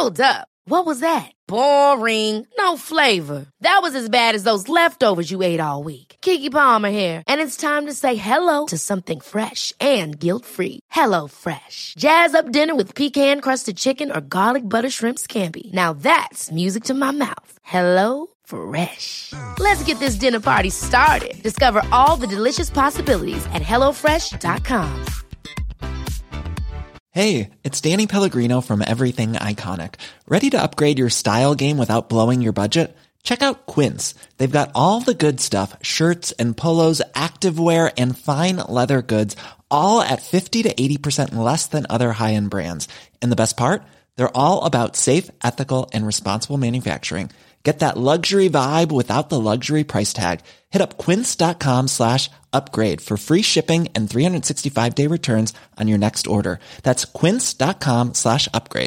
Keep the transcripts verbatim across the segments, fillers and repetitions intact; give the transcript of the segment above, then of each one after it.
Hold up. What was that? Boring. No flavor. That was as bad as those leftovers you ate all week. Keke Palmer here. And it's time to say hello to something fresh and guilt-free. Hello Fresh. Jazz up dinner with pecan-crusted chicken or garlic butter shrimp scampi. Now that's music to my mouth. Hello Fresh. Let's get this dinner party started. Discover all the delicious possibilities at hello fresh dot com. Hey, it's Danny Pellegrino from Everything Iconic. Ready to upgrade your style game without blowing your budget? Check out Quince. They've got all the good stuff, shirts and polos, activewear, and fine leather goods, all at fifty to eighty percent less than other high-end brands. And the best part? They're all about safe, ethical, and responsible manufacturing. Get that luxury vibe without the luxury price tag. Hit up quince.com slash upgrade for free shipping and three sixty-five day returns on your next order. That's quince.com slash upgrade.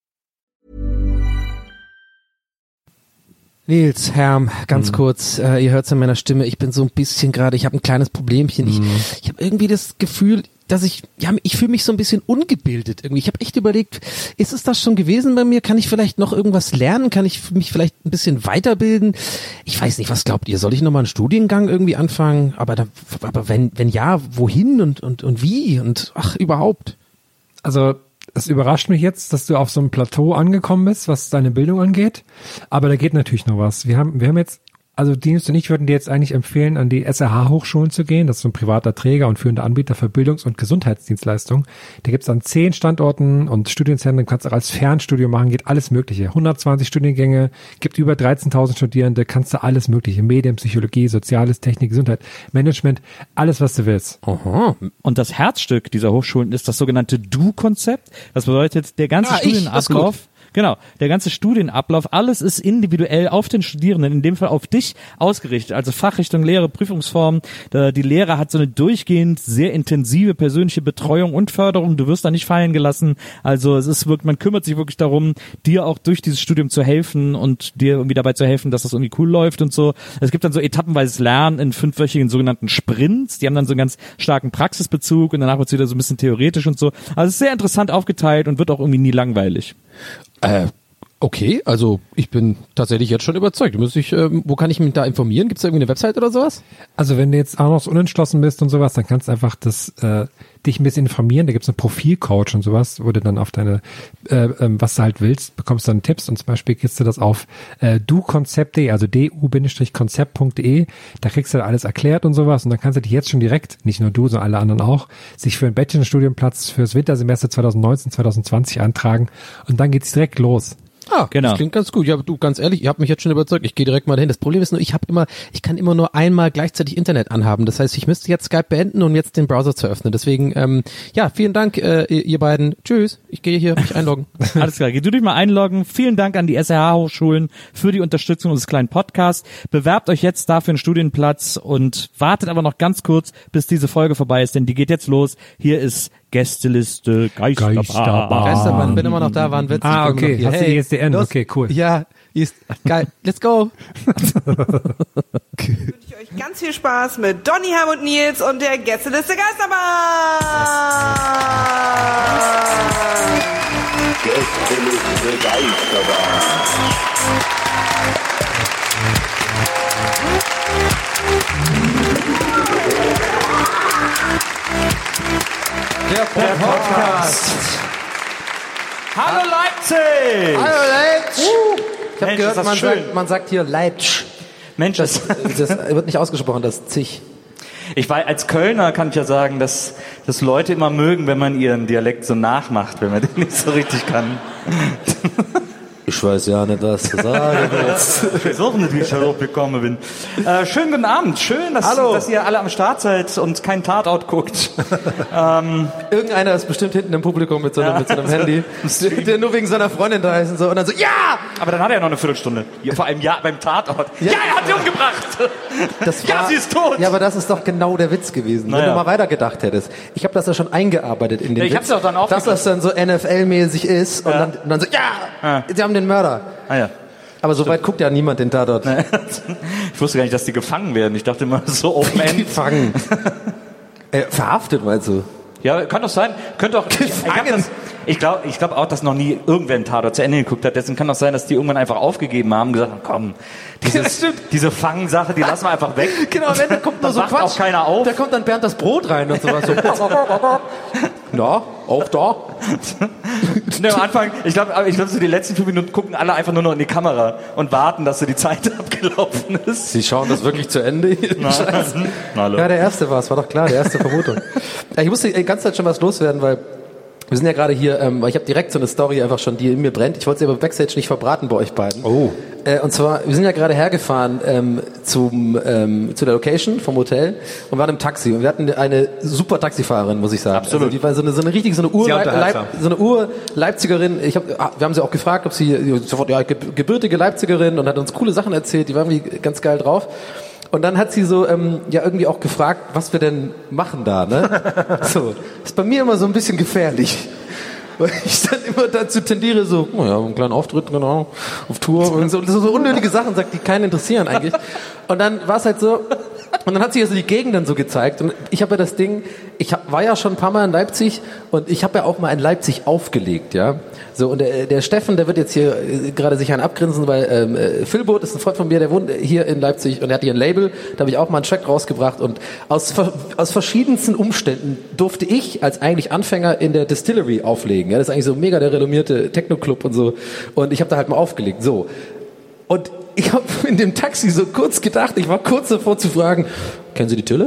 Nils, Herm, ganz mhm. kurz, äh, ihr hört es an meiner Stimme, ich bin so ein bisschen gerade, ich habe ein kleines Problemchen. Ich, mhm. ich habe irgendwie das Gefühl, dass ich, ja, ich fühle mich so ein bisschen ungebildet irgendwie. Ich habe echt überlegt, ist es das schon gewesen bei mir? Kann ich vielleicht noch irgendwas lernen? Kann ich mich vielleicht ein bisschen weiterbilden? Ich weiß nicht, was glaubt ihr? Soll ich nochmal einen Studiengang irgendwie anfangen? Aber da, aber wenn, wenn ja, wohin und, und, und wie? Und ach, überhaupt. Also, es überrascht mich jetzt, dass du auf so einem Plateau angekommen bist, was deine Bildung angeht. Aber da geht natürlich noch was. Wir haben, wir haben jetzt, also Dienst und ich würden dir jetzt eigentlich empfehlen, an die S R H-Hochschulen zu gehen. Das ist so ein privater Träger und führender Anbieter für Bildungs- und Gesundheitsdienstleistungen. Da gibt es an zehn Standorten und Studienzentren, kannst du auch als Fernstudium machen, geht alles Mögliche. hundertzwanzig Studiengänge, gibt über dreizehntausend Studierende, kannst du alles Mögliche. Medien, Psychologie, Soziales, Technik, Gesundheit, Management, alles, was du willst. Aha. Und das Herzstück dieser Hochschulen ist das sogenannte Du-Konzept. Das bedeutet, der ganze ah, Studienablauf... Genau, der ganze Studienablauf, alles ist individuell auf den Studierenden, in dem Fall auf dich ausgerichtet, also Fachrichtung, Lehre, Prüfungsform. Die Lehre hat so eine durchgehend sehr intensive persönliche Betreuung und Förderung, du wirst da nicht fallen gelassen, also es ist wirklich, man kümmert sich wirklich darum, dir auch durch dieses Studium zu helfen und dir irgendwie dabei zu helfen, dass das irgendwie cool läuft und so. Es gibt dann so etappenweises Lernen in fünfwöchigen sogenannten Sprints, die haben dann so einen ganz starken Praxisbezug und danach wird es wieder so ein bisschen theoretisch und so. Also es ist sehr interessant aufgeteilt und wird auch irgendwie nie langweilig. Äh, okay, also ich bin tatsächlich jetzt schon überzeugt. Muss ich, ähm, wo kann ich mich da informieren? Gibt es da irgendwie eine Website oder sowas? Also wenn du jetzt auch noch so unentschlossen bist und sowas, dann kannst du einfach das äh, dich ein bisschen informieren. Da gibt es einen Profilcoach und sowas, wo du dann auf deine, äh, ähm, was du halt willst, bekommst dann Tipps und zum Beispiel kriegst du das auf äh, dukonzept punkt de, also d u konzept punkt de. Da kriegst du dann alles erklärt und sowas und dann kannst du dich jetzt schon direkt, nicht nur du, sondern alle anderen auch, sich für einen Bachelorstudienplatz fürs Wintersemester zwanzig neunzehn zwanzig zwanzig antragen und dann geht's direkt los. Ah, genau. Das klingt ganz gut. Ja, du, ganz ehrlich, ihr habt mich jetzt schon überzeugt. Ich gehe direkt mal dahin. Das Problem ist nur, ich habe immer, ich kann immer nur einmal gleichzeitig Internet anhaben. Das heißt, ich müsste jetzt Skype beenden, um jetzt den Browser zu öffnen. Deswegen, ähm, ja, vielen Dank, äh, ihr beiden. Tschüss. Ich gehe hier mich einloggen. Alles klar. Geh du dich mal einloggen. Vielen Dank an die S R H-Hochschulen für die Unterstützung unseres kleinen Podcasts. Bewerbt euch jetzt dafür einen Studienplatz und wartet aber noch ganz kurz, bis diese Folge vorbei ist, denn die geht jetzt los. Hier ist Gästeliste Geisterbahn. Geisterbahn. Geisterbahn, bin immer noch da, war ein Witz. Ah, okay. Hast Hast du die jetzt die Ende? Okay, cool. Ja, ist geil. Let's go. Wünsche ich euch ganz viel Spaß mit Donny, Herm und Nils und der Gästeliste Geisterbahn. Gästeliste Geisterbahn. Der Podcast. Hallo Leipzig! Hallo Leipzig! Uh, ich habe Mensch, gehört, ist das man schön. sagt, man sagt hier Leipzig. Mensch, Das, das, das wird nicht ausgesprochen, das Zig. ich war als Kölner kann ich ja sagen, dass, dass Leute immer mögen, wenn man ihren Dialekt so nachmacht, wenn man den nicht so richtig kann. Ich weiß ja nicht, was zu sagen ist. Ich weiß auch nicht, wie ich darauf gekommen bin. Äh, schönen guten Abend. Schön, dass, dass ihr alle am Start seid und kein Tatort guckt. ähm, Irgendeiner ist bestimmt hinten im Publikum mit so einem, Ja, mit so einem so Handy, der, der nur wegen seiner Freundin da ist und so. Und dann so, ja! aber dann hat er ja noch eine Viertelstunde. Ja, vor allem ja beim Tatort. Ja, er hat sie umgebracht. Das Ja, sie ist tot. Ja, aber das ist doch genau der Witz gewesen, wenn Naja. du mal weitergedacht hättest. Ich habe das ja schon eingearbeitet in den Ja, ich Witz, hab's ja auch dann dass das dann so N F L-mäßig ist und, Ja. dann, und dann so, ja, Ja. sie haben den Mörder. Ah, ja. Aber so weit guckt ja niemand den Tatort. Ich wusste gar nicht, dass die gefangen werden. Ich dachte immer so Open End. Gefangen. äh, verhaftet, meinst du? Ja, kann doch sein. Könnte auch. Ich, ich habe das, Ich glaube ich glaub auch, dass noch nie irgendwer einen Tatort zu Ende geguckt hat. Deswegen kann auch sein, dass die irgendwann einfach aufgegeben haben und gesagt haben, komm, dieses, diese Fangsache, die lassen wir einfach weg. Genau, am Ende kommt nur so wacht Quatsch. auch keiner auf. Da kommt dann Bernd das Brot rein und sowas. So. Na, auch da. Ne, am Anfang, ich glaube, ich glaub, so die letzten fünf Minuten gucken alle einfach nur noch in die Kamera und warten, dass so die Zeit abgelaufen ist. Sie schauen das wirklich zu Ende? Scheiße. Na, Ja, der erste war es, war doch klar, der erste Vermutung. Ja, ich musste die ganze Zeit schon was loswerden, weil wir sind ja gerade hier, ähm, ich habe direkt so eine Story einfach schon, die in mir brennt. Ich wollte sie aber Backstage nicht verbraten bei euch beiden. Oh. Äh, und zwar, wir sind ja gerade hergefahren ähm, zum, ähm, zu der Location vom Hotel und waren im Taxi. Und wir hatten eine super Taxifahrerin, muss ich sagen. Absolut. Also die war so eine, so eine richtig, so eine Ur-Leipzigerin. So eine Ur-Leipzigerin. Ich hab, wir haben sie auch gefragt, ob sie, sofort, ja, gebürtige Leipzigerin, und hat uns coole Sachen erzählt. Die war irgendwie ganz geil drauf. Und dann hat sie so ähm, ja irgendwie auch gefragt, was wir denn machen da, ne? So, ist bei mir immer so ein bisschen gefährlich, weil ich dann immer dazu tendiere, so, oh ja, einen kleinen Auftritt, genau, auf Tour und so, so unnötige Sachen sagt, die keinen interessieren eigentlich. Und dann war es halt so, und dann hat sie also die Gegend dann so gezeigt, und ich habe ja das Ding, ich hab, war ja schon ein paar Mal in Leipzig, und ich habe ja auch mal in Leipzig aufgelegt, ja. So, und der, der Steffen, der wird jetzt hier äh, gerade sich einen abgrinsen, weil ähm, äh, Philbot ist ein Freund von mir, der wohnt hier in Leipzig, und er hat hier ein Label, da habe ich auch mal einen Track rausgebracht, und aus, aus verschiedensten Umständen durfte ich als eigentlich Anfänger in der Distillery auflegen, ja. Das ist eigentlich so mega der renommierte Techno-Club und so, und ich habe da halt mal aufgelegt, so. Und ich habe in dem Taxi so kurz gedacht, ich war kurz davor zu fragen, kennen Sie die Tille?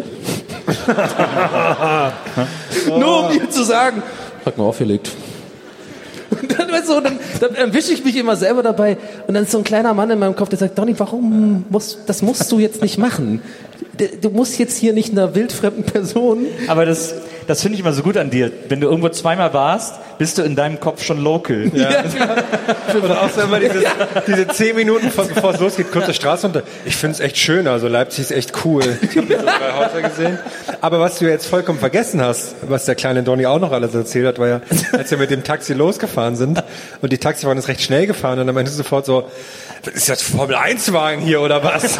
Nur um ihr zu sagen, hat mir aufgelegt. Und dann, weißt du, dann, dann erwische ich mich immer selber dabei, und dann ist so ein kleiner Mann in meinem Kopf, der sagt, Donny, warum musst, das musst du jetzt nicht machen. Du musst jetzt hier nicht einer wildfremden Person. Aber das, das finde ich immer so gut an dir. Wenn du irgendwo zweimal warst, bist du in deinem Kopf schon local. Ja. Ja, oder auch so immer diese, ja. diese zehn Minuten, bevor es losgeht, kurze Straße runter. Ich finde es echt schön, also Leipzig ist echt cool. Ich habe so drei Häuser gesehen. Aber was du jetzt vollkommen vergessen hast, was der kleine Donny auch noch alles erzählt hat, war ja, als wir mit dem Taxi losgefahren sind, und die Taxifahrerin ist recht schnell gefahren, und dann meinte sie sofort so, ist das Formel eins Wagen hier oder was?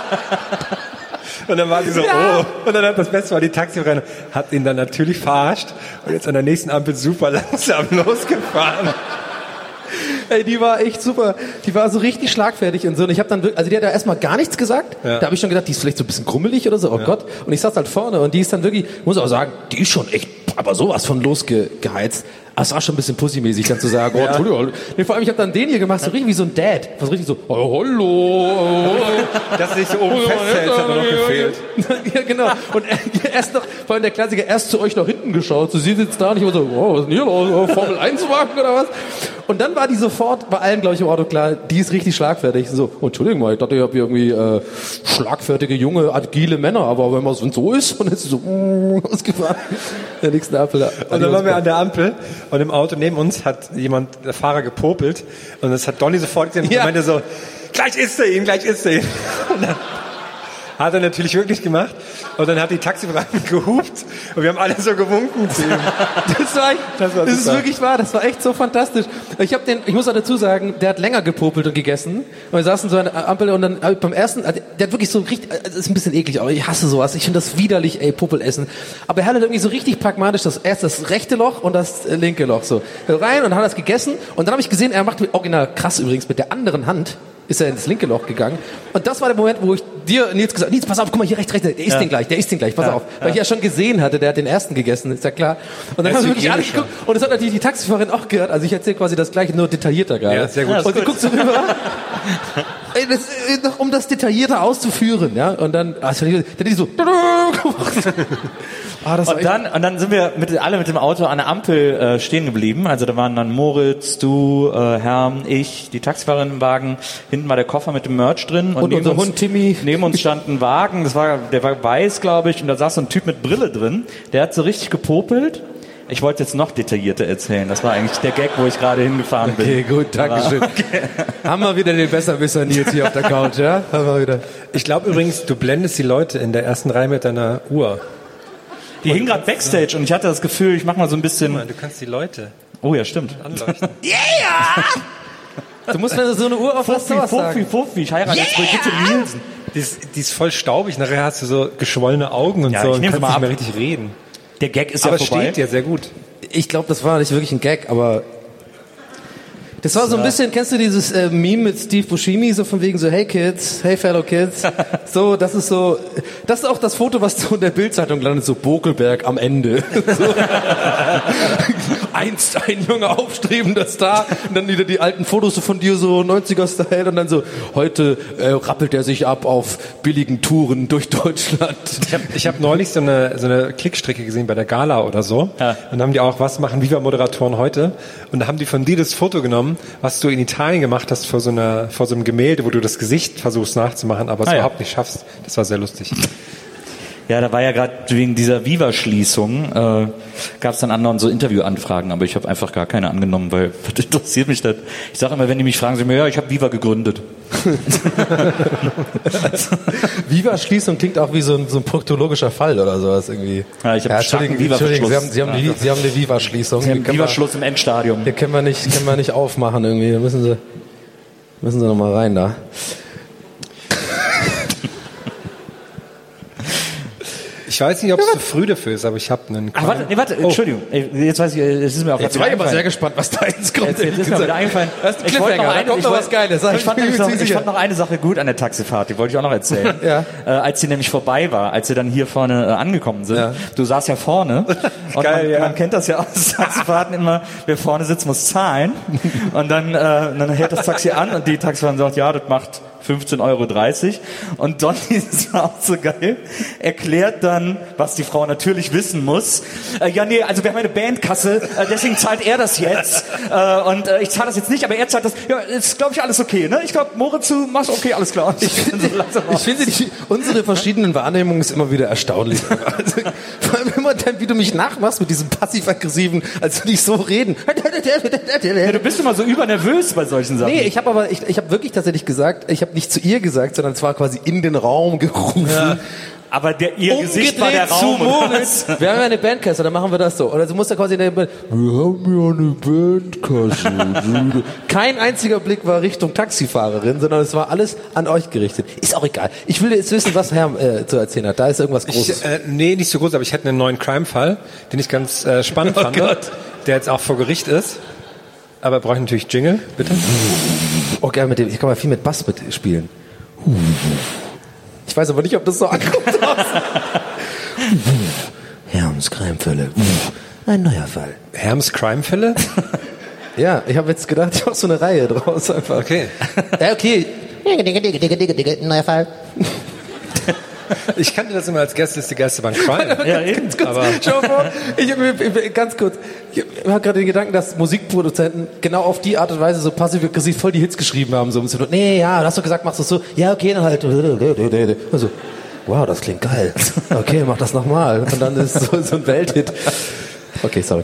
Und dann war sie so, ja. oh. Und dann hat das Beste war, die Taxifahrerin hat ihn dann natürlich verarscht und jetzt an der nächsten Ampel super langsam losgefahren. Ey, die war echt super. Die war so richtig schlagfertig und so. Und ich habe dann wirklich, also die hat da erstmal gar nichts gesagt. Ja. Da habe ich schon gedacht, die ist vielleicht so ein bisschen grummelig oder so. Oh ja. Gott. Und ich saß halt vorne, und die ist dann wirklich, muss auch sagen, die ist schon echt, aber sowas von losgeheizt. Aber es war schon ein bisschen pussymäßig, dann zu sagen, oh, Entschuldigung. Nee, vor allem, ich habe dann den hier gemacht, so richtig wie so ein Dad. Was richtig so, oh, hallo. Dass sich so oben festhält, hat noch gefehlt. Ja, genau. Und erst noch, vor allem der Klassiker, erst zu euch nach hinten geschaut. So, sie sitzt da, und ich immer so, oh, was ist denn hier los? Formel eins Wagen oder was? Und dann war die sofort bei allen, glaube ich, im Auto klar, die ist richtig schlagfertig. So, oh, Entschuldigung mal, ich dachte, ich habe irgendwie äh, schlagfertige, junge, agile Männer, aber wenn man so ist, und jetzt ist so, mm, ausgefahren. Der nächste Ampel. Und dann waren wir an der Ampel, und im Auto neben uns hat jemand, der Fahrer, gepopelt, und das hat Donny sofort gesehen, und ja. meinte so, gleich isst er ihn, gleich isst er ihn. Und dann hat er natürlich wirklich gemacht, und dann hat die Taxifahrerin gehupt, und wir haben alle so gewunken zu ihm. Das war, das, war das ist wirklich wahr, das war echt so fantastisch. Ich habe den, ich muss auch dazu sagen, der hat länger gepopelt und gegessen, und wir saßen so an der Ampel, und dann beim ersten, der hat wirklich so richtig, das ist ein bisschen eklig, aber ich hasse sowas, ich finde das widerlich, ey, Popelessen. Aber er hat irgendwie so richtig pragmatisch das erst das rechte Loch und das linke Loch so rein, und hat das gegessen, und dann habe ich gesehen, er macht mit, original krass übrigens, mit der anderen Hand ist er ins linke Loch gegangen. Und das war der Moment, wo ich dir, Nils, gesagt habe, Nils, pass auf, guck mal, hier rechts, rechts, der isst ja. den gleich, der isst den gleich, pass ja. auf. Weil ja. ich ja schon gesehen hatte, der hat den ersten gegessen, ist ja klar. Und dann haben wir wirklich alle geguckt, und das hat natürlich die Taxifahrerin auch gehört, also ich erzähle quasi das Gleiche, nur detaillierter gerade. Ja, sehr gut. Und sie guckt so rüber, ey, das, um das detaillierter auszuführen, ja, und dann, also, dann hat die so, ah, das und dann, und dann sind wir mit, alle mit dem Auto an der Ampel äh, stehen geblieben. Also da waren dann Moritz, du, äh, Herm, ich, die Taxifahrerin im Wagen. Hinten war der Koffer mit dem Merch drin. Und, und unser uns, Hund Timmy. Neben uns stand ein Wagen, das war, der war weiß, glaube ich, und da saß so ein Typ mit Brille drin. Der hat so richtig gepopelt. Ich wollte jetzt noch detaillierter erzählen. Das war eigentlich der Gag, wo ich gerade hingefahren bin. Okay, gut, danke schön. Okay. Haben wir wieder den Besserwisser Nils hier auf der Couch, ja? Haben wir wieder. Ich glaube übrigens, du blendest die Leute in der ersten Reihe mit deiner Uhr. Die hing gerade Backstage, und ich hatte das Gefühl, ich mach mal so ein bisschen... Mal, du kannst die Leute... Oh ja, stimmt. Anleuchten. Yeah! Du musst mir so eine Uhr auf Fuffi, was Fuffi, Fuffi, ich heirate yeah! jetzt Brigitte Nielsen. Die ist, die ist voll staubig, nachher hast du so geschwollene Augen und ja, so, ich und nehme kannst mal nicht ab. mehr richtig reden. Der Gag ist Aber ja vorbei. Aber steht ja sehr gut. ich glaube, das war nicht wirklich ein Gag, aber das war so ein bisschen, kennst du dieses äh, Meme mit Steve Buscemi, so von wegen so, hey Kids, hey fellow Kids, so, das ist so, das ist auch das Foto, was so in der Bildzeitung landet, so Bokelberg am Ende. So. Einst ein junger, aufstrebender Star und dann wieder die alten Fotos so von dir, so neunziger-Style und dann so, heute äh, rappelt er sich ab auf billigen Touren durch Deutschland. Ich habe ich hab neulich so eine, so eine Klickstrecke gesehen bei der Gala oder so. Ja. Und dann haben die auch, was machen Viva-Moderatoren heute? Und da haben die von dir das Foto genommen, was du in Italien gemacht hast vor so einer, vor so einem Gemälde, wo du das Gesicht versuchst nachzumachen, aber es ah, überhaupt ja. nicht schaffst. Das war sehr lustig. Ja, da war ja gerade wegen dieser Viva-Schließung, äh, gab es dann anderen so Interviewanfragen, aber ich habe einfach gar keine angenommen, weil was interessiert mich das? Ich sage immer, wenn die mich fragen, sagen mir, ja, ich habe Viva gegründet. Viva-Schließung klingt auch wie so ein, so ein proktologischer Fall oder sowas irgendwie. Ja, ich habe ja, Entschuldigung, Entschuldigung, Sie haben, Sie haben, die, Sie haben eine Viva-Schließung. Sie haben Viva-Schluss im Endstadium. Hier können wir nicht, können wir nicht aufmachen irgendwie. Da müssen Sie, müssen Sie noch mal rein da. Ich weiß nicht, ob es zu früh dafür ist, aber ich habe einen... Ach, warte, nee, warte, oh. Entschuldigung. Jetzt weiß ich, es ist mir auch jetzt war ich aber sehr gespannt, was da jetzt kommt. Jetzt, jetzt ist mir wieder eingefallen. Ich wollte noch eine, da kommt ich noch wollte, was Geiles. Ich, ich, fand noch, ich fand noch eine Sache gut an der Taxifahrt, die wollte ich auch noch erzählen. Ja. Äh, als sie nämlich vorbei war, als sie dann hier vorne äh, angekommen sind. Ja. Du saßt ja vorne. Und Geil, man, ja. man kennt das ja aus Taxifahrten immer, wer vorne sitzt, muss zahlen. Und dann, äh, dann hält das Taxi an und die Taxifahrerin sagt, ja, das macht fünfzehn Euro dreißig. Und Donny, das war auch so geil, erklärt dann, was die Frau natürlich wissen muss. Äh, ja, nee, also wir haben eine Bandkasse, äh, deswegen zahlt er das jetzt. Äh, und äh, ich zahle das jetzt nicht, aber er zahlt das. Ja, ist, glaube ich, alles okay, ne? Ich glaube, Moritz, du machst okay, alles klar. Ich finde, ich finde die, unsere verschiedenen Wahrnehmungen ist immer wieder erstaunlich. Also, vor allem immer dann, wie du mich nachmachst mit diesem passiv-aggressiven, als nicht so reden. Ja, du bist immer so übernervös bei solchen Sachen. Nee, ich habe aber, ich, ich habe wirklich tatsächlich gesagt, ich habe nicht zu ihr gesagt, sondern es war quasi in den Raum gerufen. Ja. Aber der, ihr Umgedreht Gesicht war der Raum. Zu Moritz. Wir haben ja eine Bandkasse, dann machen wir das so. Oder du musst ja quasi in der Band, wir haben ja eine Bandkasse. Kein einziger Blick war Richtung Taxifahrerin, sondern es war alles an euch gerichtet. Ist auch egal. Ich will jetzt wissen, was Herr äh, zu erzählen hat. Da ist irgendwas Großes. Ich, äh, nee, nicht so groß, aber ich hätte einen neuen Crime-Fall, den ich ganz äh, spannend oh fand, Gott. Der jetzt auch vor Gericht ist. Aber brauche ich natürlich Jingle, bitte. Oh, geil, mit dem, ich kann mal viel mit Bass mitspielen. Ich weiß aber nicht, ob das so ankommt. Herms Crime-Fälle. Ein neuer Fall. Herms Crime-Fälle? Ja, ich habe jetzt gedacht, ich mache so eine Reihe draus einfach. Okay. Ja, okay. Neuer Fall. Ich kannte das immer als Gästeliste Geisterbahn Crime. Ja, ganz kurz, aber schau mal, ich, ich, ganz kurz, ich habe gerade den Gedanken, dass Musikproduzenten genau auf die Art und Weise so passiv-aggressiv voll die Hits geschrieben haben. So, nee, ja, du hast doch gesagt, machst du so. Ja, okay, dann halt. Also, wow, das klingt geil. Okay, mach das nochmal. Und dann ist so, so ein Welthit. Okay, sorry.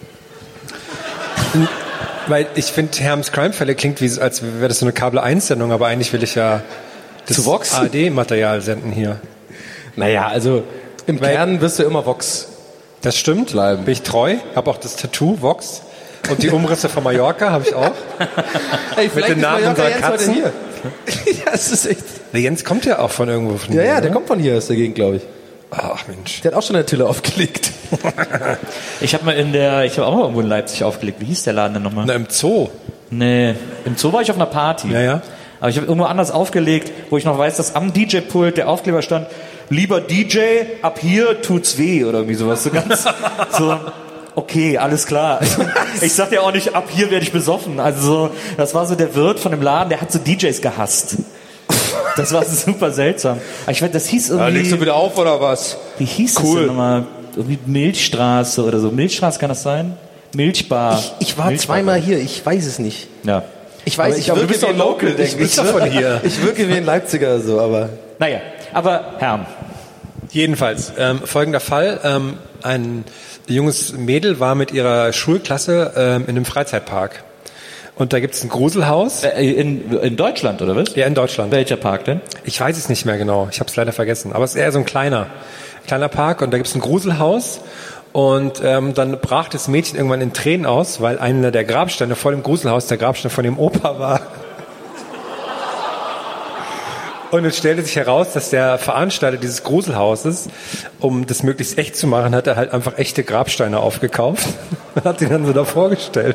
Weil ich finde, Herms Crime-Fälle klingt, wie, als wäre das so eine Kabel eins Sendung, aber eigentlich will ich ja das zu Vox? A R D-Material senden hier. Naja, also im Weil, Kern wirst du immer Vox. Das stimmt. Bleiben. Bin ich treu. Habe auch das Tattoo Vox. Und die Umrisse von Mallorca habe ich auch. Ey, mit den Namen unserer Katzen. Hier. Ja, es ist echt. Der Jens kommt ja auch von irgendwo von Ja, hier, ja, der oder? kommt von hier aus der Gegend, glaube ich. Ach Mensch. Der hat auch schon eine Tille aufgelegt. Ich habe mal in der, ich habe auch mal irgendwo in Leipzig aufgelegt. Wie hieß der Laden denn nochmal? Na, im Zoo. Nee, im Zoo war ich auf einer Party. Ja, ja. Aber ich habe irgendwo anders aufgelegt, wo ich noch weiß, dass am D J-Pult der Aufkleber stand, lieber D J, ab hier tut's weh oder irgendwie sowas. So ganz, so, okay, alles klar. Ich sag ja auch nicht, ab hier werde ich besoffen. Also so, das war so der Wirt von dem Laden, der hat so D Js gehasst. Das war super seltsam. Aber ich weiß, das hieß irgendwie... Ja, legst du wieder auf oder was? Wie hieß cool. das denn nochmal? Irgendwie Milchstraße oder so. Milchstraße, kann das sein? Milchbar. Ich, ich war Milchbar. zweimal hier, ich weiß es nicht. Ja. Ich weiß, aber ich, ich wirke wie ein Local, denke ich. Ich, von hier. Ich wirke wie ein Leipziger, so, aber... Naja, aber Herm. Jedenfalls, ähm, folgender Fall. Ähm, ein junges Mädel war mit ihrer Schulklasse ähm, in einem Freizeitpark. Und da gibt es ein Gruselhaus. Äh, in, in Deutschland, oder was? Ja, in Deutschland. Welcher Park denn? Ich weiß es nicht mehr genau. Ich habe es leider vergessen. Aber es ist eher so ein kleiner, kleiner Park. Und da gibt es ein Gruselhaus. Und ähm, dann brach das Mädchen irgendwann in Tränen aus, weil einer der Grabsteine vor dem Gruselhaus der Grabstein von dem Opa war. Und es stellte sich heraus, dass der Veranstalter dieses Gruselhauses, um das möglichst echt zu machen, hat er halt einfach echte Grabsteine aufgekauft und hat die dann so da vorgestellt.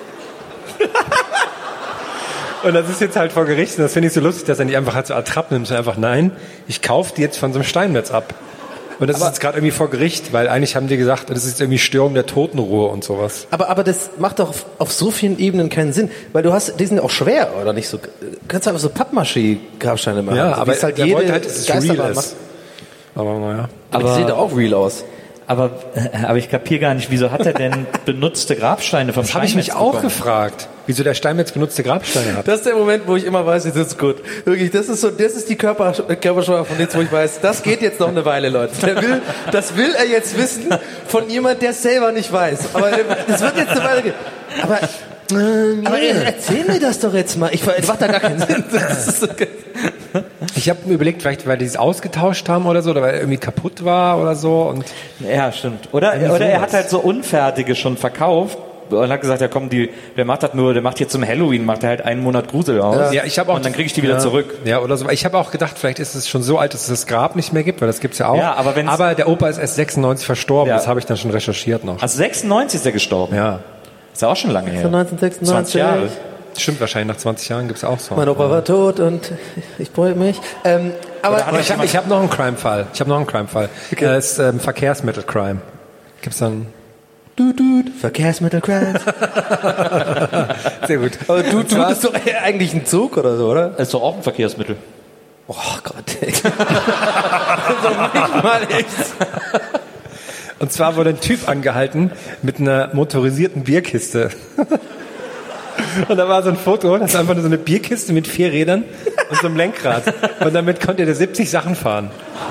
Und das ist jetzt halt vor Gericht, und das finde ich so lustig, dass er nicht einfach halt so ertrappt nimmt, sondern einfach, nein, ich kaufe die jetzt von so einem Steinmetz ab. Und das aber ist jetzt gerade irgendwie vor Gericht, weil eigentlich haben die gesagt, das ist irgendwie Störung der Totenruhe und sowas. Aber, aber das macht doch auf, auf so vielen Ebenen keinen Sinn, weil du hast, die sind auch schwer, oder nicht so, du kannst einfach so Pappmaché-Grabsteine machen. Ja, so, aber halt der jede wollte halt, dass es real ist. Macht. Aber naja. Aber die sehen doch auch real aus. Aber, aber ich kapiere gar nicht, wieso hat er denn benutzte Grabsteine vom Das habe ich mich Steinmetz auch bekommen? gefragt, wieso der Steinmetz benutzte Grabsteine hat. Das ist der Moment, wo ich immer weiß, jetzt ist gut. Wirklich, das ist so, das ist die Körper, Körpersprache von jetzt, wo ich weiß, das geht jetzt noch eine Weile, Leute. Der will, das will er jetzt wissen von jemand, der es selber nicht weiß. Aber das wird jetzt eine Weile gehen. Aber, ähm, aber erzähl mir das doch jetzt mal. Ich macht da gar keinen Sinn. Das ist so geil. Ich habe mir überlegt, vielleicht weil die es ausgetauscht haben oder so, oder weil er irgendwie kaputt war oder so. Und ja, stimmt. Oder, oder er hat halt so unfertige schon verkauft und hat gesagt, ja komm, die, der macht das nur, der macht jetzt zum Halloween, macht er halt einen Monat Grusel aus. Ja, ich habe auch und dann kriege ich die wieder ja, zurück. Ja, oder so. Ich habe auch gedacht, vielleicht ist es schon so alt, dass es das Grab nicht mehr gibt, weil das gibt's ja auch. Ja, aber wenn's, aber der Opa ist erst sechsundneunzig verstorben, ja. Das habe ich dann schon recherchiert noch. Also sechsundneunzig ist er gestorben. Ja. Ist ja auch schon lange her. neunzehnhundertsechsundneunzig. zwanzig Jahre. Stimmt, wahrscheinlich nach zwanzig Jahren gibt's auch so. Mein Opa war tot und ich freue mich. Ähm, aber aber ich habe ich hab noch einen Crime-Fall. Ich habe noch einen Crime-Fall. Okay. Das ist ähm, Verkehrsmittel-Crime. Gibt's dann... Du, du, Verkehrsmittel-Crime. Sehr gut. Aber du, du bist doch eigentlich ein Zug oder so, oder? Das ist doch auch ein Verkehrsmittel. Oh Gott, ey. Das ist doch nicht mal echt. Und zwar wurde ein Typ angehalten mit einer motorisierten Bierkiste. Und da war so ein Foto, das ist einfach nur so eine Bierkiste mit vier Rädern und so einem Lenkrad. Und damit konnte der siebzig Sachen fahren.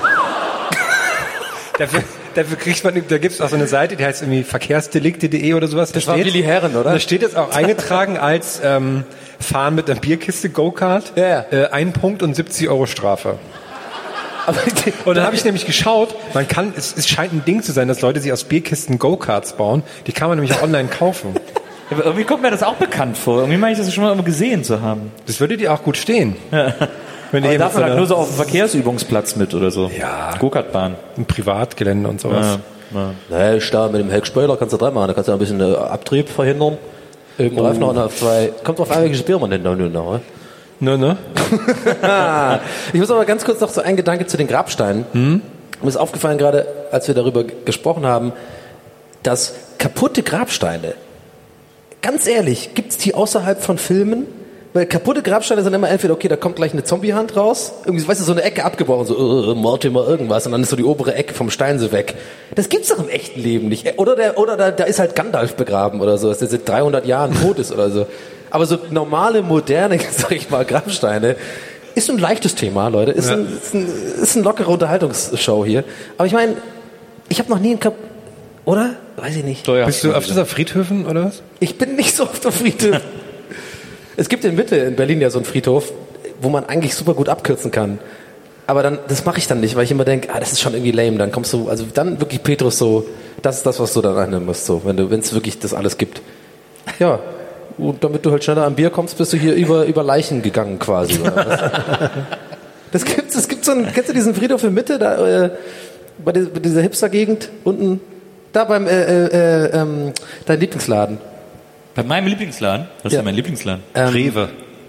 Dafür, dafür kriegt man, da gibt es auch so eine Seite, die heißt irgendwie verkehrsdelikte punkt de oder sowas. Das da war steht, Willi Herren, oder? Da steht jetzt auch eingetragen als ähm, Fahren mit einer Bierkiste Go-Kart, ja, ja. Äh, ein Punkt und siebzig Euro Strafe. Aber und dann habe ich nämlich geschaut, man kann, es, es scheint ein Ding zu sein, dass Leute sich aus Bierkisten Go-Karts bauen. Die kann man nämlich auch online kaufen. Aber irgendwie kommt mir das auch bekannt vor. Irgendwie meine ich das schon mal gesehen zu haben. Das würde dir auch gut stehen. Ja. Wenn Aber darf man halt nur so auf dem Verkehrsübungsplatz mit oder so. Ja. Go-Kart-Bahn. Ein Privatgelände und sowas. Ja, ja. Nee, ich da mit dem Heckspoiler kannst du dran machen. Da kannst du ein bisschen äh, Abtrieb verhindern. Eben oh. Reifen noch auf zwei. Kommt drauf an, welches Bier man denn da nun noch, Ne, ne? Ich muss aber ganz kurz noch so ein Gedanke zu den Grabsteinen. Hm? Mir ist aufgefallen gerade, als wir darüber gesprochen haben, dass kaputte Grabsteine, ganz ehrlich, gibt's die außerhalb von Filmen? Weil kaputte Grabsteine sind immer entweder, okay, da kommt gleich eine Zombiehand raus, irgendwie, weißt du, so eine Ecke abgebrochen, so, uh, Mortimer irgendwas, und dann ist so die obere Ecke vom Stein so weg. Das gibt's doch im echten Leben nicht. Oder der, oder da, da ist halt Gandalf begraben oder so, dass der seit dreihundert Jahren tot ist oder so. Aber so normale, moderne, sag ich mal, Grabsteine, ist ein leichtes Thema, Leute. Ist, ja. ein, ist, ein, ist eine lockere Unterhaltungsshow hier. Aber ich meine, ich habe noch nie einen Kap... Oder? Weiß ich nicht. So, ja. Bist du öfters auf Friedhöfen, oder was? Ich bin nicht so oft auf Friedhöfen. Es gibt in Mitte in Berlin ja so einen Friedhof, wo man eigentlich super gut abkürzen kann. Aber dann, das mache ich dann nicht, weil ich immer denke, ah, das ist schon irgendwie lame. Dann kommst du, also dann wirklich Petrus so, das ist das, was du dann reinnehmen musst, so, wenn du, wenn es wirklich das alles gibt. Ja. Und damit du halt schneller am Bier kommst, bist du hier über, über Leichen gegangen quasi. Oder was? Das gibt's, es gibt so einen, kennst du diesen Friedhof in Mitte, da, äh, bei, die, bei dieser Hipster-Gegend, unten, da beim, äh, äh, ähm, dein Lieblingsladen. Bei meinem Lieblingsladen? Was ist Ja. denn mein Lieblingsladen? Ähm, Rewe.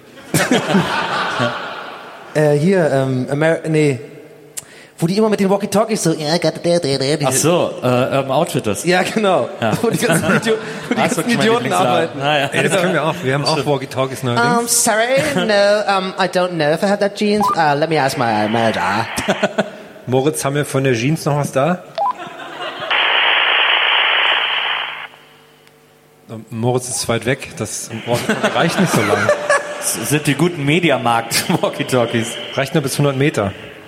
äh, hier, ähm, Amer nee, wo die immer mit den Walkie-Talkies so, ja, Ach so, äh, Urban Outfitters. ja, genau, Ja. wo die ganzen, Idio wo die Ach so, ganzen mein Idioten Lieblingsladen. arbeiten. Ah, ja. Ey, das können wir auch. Wir haben auch Walkie-Talkies Um, neuerdings. sorry, no, um, I don't know if I have that jeans. Uh, let me ask my manager. Moritz, haben wir von der Jeans noch was da? Moritz ist weit weg. Das reicht nicht so lang. Das sind die guten Mediamarkt-Walkie-Talkies. Reicht nur bis hundert Meter.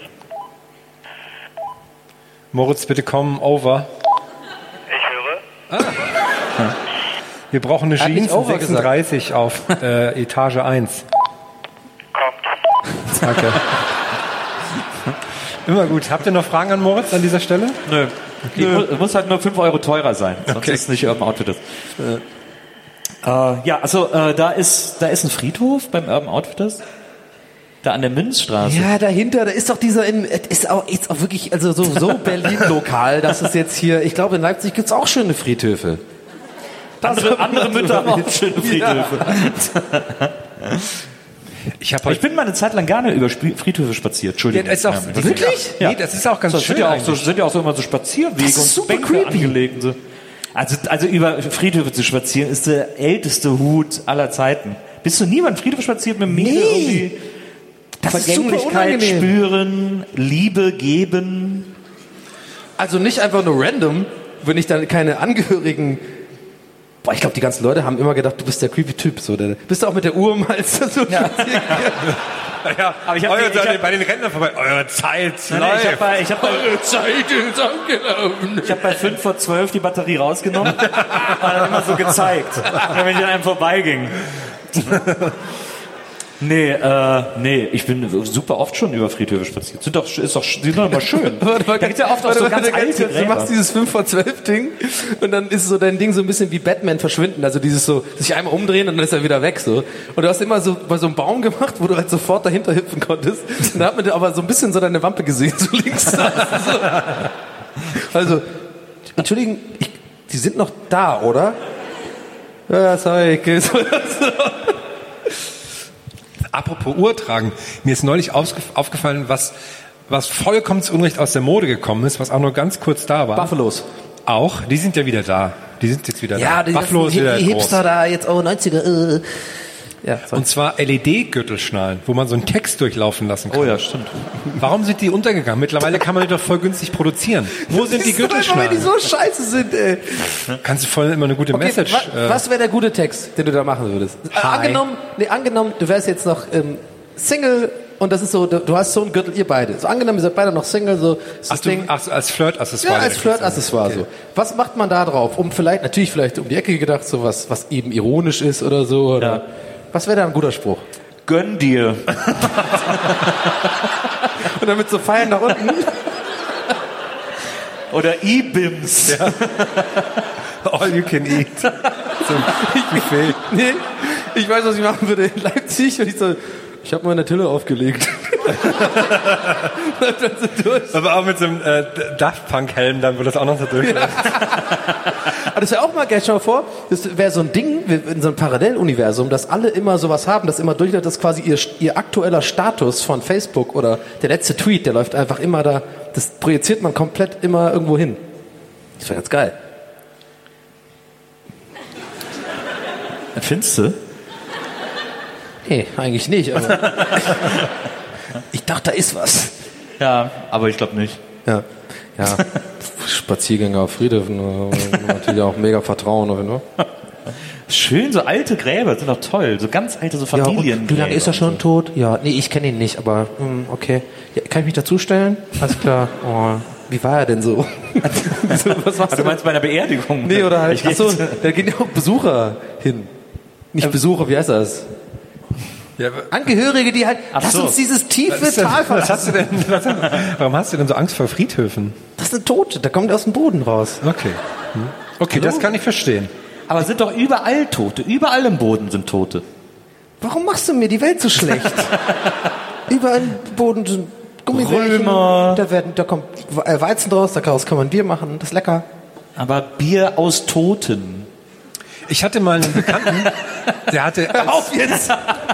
Moritz, bitte komm over. Ich höre. Ah. Wir brauchen eine Hat nicht Jeans over sechsunddreißig auf äh, Etage eins. Kommt. Danke. Immer gut. Habt ihr noch Fragen an Moritz an dieser Stelle? Nö. Die mu muss halt nur fünf Euro teurer sein, sonst Okay. ist es nicht Urban Outfitters. Äh, ja, also äh, da ist da ist ein Friedhof beim Urban Outfitters. Da an der Münzstraße. Ja, dahinter, da ist doch dieser, in, ist auch, ist auch wirklich, also so, so Berlin-lokal, dass es jetzt hier, ich glaube in Leipzig gibt's auch schöne Friedhöfe. Andere, andere Mütter haben auch schöne Friedhöfe. Ja. Ich, hab ich bin mal eine Zeit lang gerne über Friedhöfe spaziert. Entschuldigung. Ja, das ist auch, ja, wirklich? Ja. Nee, das ist auch ganz so, schön. Sind ja auch, so, sind ja auch so immer so Spazierwege und Bänke creepy. angelegt. So. Also, also über Friedhöfe zu spazieren ist der älteste Hut aller Zeiten. Bist du nie über einen Friedhof spaziert mit dem Mädel Nee. irgendwie Das ist Vergänglichkeit super unangenehm. spüren, Liebe geben? Also nicht einfach nur random, wenn ich dann keine Angehörigen. Boah, ich glaube, die ganzen Leute haben immer gedacht, du bist der creepy Typ. So, der, bist du auch mit der Uhr mal so Ja. Ja, aber ich hab, euer, ich hab, bei den Rentnern vorbei. Eure Zeit nein, nein, ich habe bei, ich hab bei, Eure Zeit ist angelaufen. ich hab bei fünf vor zwölf die Batterie rausgenommen und dann immer so gezeigt, wenn ich an einem vorbeiging. Nee, äh, nee, ich bin super oft schon über Friedhöfe spaziert. Sind doch, ist doch, sind doch immer schön. Da gibt's ja oft auch so Warte, ganz warte, alte Du Gräber. machst dieses fünf vor zwölf Ding und dann ist so dein Ding so ein bisschen wie Batman verschwinden. Also dieses so, sich einmal umdrehen und dann ist er wieder weg so. Und du hast immer so bei so einem Baum gemacht, wo du halt sofort dahinter hüpfen konntest. Und da hat man aber so ein bisschen so deine Wampe gesehen, so links. Also, Entschuldigen, ich, die sind noch da, oder? Ja, sorry, okay. Apropos Uhr tragen. Mir ist neulich aufgefallen, was, was vollkommen zu Unrecht aus der Mode gekommen ist, was auch nur ganz kurz da war. Buffalos. Auch, die sind ja wieder da. Die sind jetzt wieder Ja, da. die, Buffalo ist die, wieder die groß. Hipster da jetzt, oh, neunziger, äh. Ja, sorry. Und zwar L E D-Gürtelschnallen, wo man so einen Text durchlaufen lassen kann. Oh ja, stimmt. Warum sind die untergegangen? Mittlerweile kann man die doch voll günstig produzieren. Wo sind die Siehst du einfach, weil die Gürtelschnallen? so scheiße sind, ey. Kannst du voll immer eine gute Okay, Message... wa äh, was wäre der gute Text, den du da machen würdest? Äh, Hi. angenommen, nee, angenommen, du wärst jetzt noch ähm, Single und das ist so, du, du hast so einen Gürtel, ihr beide. So angenommen, ihr seid beide noch Single, so ist ach, das du, Ding. ach, als Flirt-Accessoire. Ja, als direkt. Flirt-Accessoire Okay. so. Was macht man da drauf? Um vielleicht, natürlich vielleicht um die Ecke gedacht, so was, was eben ironisch ist oder so. Oder Ja. Was wäre da ein guter Spruch? Gönn dir. Und dann mit so Pfeilen nach unten. Oder E-Bims. Ja. All you can eat. So ein Buffet. Nee, ich weiß, was ich machen würde in Leipzig, wenn ich so, ich habe meine Tille aufgelegt. Dann so durch. Aber auch mit so einem äh, Daft Punk-Helm, dann, wo das auch noch so durchläuft. Aber das wäre auch mal geil, stell mal vor, das wäre so ein Ding, in so einem Paralleluniversum, dass alle immer sowas haben, dass immer durchläuft, dass quasi ihr, ihr aktueller Status von Facebook oder der letzte Tweet, der läuft einfach immer da, das projiziert man komplett immer irgendwo hin. Das wäre ganz geil. Findest du? Nee, eigentlich nicht, aber ich dachte, da ist was. Ja, aber ich glaube nicht. Ja, ja. Spaziergänge auf Friedhöfen, äh, natürlich auch mega Vertrauen auf jeden Fall. Schön, so alte Gräber sind doch toll. So ganz alte, so Ja, Familien. und wie lange ist er schon tot? Ja, nee, ich kenne ihn nicht, aber hm, okay. Ja, kann ich mich dazustellen? Alles klar. Oh, wie war er denn so? so was machst Du meinst bei einer Beerdigung? Nee, oder halt, Ich achso, rede- da gehen ja auch Besucher hin. Nicht Besucher, wie heißt das? Ja, Angehörige, die halt, Ach lass so. uns dieses tiefe was, Tal was hast verlassen. du denn, was, warum hast du denn so Angst vor Friedhöfen? Das sind Tote, da kommt er aus dem Boden raus. Okay. Hm. Okay, Hallo? das kann ich verstehen. Aber sind doch überall Tote. Überall im Boden sind Tote. Warum machst du mir die Welt so schlecht? Überall im Boden sind Gummibärchen. Römer. Da, werden, da kommt äh, Weizen draus, daraus kann man Bier machen, das ist lecker. Aber Bier aus Toten. Ich hatte mal einen Bekannten, der hatte... Hör auf jetzt!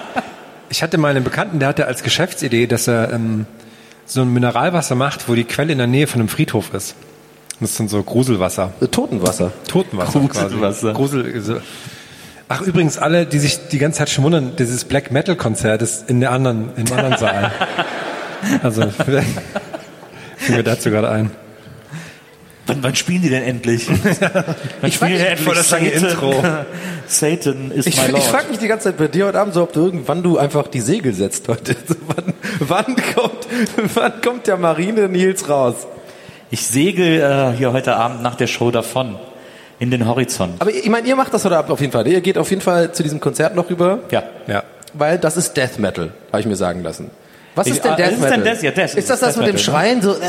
Ich hatte mal einen Bekannten, der hatte als Geschäftsidee, dass er ähm, so ein Mineralwasser macht, wo die Quelle in der Nähe von einem Friedhof ist. Das ist dann so Gruselwasser. Totenwasser. Totenwasser Gruselwasser. quasi. Grusel, so. Ach, übrigens, alle, die sich die ganze Zeit schon wundern, dieses Black Metal Konzert ist in der anderen, im anderen Saal. Also, vielleicht fiel mir dazu gerade ein. Wann, wann spielen die denn endlich? Wann Ich frag spielen die mich- denn endlich voll das lange Satan? Intro. Satan ist Ich, my ich Lord. frage mich die ganze Zeit bei dir heute Abend so, ob du irgendwann du einfach die Segel setzt heute. So, wann, wann, kommt, wann kommt der Marine Nils raus? Ich segel äh, hier heute Abend nach der Show davon. In den Horizont. Aber ich meine, ihr macht das heute Abend auf jeden Fall. Ihr geht auf jeden Fall zu diesem Konzert noch rüber, Ja. Ja. weil das ist Death Metal, habe ich mir sagen lassen. Was Ich- ist denn ah, Death ist es Metal? denn Death? Ja, Death ist das das ist mit Death dem Metal, Schreien so,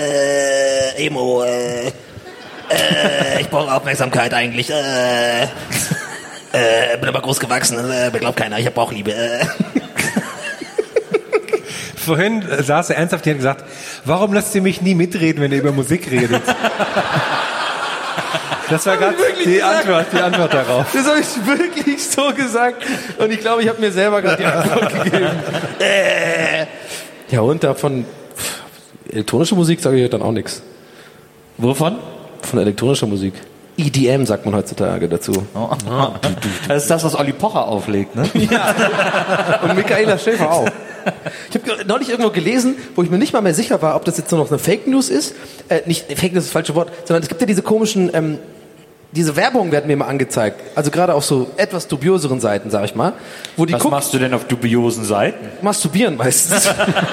äh, Emo, äh, äh, ich brauche Aufmerksamkeit eigentlich, äh, äh, bin aber groß gewachsen, äh, mir glaubt keiner, ich hab Bauchliebe, äh. Vorhin äh, saß er ernsthaft hier und gesagt, warum lasst ihr mich nie mitreden, wenn ihr über Musik redet? Das war gerade die Antwort, die Antwort darauf. Das habe ich wirklich so gesagt. Und ich glaube, ich habe mir selber gerade die Antwort gegeben. Äh. Ja, und davon elektronische Musik sage ich dann auch nichts. Wovon? Von elektronischer Musik. E D M sagt man heutzutage dazu. Oh. Das ist das, was Olli Pocher auflegt, ne? Ja. Und Michaela Schäfer auch. Ich habe neulich irgendwo gelesen, wo ich mir nicht mal mehr sicher war, ob das jetzt nur noch eine Fake News ist. Äh, nicht Fake News ist das falsche Wort, sondern es gibt ja diese komischen, ähm, diese Werbung werden mir immer angezeigt. Also gerade auf so etwas dubioseren Seiten, sag ich mal. Wo die was machst du denn auf dubiosen Seiten? Masturbieren meistens.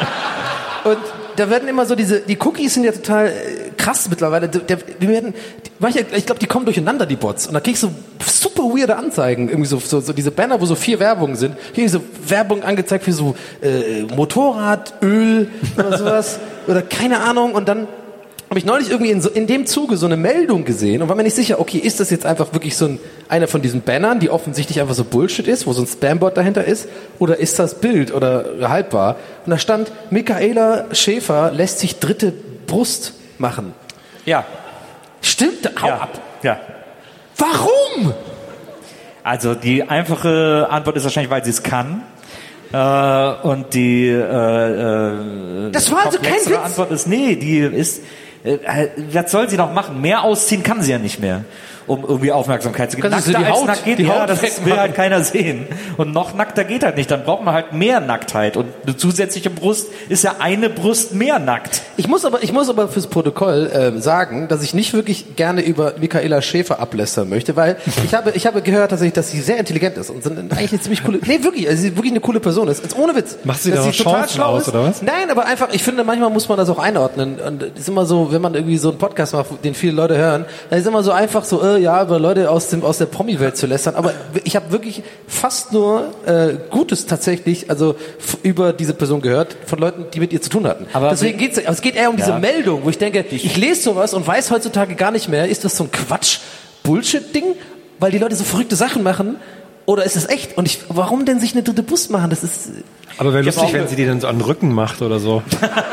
Und da werden immer so diese, die Cookies sind ja total äh, krass mittlerweile. Der, die werden, die, ich glaube, die kommen durcheinander, die Bots. Und da kriegst du super weirde Anzeigen. Irgendwie so, so, so diese Banner, wo so vier Werbungen sind. Hier so Werbung angezeigt für so äh, Motorrad, Öl oder sowas. Oder keine Ahnung. Und dann habe ich neulich irgendwie in, so, in dem Zuge so eine Meldung gesehen und war mir nicht sicher, okay, ist das jetzt einfach wirklich so ein, einer von diesen Bannern, die offensichtlich einfach so Bullshit ist, wo so ein Spambot dahinter ist, oder ist das Bild oder haltbar? Und da stand, Michaela Schäfer lässt sich dritte Brust machen. Ja. Stimmt? Hau ja. ab. Ja. Warum? Also die einfache Antwort ist wahrscheinlich, weil sie es kann. Äh, und die äh, äh, das war also kein Witz. Antwort ist, nee, die ist, äh, was soll sie noch machen? Mehr ausziehen kann sie ja nicht mehr, um irgendwie Aufmerksamkeit zu geben. Nackter als Haut, nackt geht, die ja, Haut das will halt keiner sehen. Und noch nackter geht halt nicht. Dann braucht man halt mehr Nacktheit. Und eine zusätzliche Brust ist ja eine Brust mehr nackt. Ich muss aber, ich muss aber fürs Protokoll äh, sagen, dass ich nicht wirklich gerne über Michaela Schäfer ablästern möchte, weil ich habe, ich habe gehört, tatsächlich, dass sie sehr intelligent ist und eigentlich eine ziemlich coole, nee, wirklich, also sie wirklich eine coole Person ist. Jetzt ohne Witz. Macht sie dass da noch sie total Chancen schlau aus, ist. oder was? Nein, aber einfach, ich finde, manchmal muss man das auch einordnen. Und es ist immer so, wenn man irgendwie so einen Podcast macht, den viele Leute hören, dann ist immer so einfach so, äh, ja, über Leute aus dem, aus der Promi-Welt zu lästern. Aber ich habe wirklich fast nur äh, Gutes tatsächlich, also f- über diese Person gehört, von Leuten, die mit ihr zu tun hatten. Aber deswegen geht's, aber es geht eher um diese ja. Meldung, wo ich denke, ich, ich lese sowas und weiß heutzutage gar nicht mehr, ist das so ein Quatsch-Bullshit-Ding, weil die Leute so verrückte Sachen machen, oder ist es echt? Und ich, warum denn sich eine dritte Brust machen? Das ist. Aber wäre lustig, wenn sie die dann so an den Rücken macht oder so.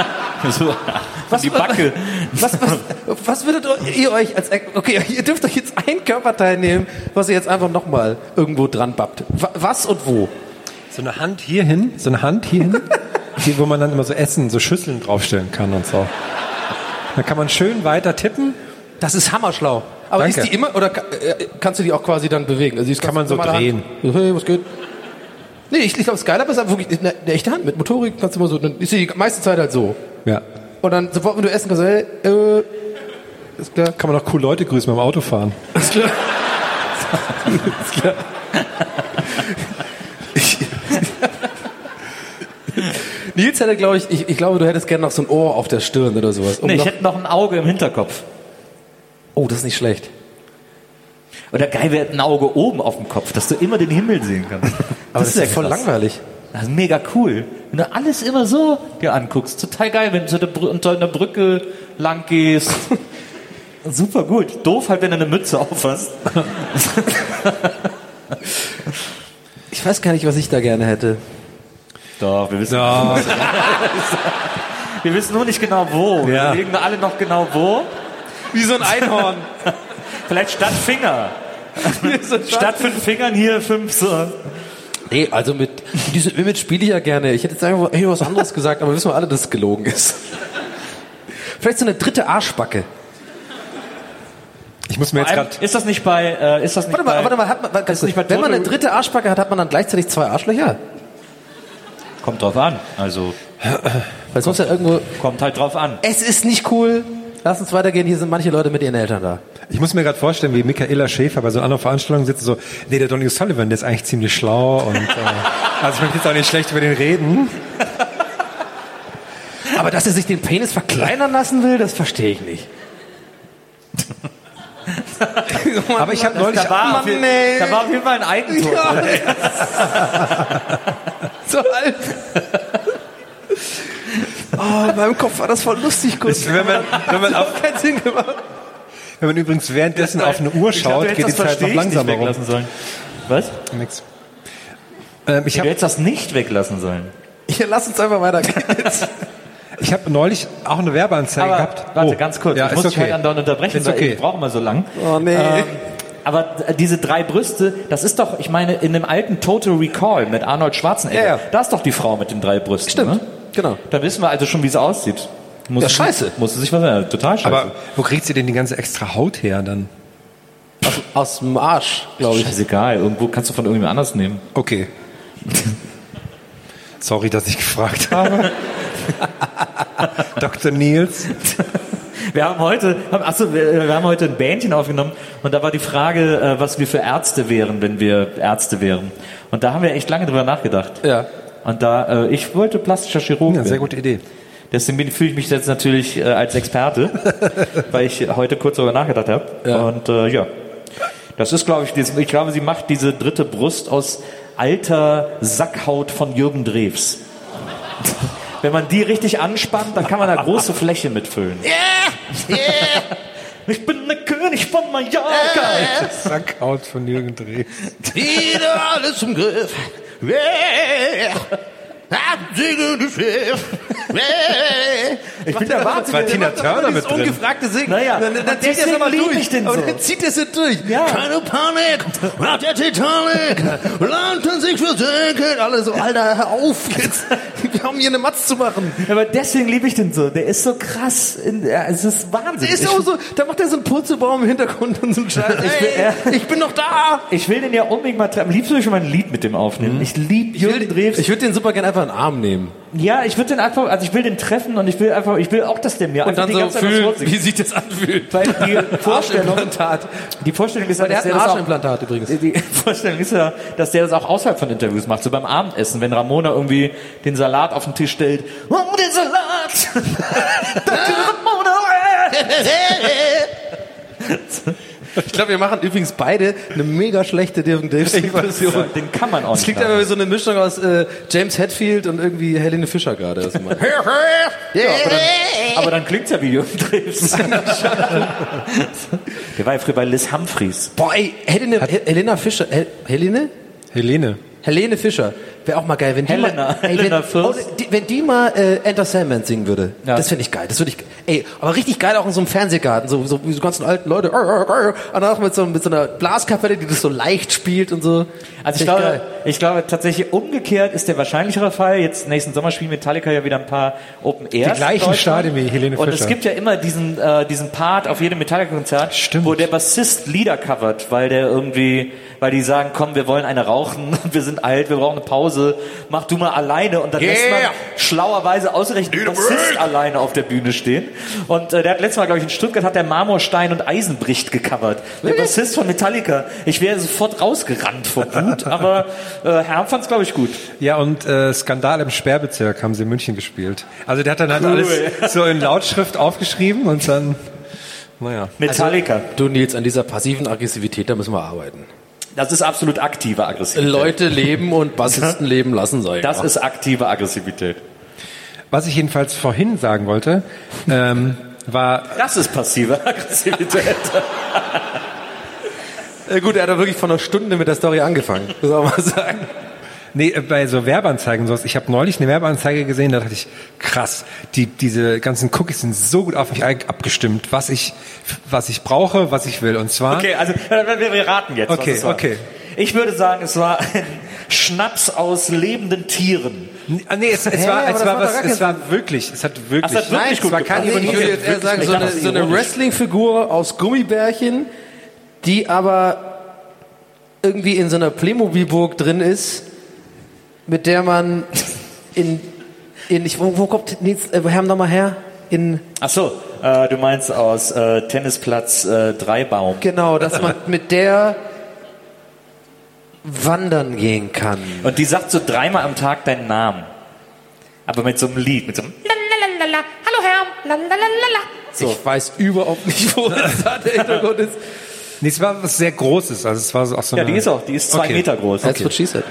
so was, die Backe. Was, was, was würdet ihr euch als, okay, ihr dürft euch jetzt ein Körperteil nehmen, was ihr jetzt einfach nochmal irgendwo dran bappt. Was und wo? So eine Hand hier hin, so eine Hand hier hin, hier, wo man dann immer so Essen, so Schüsseln draufstellen kann und so. Dann kann man schön weiter tippen. Das ist hammerschlau. Aber Danke. ist die immer, oder äh, kannst du die auch quasi dann bewegen? Also die ist kann man so drehen. Hand. Hey, was geht? Nee, ich, ich glaube, Skylab ist einfach wirklich eine, eine echte Hand. Mit Motorik kannst du immer so, dann ist die meiste Zeit halt so. Ja. Und dann sofort, wenn du essen kannst, hey, äh, ist klar. Kann man auch cool Leute grüßen beim Autofahren. Ist klar. ist klar. Nils hätte, glaube ich, ich, ich glaube, du hättest gerne noch so ein Ohr auf der Stirn oder sowas. Um nee, ich noch, hätte noch ein Auge im Hinterkopf. Oh, das ist nicht schlecht. Oder geil wäre ein Auge oben auf dem Kopf, dass du immer den Himmel sehen kannst. Aber das, das ist ja voll krass. Langweilig. Das ist mega cool. Wenn du alles immer so dir anguckst. Total geil, wenn du unter einer Brücke lang gehst. Super gut. Doof halt, wenn du eine Mütze auf hast. Ich weiß gar nicht, was ich da gerne hätte. Doch, wir wissen. Doch. Wir wissen nur nicht genau wo. Ja. Wir legen alle noch genau wo. Wie so ein Einhorn. Vielleicht statt Finger. Statt fünf Fingern hier fünf so. Nee, also mit diese Image spiele ich ja gerne. Ich hätte jetzt einfach was anderes gesagt, aber wissen wir alle, dass es gelogen ist. Vielleicht so eine dritte Arschbacke. Ich muss mir jetzt gerade. Ist das nicht bei? Äh, ist das nicht warte mal, bei, warte mal, hat man, warte, nicht bei wenn man eine dritte Arschbacke hat, hat man dann gleichzeitig zwei Arschlöcher? Kommt drauf an. Also. Weil sonst ja irgendwo. Kommt halt drauf an. Es ist nicht cool. Lass uns weitergehen. Hier sind manche Leute mit ihren Eltern da. Ich muss mir gerade vorstellen, wie Michaela Schäfer bei so einer anderen Veranstaltung sitzt, so, nee, der Donny O'Sullivan, der ist eigentlich ziemlich schlau und, äh, also ich möchte jetzt auch nicht schlecht über den reden. Aber dass er sich den Penis verkleinern lassen will, das verstehe ich nicht. Aber ich habe neulich... Da war, Mann, auf jeden, nee. da war auf jeden Fall ein Eigentor. Ja. So alt. Oh, in meinem Kopf war das voll lustig kurz. Wenn man, wenn man auf, keinen Sinn gemacht. Wenn man übrigens währenddessen auf eine Uhr schaut, glaub, geht die Zeit noch langsamer rum. Sollen. Was? Nix. Ähm, ich du hättest das nicht weglassen sollen. Ja, lass uns einfach weitergehen. Ich habe neulich auch eine Werbeanzeige aber, gehabt. Warte, oh. ganz kurz. Ja, ich muss ist dich okay. halt andauernd unterbrechen, Ist weil okay. ich brauche immer so lang. Oh nee. Ähm, aber diese drei Brüste, das ist doch, ich meine, in dem alten Total Recall mit Arnold Schwarzenegger, Ja, ja. da ist doch die Frau mit den drei Brüsten. Stimmt, ne? genau. Da wissen wir also schon, wie sie aussieht. Muss Ja, scheiße. Musste sich was ändern. Total scheiße. Aber wo kriegt sie denn die ganze extra Haut her dann? Aus, aus dem Arsch, glaube ich. Scheißegal, irgendwo kannst du von irgendjemand anders nehmen. Okay. Sorry, dass ich gefragt habe. Doktor Nils. Wir haben heute, haben, achso, wir, wir haben heute ein Bändchen aufgenommen und da war die Frage, äh, was wir für Ärzte wären, wenn wir Ärzte wären. Und da haben wir echt lange drüber nachgedacht. Ja. Und da, äh, ich wollte plastischer Chirurg Ja, werden. sehr gute Idee. Deswegen fühle ich mich jetzt natürlich äh, als Experte, weil ich heute kurz darüber nachgedacht habe. Ja. Und äh, ja, das ist, glaube ich, dies, ich glaube, sie macht diese dritte Brust aus alter Sackhaut von Jürgen Drews. Wenn man die richtig anspannt, dann kann man da große Fläche mitfüllen. Yeah, yeah. Ich bin der König von Mallorca. Sackhaut von Jürgen Drews. Wieder alles im Griff. Yeah. Ich bin der Wahnsinn. War Tina Turner mit drin. Ungefragte Singen. Naja, dann, dann und zieht er es deswegen aber lieb durch. ich den so. Und dann zieht er es durch. Ja. Keine Panik, nach der Titanic, landen sich versenken. Alle so, Alter, hör auf jetzt. Wir haben hier eine Matz zu machen. Aber deswegen liebe ich den so. Der ist so krass. In, ja, es ist Wahnsinn. Der ist auch so, da macht er so einen Purzelbaum im Hintergrund und so einen Scheiß. Ich will- Ey, ich bin noch da. Ich will den ja unbedingt mal treffen. Am liebsten würde ich schon mal ein Lied mit dem aufnehmen. Ich liebe Ich, will, Jürgen Drews. ich würde den super gerne einfach in den Arm nehmen. Ja, ich würde den einfach, also ich will den treffen und ich will einfach, ich will auch, dass der mir Und einfach dann die so ganze Zeit was fühlen, vorsingt. wie sich das anfühlt. Weil die Vorstellung, Arschimplantat. die Vorstellung ist ja, Der dass hat der ein das auch, Arschimplantat übrigens. die Vorstellung ist ja, dass der das auch außerhalb von Interviews macht, so beim Abendessen, wenn Ramona irgendwie den Salat auf den Tisch stellt. Oh, den Salat! Danke, Ramona! Ich glaube, wir machen übrigens beide eine mega schlechte Jürgen Drews-Impression. Den kann man auch Es nicht. klingt haben. aber wie so eine Mischung aus äh, James Hetfield und irgendwie Helene Fischer gerade. Was du meinst. Ja, aber, dann, aber dann klingt's ja wie Jürgen Drews. Der war ja früher bei Liz Humphreys. Boah, ey, Helene, Hel- Helena Fischer. Hel- Helene? Helene. Helene Fischer. Wäre auch mal geil, wenn die Helena. mal, ey, Helena wenn, Fürst. oh, die, wenn die mal äh, Enter Sandman singen würde. Ja. Das finde ich geil. Das würde ich, ey, aber richtig geil auch in so einem Fernsehgarten, so, so wie so ganzen alten Leute. Und dann auch mit so, mit so einer Blaskapelle, die das so leicht spielt und so. Also ich Find glaube, geil. ich glaube tatsächlich umgekehrt ist der wahrscheinlichere Fall. Jetzt nächsten Sommer spielen Metallica ja wieder ein paar Open Airs. Die gleichen Stadien wie Helene Und Fischer. es gibt ja immer diesen äh, diesen Part auf jedem Metallica-Konzert, Stimmt. wo der Bassist Lieder covert, weil der irgendwie, weil die sagen, komm, wir wollen eine rauchen, wir sind alt, wir brauchen eine Pause, mach du mal alleine. Und dann Yeah. lässt man schlauerweise ausgerechnet den Bassist alleine auf der Bühne stehen. Und äh, der hat letztes Mal, glaube ich, in Stuttgart hat der Marmorstein und Eisenbricht gecovert. Der Bassist von Metallica. Ich wäre sofort rausgerannt vor Wut, aber äh, Herr fand's, glaube ich, gut. Ja, und äh, Skandal im Sperrbezirk haben sie in München gespielt. Also der hat dann halt alles so in Lautschrift aufgeschrieben und dann, naja. Metallica. Du Nils, an dieser passiven Aggressivität, da müssen wir arbeiten. Das ist absolut aktive Aggressivität. Leute leben und Bassisten leben lassen, sag ich Das mal. ist aktive Aggressivität. Was ich jedenfalls vorhin sagen wollte, ähm, war... Das ist passive Aggressivität. Äh, gut, er hat ja wirklich vor einer Stunde mit der Story angefangen, muss man mal sagen. Nee, bei so Werbeanzeigen und sowas. Ich habe neulich eine Werbeanzeige gesehen, da dachte ich, krass, die, diese ganzen Cookies sind so gut auf mich abgestimmt, was ich, was ich brauche, was ich will. Und zwar... Okay, also wir, wir raten jetzt. Okay, was es war. okay. Ich würde sagen, es war ein Schnaps aus lebenden Tieren. Ah, nee, es, es Hä, war, aber es das war, macht doch was, gar keinen es war wirklich, es hat wirklich, Ach, es hat wirklich es gut war keine gepasst. Ich Ironie. würde jetzt eher sagen, Ich so dachte, eine, das so ist eine ironisch. Wrestling-Figur aus Gummibärchen, die aber irgendwie in so einer Playmobil-Burg drin ist, mit der man in, in ich, wo, wo kommt Nils, äh, woher noch mal her? In, Ach so, äh, du meinst aus äh, Tennisplatz äh, Dreibaum. genau, dass man mit der wandern gehen kann. Und die sagt so dreimal am Tag deinen Namen. Aber mit so einem Lied, mit so einem Lalalala. Hallo Herr. Lalalala. So. Ich weiß überhaupt nicht, wo das da der Hintergrund ist. Nee, es war was sehr Großes, also es war so auch so Ja, eine... die ist auch, die ist zwei Okay. Meter groß. That's what she said.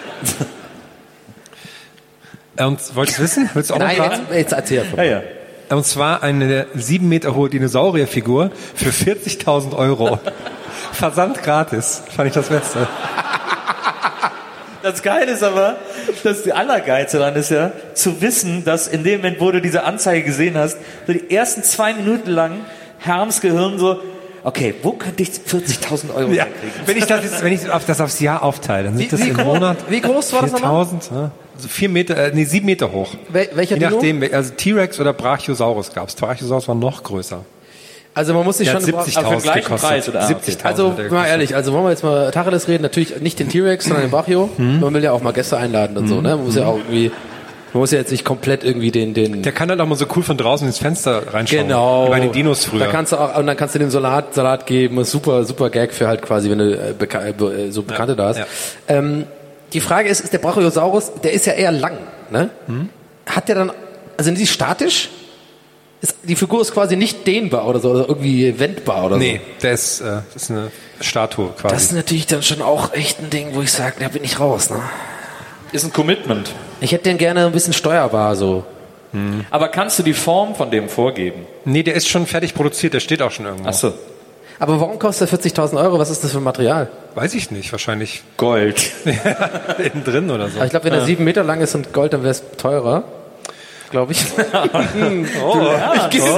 Und wolltest du wissen? Willst du auch Nein, noch jetzt, fragen? jetzt erzähl. Ja, ja. Und zwar eine sieben Meter hohe Dinosaurierfigur für vierzigtausend Euro. Versand gratis. Fand ich das Beste. Das Geile ist aber, das die Allergeilste daran ist ja, zu wissen, dass in dem Moment, wo du diese Anzeige gesehen hast, so die ersten zwei Minuten lang Herms Gehirn so, okay, wo könnte ich vierzigtausend Euro ja, kriegen? Wenn ich das, jetzt, wenn ich auf das aufs Jahr aufteile, dann sind Wie- das wie im groß- Monat wie groß war das nochmal? viertausend, ne? Also vier Meter, äh, nee, sieben Meter hoch. Wel- welcher Je Dino? nachdem, also T-Rex oder Brachiosaurus gab's. Brachiosaurus war noch größer. Also man muss sich Der schon... hat siebzigtausend gekostet. siebzigtausend Also hat der mal gekostet. ehrlich, also wollen wir jetzt mal Tacheles reden, natürlich nicht den T-Rex, sondern den Brachio. Mhm. Man will ja auch mal Gäste einladen und so, ne? Man muss ja auch irgendwie... Man muss ja jetzt nicht komplett irgendwie den... den Der kann halt auch mal so cool von draußen ins Fenster reinschauen. Genau. Wie bei den Dinos früher. Da kannst du auch, und dann kannst du dem Salat, Salat geben. Das ist super, super Gag für halt quasi, wenn du äh, beka äh, be- äh, so Bekannte da hast. ja. Ähm, die Frage ist, ist der Brachiosaurus, der ist ja eher lang, ne? Hm? Hat der dann, also sind die statisch? Ist, die Figur ist quasi nicht dehnbar oder so, oder irgendwie wendbar oder Nee, der ist, äh, das ist eine Statue so. quasi. Das ist natürlich dann schon auch echt ein Ding, wo ich sage, da bin ich raus, ne? Ist ein Commitment. Ich hätte den gerne ein bisschen steuerbar, so. Aber kannst du die Form von dem vorgeben? Nee, der ist schon fertig produziert, der steht auch schon irgendwo. Ach so. Aber warum kostet er vierzigtausend Euro? Was ist das für ein Material? Weiß ich nicht, wahrscheinlich Gold. innen drin oder so. Aber ich glaube, wenn er sieben Meter lang ist und Gold, dann wäre es teurer. Glaube ich. Oh, ich, geh-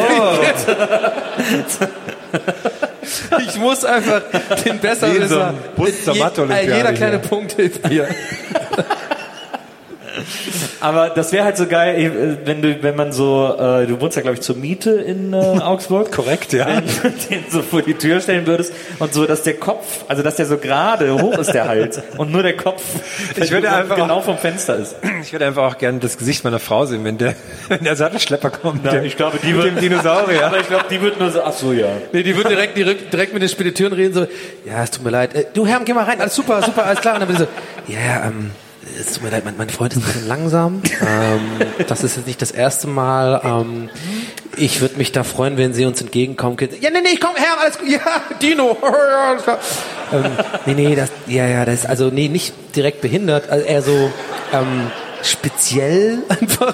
ich muss einfach den besseren Wie in so sagen. einem Bus zur Mathe-Olympiade Jeder kleine hier. Punkt hilft mir. Aber das wäre halt so geil, wenn du, wenn man so, äh, du wohnst ja glaube ich zur Miete in äh, Augsburg. Korrekt, ja. Wenn du den so vor die Tür stellen würdest und so, dass der Kopf, also dass der so gerade hoch ist, der Hals, und nur der Kopf Ich würde einfach genau auch- vom Fenster ist. Ich würde einfach auch gerne das Gesicht meiner Frau sehen, wenn der, wenn der Sattelschlepper kommt. Ja, der, ich glaube, die mit wird- dem Dinosaurier. Aber ich glaube, die wird nur so, ach so, ja. Nee, die wird direkt, direkt, direkt mit den Spediteuren reden, so, ja, es tut mir leid. Äh, du Herr, geh mal rein, alles super, super, alles klar. Und dann bin ich so, ja, ähm, es tut mir leid, mein, mein Freund ist ein bisschen langsam. ähm, das ist jetzt nicht das erste Mal. Ähm, ich würde mich da freuen, wenn Sie uns entgegenkommen können. Ja, nee, nee, komm, Herr, alles gut. Ja, Dino. Ja, alles klar. ähm, nee, nee, das, ja, ja, das ist also, nee, nicht direkt behindert, also eher so, ähm, speziell einfach.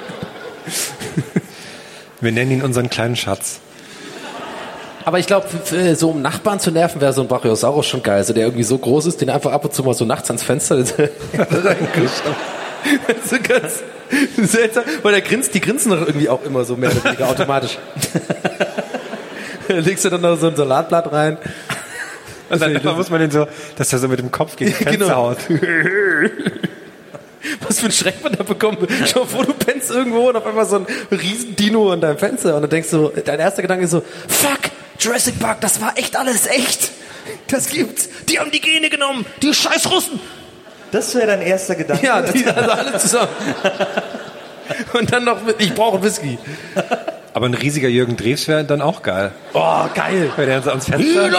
Wir nennen ihn unseren kleinen Schatz. Aber ich glaube, so um Nachbarn zu nerven, wäre so ein Brachiosaurus schon geil. Also der irgendwie so groß ist, den einfach ab und zu mal so nachts ans Fenster reingeschaut. So ganz seltsam. Weil der grinst, die grinsen doch irgendwie auch immer so mehr oder weniger automatisch. Da legst du dann noch so ein Salatblatt rein. Und dann, dann muss man den so, dass er so mit dem Kopf gegen das Fenster Genau. haut. Was für ein Schreck man da bekommt. Schau vor, du pennst irgendwo und auf einmal so ein riesen Dino an deinem Fenster. Und dann denkst du, dein erster Gedanke ist so, fuck, Jurassic Park, das war echt alles echt. Das gibt's. Die haben die Gene genommen. Die scheiß Russen. Das wäre dein erster Gedanke. Ja, die also alle zusammen. Und dann noch mit, ich brauche Whisky. Aber ein riesiger Jürgen Drews wäre dann auch geil. Oh, geil. Wenn der so ans Fenster...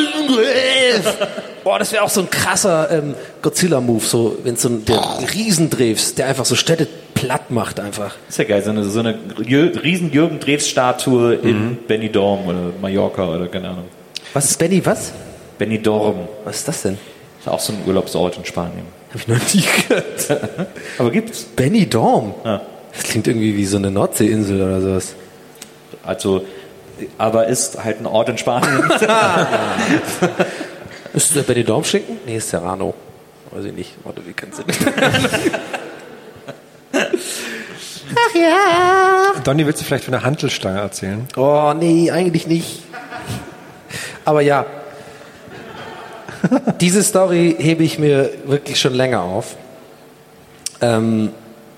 Boah, das wäre auch so ein krasser ähm, Godzilla-Move, so, wenn so ein der Riesendrews, der einfach so Städte platt macht einfach. Ist ja geil, so eine, so eine Jö- riesen Jürgen Drews-Statue in Benidorm oder Mallorca oder keine Ahnung. Was ist Benny, was? Benidorm. Was ist das denn? Ist auch so ein Urlaubsort in Spanien. Hab ich noch nie gehört. Aber gibt's. Benidorm? Ja. Das klingt irgendwie wie so eine Nordseeinsel oder sowas. Also, aber ist halt ein Ort in Spanien. Ist der Benidorm Schinken? Nee, ist Serrano. Weiß ich nicht. Warte, wie kannst du Ach ja. Donny, willst du vielleicht von der Hantelstange erzählen? Oh, nee, eigentlich nicht. Aber ja. Diese Story hebe ich mir wirklich schon länger auf. Ähm,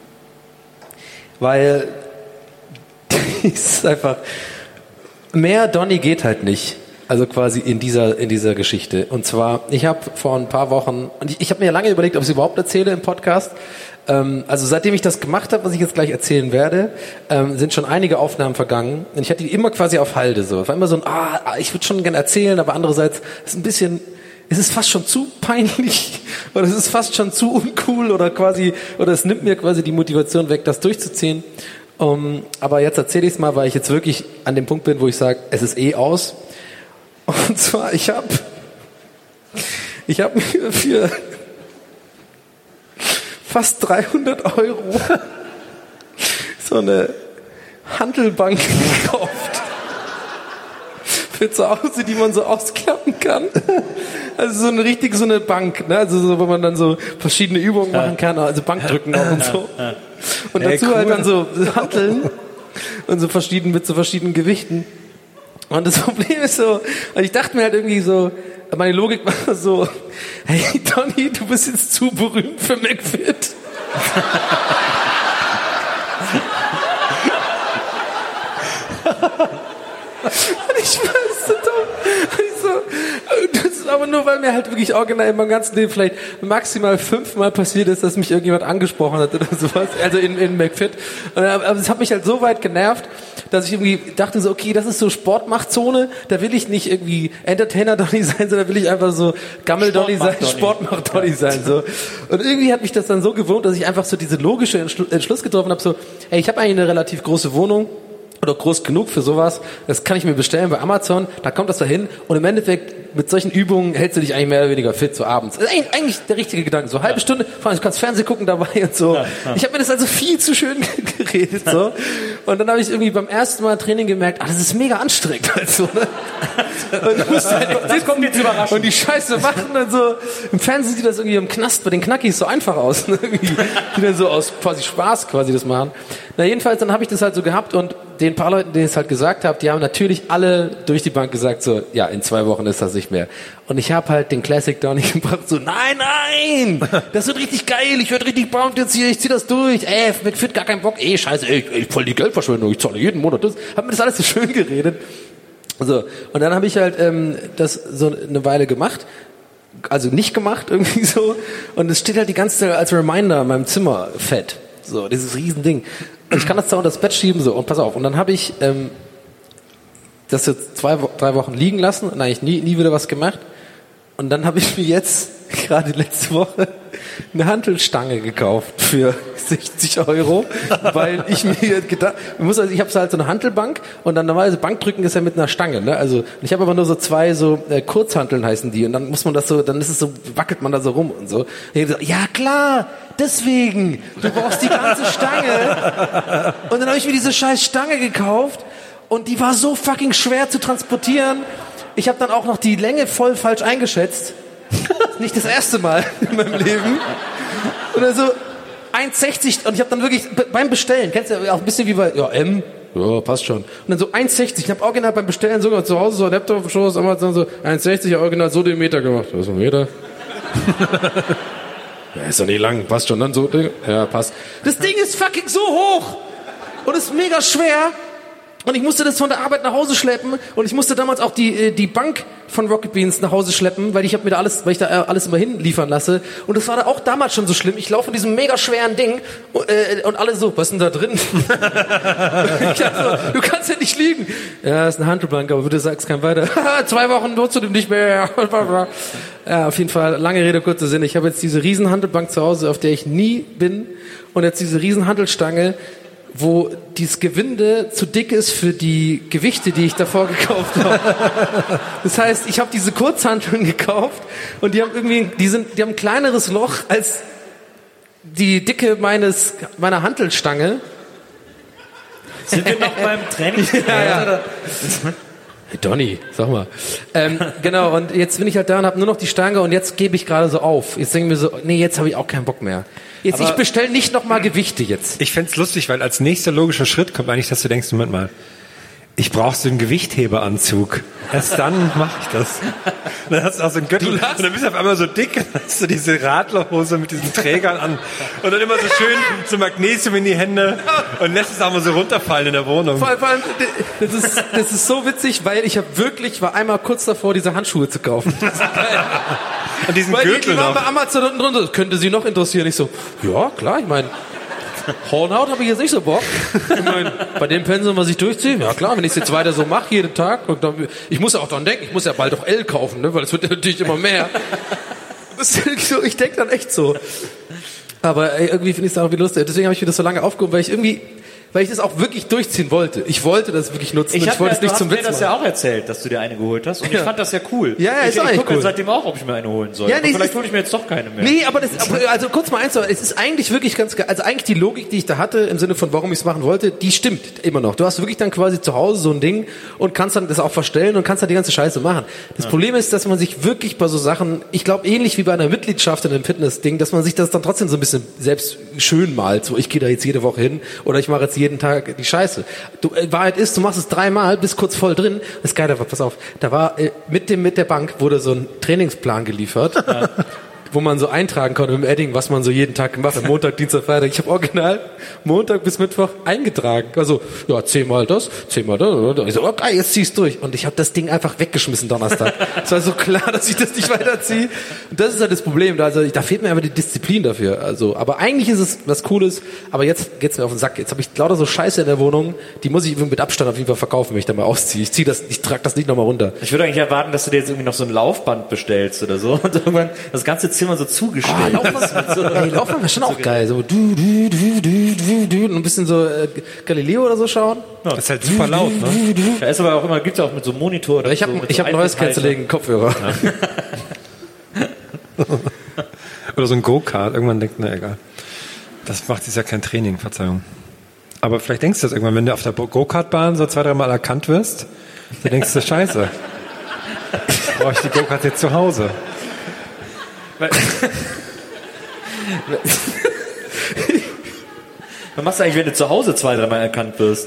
weil die ist einfach mehr Donny geht halt nicht. Also quasi in dieser in dieser Geschichte. Und zwar, ich habe vor ein paar Wochen, und ich, ich habe mir ja lange überlegt, ob ich es überhaupt erzähle im Podcast. Ähm, also seitdem ich das gemacht habe, was ich jetzt gleich erzählen werde, ähm, sind schon einige Aufnahmen vergangen. Und ich hatte die immer quasi auf Halde. So. Es war immer so ein, ah, ich würde schon gerne erzählen, aber andererseits ist ein bisschen, es ist fast schon zu peinlich oder es ist fast schon zu uncool oder quasi, oder es nimmt mir quasi die Motivation weg, das durchzuziehen. Um, aber jetzt erzähle ich es mal, weil ich jetzt wirklich an dem Punkt bin, wo ich sage, es ist eh aus. Und zwar, ich habe ich hab mir für fast dreihundert Euro so eine Hantelbank gekauft. für zu Hause, die man so ausklappen kann. Also so eine richtig so eine Bank, ne? Also so, wo man dann so verschiedene Übungen machen kann, also Bankdrücken auch und so. Und dazu hey, cool. halt dann so Hanteln und so verschieden mit so verschiedenen Gewichten. Und das Problem ist so, und ich dachte mir halt irgendwie so, meine Logik war so, hey Donny, du bist jetzt zu berühmt für McFit. Und ich war so dumm. Und ich so, das ist aber nur, weil mir halt wirklich original in meinem ganzen Leben vielleicht maximal fünfmal passiert ist, dass mich irgendjemand angesprochen hat oder sowas. Also in, in McFit. Und, aber es hat mich halt so weit genervt, dass ich irgendwie dachte so, okay, das ist so Sportmachtzone, da will ich nicht irgendwie Entertainer-Donny sein, sondern will ich einfach so Gammel-Donny sein, Sportmach-Donny sein, so. Und irgendwie hat mich das dann so gewohnt, dass ich einfach so diese logische Entschlu- Entschluss getroffen habe, so, ey, ich habe eigentlich eine relativ große Wohnung, oder groß genug für sowas, das kann ich mir bestellen bei Amazon, da kommt das dahin und im Endeffekt mit solchen Übungen hältst du dich eigentlich mehr oder weniger fit, so abends. Das ist eigentlich der richtige Gedanke, so eine halbe Stunde, vor allem du kannst Fernsehen gucken dabei und so. Ich habe mir das also viel zu schön geredet, so. Und dann habe ich irgendwie beim ersten Mal Training gemerkt, ah, das ist mega anstrengend, halt so, ne? Und du musst halt das kommt jetzt überraschend. Und die Scheiße machen dann so, im Fernsehen sieht das irgendwie im Knast bei den Knackis so einfach aus, ne? Irgendwie, die dann so aus quasi Spaß quasi das machen. Na jedenfalls, dann habe ich das halt so gehabt und den paar Leuten, denen ich es halt gesagt habe, die haben natürlich alle durch die Bank gesagt so, ja, in zwei Wochen ist das nicht mehr. Und ich habe halt den Classic Donny gebracht, so, nein, nein, das wird richtig geil, ich werde richtig bound jetzt hier, ich zieh das durch, ey, McFit, gar keinen Bock, ey, scheiße, ey, ey voll die Geldverschwendung, ich zahle jeden Monat das. Hab mir das alles so schön geredet. So, und dann habe ich halt ähm, das so eine Weile gemacht, also nicht gemacht irgendwie so, und es steht halt die ganze Zeit als Reminder in meinem Zimmer fett, so, dieses Riesending. Und ich kann das da unter das Bett schieben, so, und pass auf, und dann habe ich ähm, das jetzt zwei, drei Wochen liegen lassen und eigentlich nie, nie wieder was gemacht. Und dann habe ich mir jetzt, gerade letzte Woche, eine Hantelstange gekauft für sechzig Euro, weil ich mir gedacht, ich muss also, ich habe halt so eine Hantelbank und dann normalerweise Bankdrücken ist ja mit einer Stange, ne? Also ich habe aber nur so zwei so äh, Kurzhanteln heißen die und dann muss man das so, dann ist es so, wackelt man da so rum und so. Und ich dachte, ja klar, deswegen, du brauchst die ganze Stange. Und dann habe ich mir diese scheiß Stange gekauft und die war so fucking schwer zu transportieren. Ich habe dann auch noch die Länge voll falsch eingeschätzt. Nicht das erste Mal in meinem Leben. Oder so eins sechzig und ich habe dann wirklich beim Bestellen, kennst du ja auch ein bisschen wie bei ja M, ja passt schon. Und dann so eins sechzig, ich habe original beim Bestellen sogar zu Hause so ein Laptop Shows Amazon so eins sechzig original so den Meter gemacht. Das ist ein Meter. Ja, ist doch nicht lang, passt schon. Dann so, ja passt. Das Ding ist fucking so hoch und ist mega schwer. Und ich musste das von der Arbeit nach Hause schleppen und ich musste damals auch die die Bank von Rocket Beans nach Hause schleppen, weil ich habe mir da alles, weil ich da alles immer hinliefern lasse. Und das war da auch damals schon so schlimm. Ich laufe in diesem mega schweren Ding und, äh, und alle so, was ist denn da drin? Ich so, du kannst ja nicht liegen. Ja, ist eine Hantelbank, aber bitte sag's kein weiter. Zwei Wochen nutzt du dem nicht mehr. Ja, auf jeden Fall, lange Rede, kurzer Sinn. Ich habe jetzt diese riesen Hantelbank zu Hause, auf der ich nie bin und jetzt diese riesen Hantelstange, wo dieses Gewinde zu dick ist für die Gewichte, die ich davor gekauft habe. Das heißt, ich habe diese Kurzhanteln gekauft und die haben irgendwie, die sind, die haben ein kleineres Loch als die Dicke meines meiner Hantelstange. Sind wir noch beim Training? Ja, ja. Hey Donny, sag mal. Ähm, genau, und jetzt bin ich halt da und habe nur noch die Stange und jetzt gebe ich gerade so auf. Jetzt denke ich mir so, nee, jetzt habe ich auch keinen Bock mehr. Jetzt, aber ich bestelle nicht nochmal Gewichte jetzt. Ich fänd's lustig, weil als nächster logischer Schritt kommt eigentlich, dass du denkst, Moment mal, ich brauche so einen Gewichtheberanzug. Erst dann mache ich das. Und dann hast du auch so einen Gürtel und dann bist du auf einmal so dick und dann hast du diese Radlerhose mit diesen Trägern an und dann immer so schön so Magnesium in die Hände und lässt es auch mal so runterfallen in der Wohnung. Vor allem, vor allem das, ist, das ist so witzig, weil ich habe wirklich, war einmal kurz davor, diese Handschuhe zu kaufen. Das ist geil. Und diesen weil Gürtel die, die waren noch. bei Amazon unten drunter, das könnte Sie noch interessieren. Ich so, ja klar, ich meine, Hornhaut habe ich jetzt nicht so Bock. Ich meine, bei dem Pensum, was ich durchziehe, ja klar, wenn ich es jetzt weiter so mache, jeden Tag, und dann, ich muss ja auch dran denken, ich muss ja bald auch L kaufen, ne, weil es wird ja natürlich immer mehr. Das ist so, ich denke dann echt so. Aber ey, irgendwie finde ich es auch wie lustig. Deswegen habe ich mir das so lange aufgehoben, weil ich irgendwie weil ich das auch wirklich durchziehen wollte. Ich wollte das wirklich nutzen Ich, und hab ich wollte ja, es nicht du zum hast mir Witz das machen. ja auch erzählt, dass du dir eine geholt hast. Und Ja. ich fand das ja cool. Ja, ja, ich ist auch ich echt gucke cool. seitdem auch, ob ich mir eine holen soll. Ja, Aber nee, vielleicht es- hole ich mir jetzt doch keine mehr. Nee, aber das, aber, also kurz mal eins, es ist eigentlich wirklich ganz geil. Also eigentlich die Logik, die ich da hatte, im Sinne von, warum ich es machen wollte, die stimmt immer noch. Du hast wirklich dann quasi zu Hause so ein Ding und kannst dann das auch verstellen und kannst dann die ganze Scheiße machen. Das Ja. Problem ist, dass man sich wirklich bei so Sachen, ich glaube ähnlich wie bei einer Mitgliedschaft in einem Fitnessding, dass man sich das dann trotzdem so ein bisschen selbst schön malt. So, ich gehe da jetzt jede Woche hin oder ich mache jetzt jeden Tag die Scheiße. Du, äh, Wahrheit ist, du machst es dreimal, bist kurz voll drin. Das Geile war, pass auf, da war äh, mit dem mit der Bank wurde so ein Trainingsplan geliefert. Ja. Wo man so eintragen konnte mit dem Edding, was man so jeden Tag gemacht hat. Montag, Dienstag, Freitag. Ich habe original Montag bis Mittwoch eingetragen. Also, ja, zehnmal das, zehnmal das. Ich so, okay, jetzt zieh's durch. Und ich habe das Ding einfach weggeschmissen Donnerstag. Es war so klar, dass ich das nicht weiterziehe. Und das ist halt das Problem. Also, da fehlt mir einfach die Disziplin dafür. Also, aber eigentlich ist es was Cooles. Aber jetzt geht's mir auf den Sack. Jetzt habe ich lauter so Scheiße in der Wohnung. Die muss ich irgendwie mit Abstand auf jeden Fall verkaufen, wenn ich da mal ausziehe. Ich zieh das, ich trage das nicht nochmal runter. Ich würde eigentlich erwarten, dass du dir jetzt irgendwie noch so ein Laufband bestellst oder so. Und irgendwann das ganze Zimmer so zugestellt. Ah, Laufband, so, ey, Laufband wäre schon auch geil. So, du, du, du, du, du, du, und ein bisschen so äh, Galileo oder so schauen. Ja, das ist halt super laut, ne? Da ist aber auch immer, gibt's ja auch mit so einem Monitor oder Ich habe so, mit ich so hab neues Canceling Kopfhörer. Ja. Oder so ein Go-Kart. Irgendwann denkt, na egal. Das macht jetzt ja kein Training, Verzeihung. Aber vielleicht denkst du das irgendwann, wenn du auf der Go-Kart-Bahn so zwei, dreimal erkannt wirst, dann denkst du, scheiße. Brauche ich die Go-Kart jetzt zu Hause? Was machst du eigentlich, wenn du zu Hause zwei, dreimal erkannt wirst?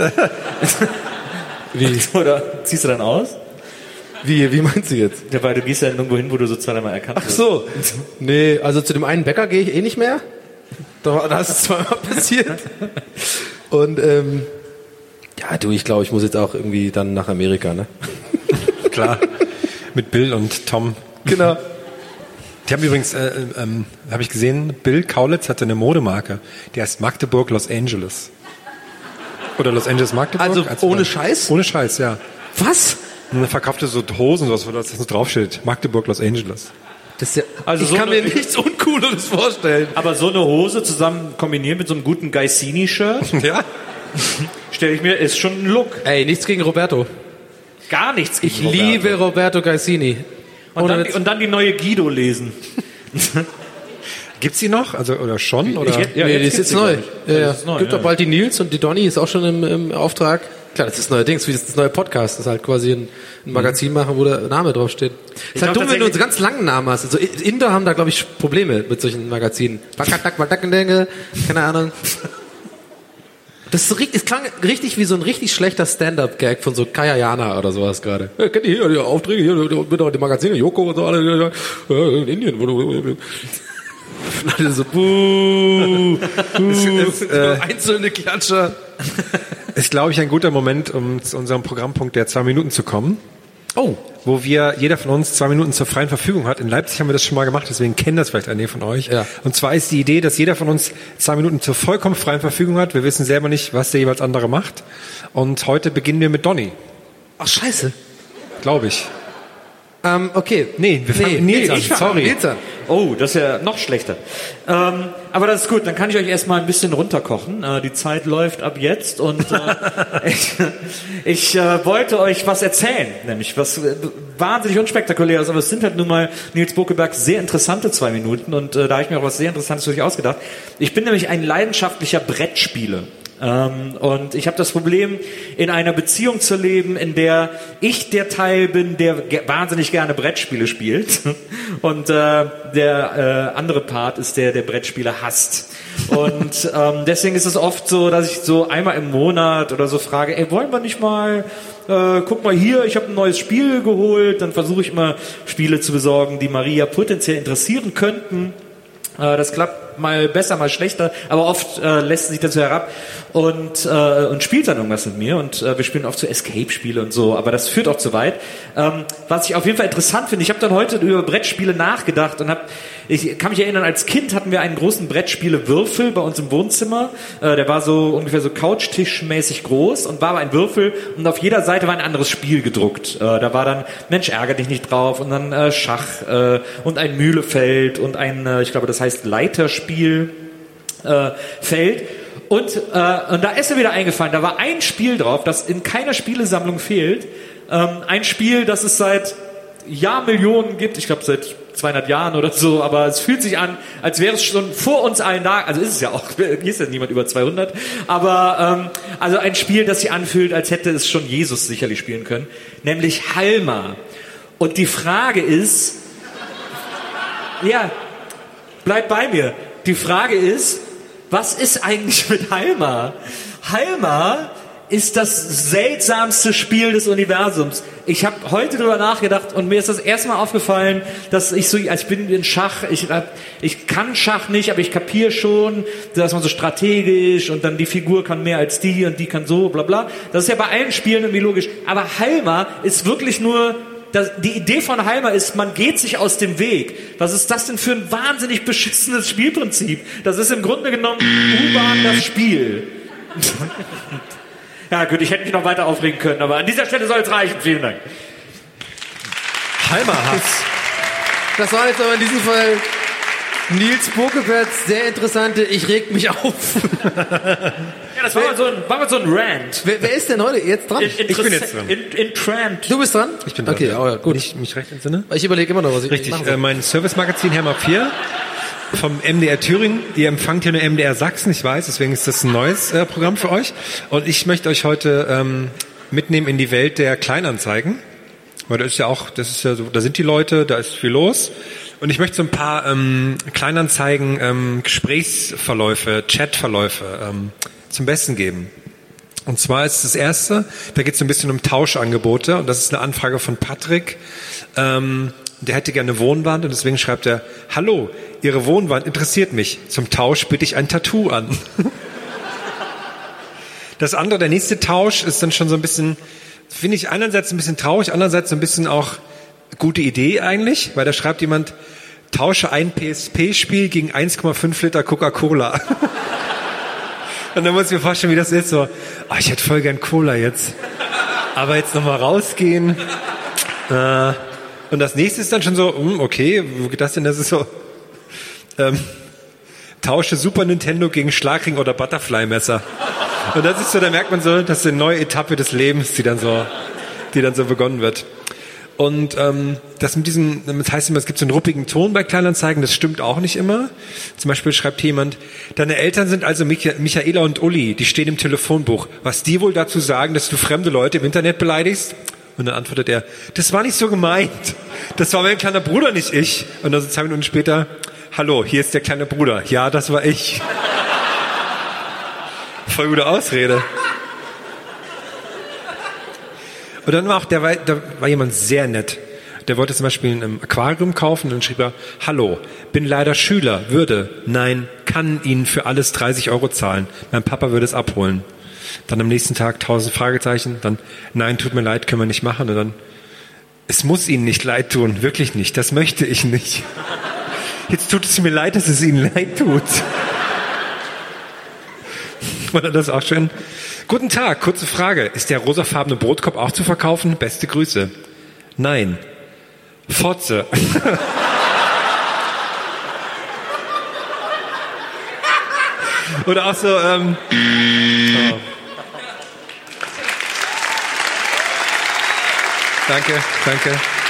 Wie? Oder ziehst du dann aus? Wie, wie meinst du jetzt? Ja, weil du gehst ja irgendwo hin, wo du so zwei, dreimal erkannt Ach wirst. so. Nee, also zu dem einen Bäcker gehe ich eh nicht mehr. Da, da ist es zweimal passiert. Und ähm, ja, du, ich glaube, ich muss jetzt auch irgendwie dann nach Amerika, ne? Klar. Mit Bill und Tom. Genau. Die haben übrigens, äh, ähm, habe ich gesehen, Bill Kaulitz hatte eine Modemarke, die heißt Magdeburg Los Angeles. Oder Los Angeles Magdeburg. Also als ohne man, Scheiß? Ohne Scheiß, ja. Was? Und dann verkaufte so Hosen, was, wo das so draufsteht. Magdeburg Los Angeles. Das ist ja, Also ich so kann eine- mir nichts Uncooleres vorstellen. Aber so eine Hose zusammen kombiniert mit so einem guten Gaisini-Shirt, Ja. stelle ich mir, ist schon ein Look. Ey, nichts gegen Roberto. Gar nichts gegen Ich Roberto. liebe Roberto Gaisini. Und Ohne dann, Witz. und dann die neue Guido lesen. Gibt's die noch? Also, oder schon? Oder? Ich- Ja, nee, jetzt die ist gibt's jetzt die, neu. glaub ich. Ja, Ja, ja. das ist neu, Gibt ja. doch bald die Nils und die Donny ist auch schon im, im Auftrag. Klar, das ist neuerdings, wie das, das neue Podcast. Das ist halt quasi ein, ein Magazin machen, wo der Name draufsteht. Ich Ist halt glaub dumm, wenn du einen tatsächlich- ganz langen Namen hast. Also Inder haben da, glaube ich, Probleme mit solchen Magazinen. Bakatak, Batakendenge, keine Ahnung. Das ist so richtig, es klang richtig wie so ein richtig schlechter Stand-Up-Gag von so Kaya Jana oder sowas gerade. Ja, kennt ihr hier die Aufträge hier mit die Magazine, Joko und so alle ja, in Indien. Wo du, und alle so, buh, buh, ist, äh, einzelne Klatscher. Ist, glaube ich, ein guter Moment, um zu unserem Programmpunkt der zwei Minuten zu kommen. Oh. Wo wir, jeder von uns zwei Minuten zur freien Verfügung hat. In Leipzig haben wir das schon mal gemacht, deswegen kennen das vielleicht einige von euch. Ja. Und zwar ist die Idee, dass jeder von uns zwei Minuten zur vollkommen freien Verfügung hat. Wir wissen selber nicht, was der jeweils andere macht. Und heute beginnen wir mit Donny. Ach, scheiße. Glaube ich. Ähm, okay. Nee, wir fangen Nee, mit Nils nee, an. ich fang Sorry. mit Nils an. Oh, das ist ja noch schlechter. Ähm, aber das ist gut, dann kann ich euch erstmal ein bisschen runterkochen. Äh, die Zeit läuft ab jetzt und äh, ich, ich äh, wollte euch was erzählen, nämlich was äh, wahnsinnig unspektakuläres, aber es sind halt nun mal Nils Bokelberg sehr interessante zwei Minuten und äh, da habe ich mir auch was sehr Interessantes für euch ausgedacht. Ich bin nämlich ein leidenschaftlicher Brettspieler. Ähm, und ich habe das Problem, in einer Beziehung zu leben, in der ich der Teil bin, der ge- wahnsinnig gerne Brettspiele spielt und äh, der äh, andere Part ist der, der Brettspiele hasst. Und ähm, deswegen ist es oft so, dass ich so einmal im Monat oder so frage, ey, wollen wir nicht mal, äh, guck mal hier, ich habe ein neues Spiel geholt, dann versuche ich immer Spiele zu besorgen, die Maria potenziell interessieren könnten. Äh, das klappt mal besser, mal schlechter, aber oft äh, lässt sich dazu herab und, äh, und spielt dann irgendwas mit mir und äh, wir spielen oft so Escape-Spiele und so, aber das führt auch zu weit. Ähm, was ich auf jeden Fall interessant finde, ich habe dann heute über Brettspiele nachgedacht und hab, ich kann mich erinnern, als Kind hatten wir einen großen Brettspiele-Würfel bei uns im Wohnzimmer, äh, der war so ungefähr so Couchtischmäßig groß und war aber ein Würfel und auf jeder Seite war ein anderes Spiel gedruckt. Äh, da war dann Mensch, ärger dich nicht drauf und dann äh, Schach äh, und ein Mühlefeld und ein, äh, ich glaube, das heißt Leiterspiel äh, Feld. Und, äh, und da ist mir wieder eingefallen, da war ein Spiel drauf, das in keiner Spielesammlung fehlt. Ähm, ein Spiel, das es seit Jahrmillionen gibt, ich glaube seit zweihundert Jahren oder so, aber es fühlt sich an, als wäre es schon vor uns allen da, also ist es ja auch, hier ist ja niemand über zweihundert, aber ähm, also ein Spiel, das sich anfühlt, als hätte es schon Jesus sicherlich spielen können, nämlich Halma. Und die Frage ist, ja, bleib bei mir, die Frage ist, was ist eigentlich mit Halma? Halma ist das seltsamste Spiel des Universums. Ich habe heute drüber nachgedacht und mir ist das erstmal aufgefallen, dass ich so, also ich bin in Schach, ich, ich kann Schach nicht, aber ich kapiere schon, dass man so strategisch und dann die Figur kann mehr als die und die kann so, bla bla. Das ist ja bei allen Spielen irgendwie logisch. Aber Halma ist wirklich nur, das, die Idee von Halma ist, man geht sich aus dem Weg. Was ist das denn für ein wahnsinnig beschissenes Spielprinzip? Das ist im Grunde genommen U-Bahn das Spiel. Ja gut, ich hätte mich noch weiter aufregen können, aber an dieser Stelle soll es reichen. Vielen Dank. Halma-Hass. Das war jetzt aber in diesem Fall Nils Bokeberts sehr interessante Ich reg mich auf. Ja, das war mal so ein, war mal so ein Rant. Wer, wer ist denn heute jetzt dran? In, ich bin jetzt dran. In, in Trant. Du bist dran? Ich bin dran. Okay, oh ja, gut. Ich mich recht entsinne. Ich überlege immer noch, was ich Richtig, machen soll. äh, mein Service-Magazin Herr vier vom M D R Thüringen. Ihr empfangt hier nur M D R Sachsen, ich weiß, deswegen ist das ein neues äh, Programm für euch. Und ich möchte euch heute ähm, mitnehmen in die Welt der Kleinanzeigen. Weil da ist ja auch, das ist ja so, da sind die Leute, da ist viel los. Und ich möchte so ein paar ähm, Kleinanzeigen, ähm, Gesprächsverläufe, Chatverläufe ähm, zum Besten geben. Und zwar ist das erste, da geht es so ein bisschen um Tauschangebote. Und das ist eine Anfrage von Patrick. Ähm, der hätte gerne eine Wohnwand und deswegen schreibt er, hallo, Ihre Wohnwand interessiert mich. Zum Tausch bitte ich ein Tattoo an. Das andere, der nächste Tausch ist dann schon so ein bisschen, finde ich einerseits ein bisschen traurig, andererseits so ein bisschen auch gute Idee eigentlich, weil da schreibt jemand, tausche ein P S P-Spiel gegen eins Komma fünf Liter Coca-Cola. Und dann muss ich mir vorstellen, wie das ist, so, oh, ich hätte voll gern Cola jetzt, aber jetzt nochmal rausgehen. Äh, und das nächste ist dann schon so, okay, wo geht das denn? Das ist so, ähm, tausche Super Nintendo gegen Schlagring oder Butterfly-Messer. Und das ist so, da merkt man so, das ist eine neue Etappe des Lebens, die dann so, die dann so begonnen wird. Und ähm, das mit diesem, das heißt immer, es gibt so einen ruppigen Ton bei Kleinanzeigen, das stimmt auch nicht immer. Zum Beispiel schreibt jemand, deine Eltern sind also Micha- Michaela und Uli, die stehen im Telefonbuch. Was die wohl dazu sagen, dass du fremde Leute im Internet beleidigst? Und dann antwortet er, das war nicht so gemeint. Das war mein kleiner Bruder, nicht ich. Und dann so zwei Minuten später, hallo, hier ist der kleine Bruder. Ja, das war ich. Voll gute Ausrede. Und dann war auch, der war, da war jemand sehr nett. Der wollte zum Beispiel ein Aquarium kaufen und dann schrieb er, hallo, bin leider Schüler, würde, nein, kann Ihnen für alles dreißig Euro zahlen. Mein Papa würde es abholen. Dann am nächsten Tag tausend Fragezeichen, dann, nein, tut mir leid, können wir nicht machen. Und dann, es muss Ihnen nicht leid tun, wirklich nicht, das möchte ich nicht. Jetzt tut es mir leid, dass es Ihnen leid tut. Oder das auch schön? Guten Tag, kurze Frage. Ist der rosafarbene Brotkorb auch zu verkaufen? Beste Grüße. Nein. Fotze. Oder auch so, ähm... Oh. Danke, danke.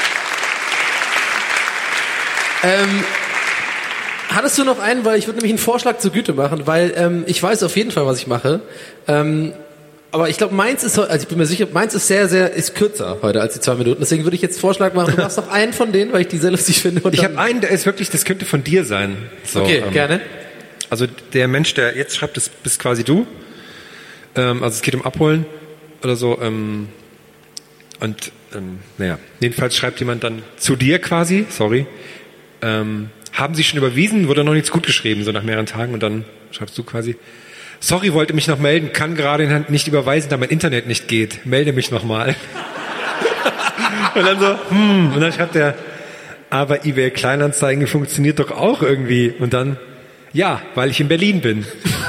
Ähm... Hattest du noch einen, weil ich würde nämlich einen Vorschlag zur Güte machen, weil ähm, ich weiß auf jeden Fall, was ich mache. Ähm, aber ich glaube, meins ist, also ich bin mir sicher, meins ist sehr, sehr, ist kürzer heute als die zwei Minuten. Deswegen würde ich jetzt Vorschlag machen, du machst noch einen von denen, weil ich die sehr lustig finde. Und ich habe einen, der ist wirklich, das könnte von dir sein. So, okay, ähm, gerne. Also der Mensch, der jetzt schreibt, das bist quasi du. Ähm, also es geht um Abholen oder so. Ähm, und ähm, naja, jedenfalls schreibt jemand dann zu dir quasi, sorry, ähm, haben Sie schon überwiesen? Wurde noch nichts gut geschrieben, so nach mehreren Tagen. Und dann schreibst du quasi, sorry, wollte mich noch melden, kann gerade nicht überweisen, da mein Internet nicht geht. Melde mich nochmal. Und dann so, hm. Und dann schreibt er, aber eBay Kleinanzeigen funktioniert doch auch irgendwie. Und dann, ja, weil ich in Berlin bin.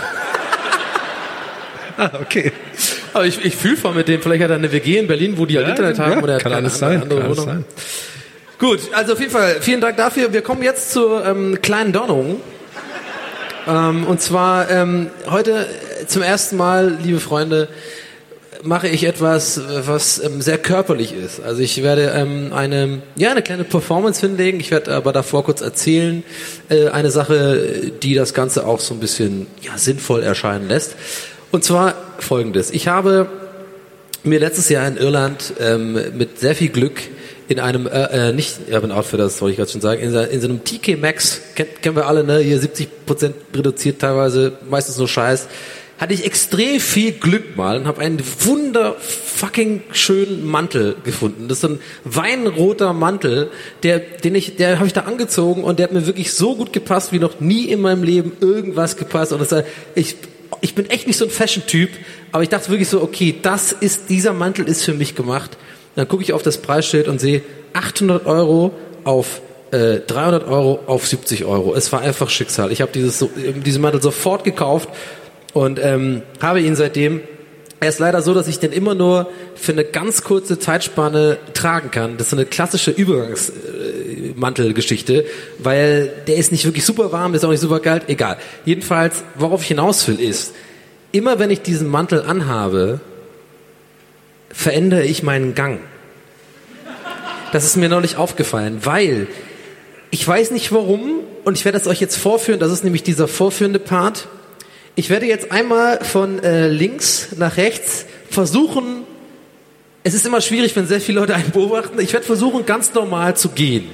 Ah, okay. Aber ich, ich fühle von mit dem, vielleicht hat er eine W G in Berlin, wo die halt ja, Internet ja, haben. Oder kann keine alles sein. andere Kann alles Wohnung. sein. Gut, also auf jeden Fall vielen Dank dafür. Wir kommen jetzt zur ähm, kleinen Donnung. Ähm, und zwar ähm, heute zum ersten Mal, liebe Freunde, mache ich etwas, was ähm, sehr körperlich ist. Also ich werde ähm, eine, ja, eine kleine Performance hinlegen. Ich werde aber davor kurz erzählen, äh, eine Sache, die das Ganze auch so ein bisschen ja, sinnvoll erscheinen lässt. Und zwar Folgendes. Ich habe mir letztes Jahr in Irland ähm, mit sehr viel Glück in einem, äh, äh, nicht Urban Outfitters, wollte ich gerade schon sagen, in, in so einem T K Maxx, kennt, kennen wir alle, ne? Hier siebzig Prozent reduziert teilweise, meistens nur Scheiß, hatte ich extrem viel Glück mal und habe einen wunder fucking schönen Mantel gefunden. Das ist so ein weinroter Mantel, der, den ich, der habe ich da angezogen und der hat mir wirklich so gut gepasst, wie noch nie in meinem Leben irgendwas gepasst. Und das, ich, ich bin echt nicht so ein Fashion-Typ, aber ich dachte wirklich so, okay, das ist, dieser Mantel ist für mich gemacht. Und dann gucke ich auf das Preisschild und sehe achthundert Euro auf äh, dreihundert Euro auf siebzig Euro. Es war einfach Schicksal. Ich habe dieses, so, diesen Mantel sofort gekauft. Und ähm, habe ihn seitdem. Er ist leider so, dass ich den immer nur für eine ganz kurze Zeitspanne tragen kann. Das ist so eine klassische Übergangsmantelgeschichte, weil der ist nicht wirklich super warm, der ist auch nicht super kalt, egal. Jedenfalls, worauf ich hinaus will, ist, immer wenn ich diesen Mantel anhabe, verändere ich meinen Gang. Das ist mir neulich aufgefallen, weil ich weiß nicht warum, und ich werde es euch jetzt vorführen, das ist nämlich dieser vorführende Part. Ich werde jetzt einmal von äh, links nach rechts versuchen, es ist immer schwierig, wenn sehr viele Leute einen beobachten, ich werde versuchen, ganz normal zu gehen.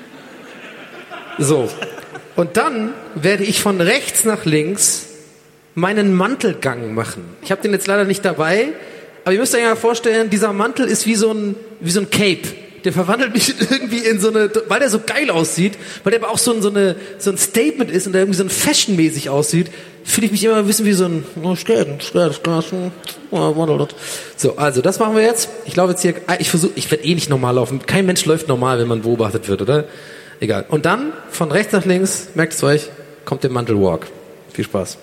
So. Und dann werde ich von rechts nach links meinen Mantelgang machen. Ich habe den jetzt leider nicht dabei, aber ihr müsst euch ja vorstellen, dieser Mantel ist wie so ein, wie so ein Cape. Der verwandelt mich irgendwie in so eine, weil der so geil aussieht, weil der aber auch so ein, so eine, so ein Statement ist und der irgendwie so ein Fashion-mäßig aussieht, fühle ich mich immer ein bisschen wie so ein, oh, Stern, Stern, Stern, so, also, das machen wir jetzt. Ich laufe jetzt hier, ich versuche, ich werde eh nicht normal laufen. Kein Mensch läuft normal, wenn man beobachtet wird, oder? Egal. Und dann, von rechts nach links, merkt es euch, kommt der Mantelwalk. Viel Spaß.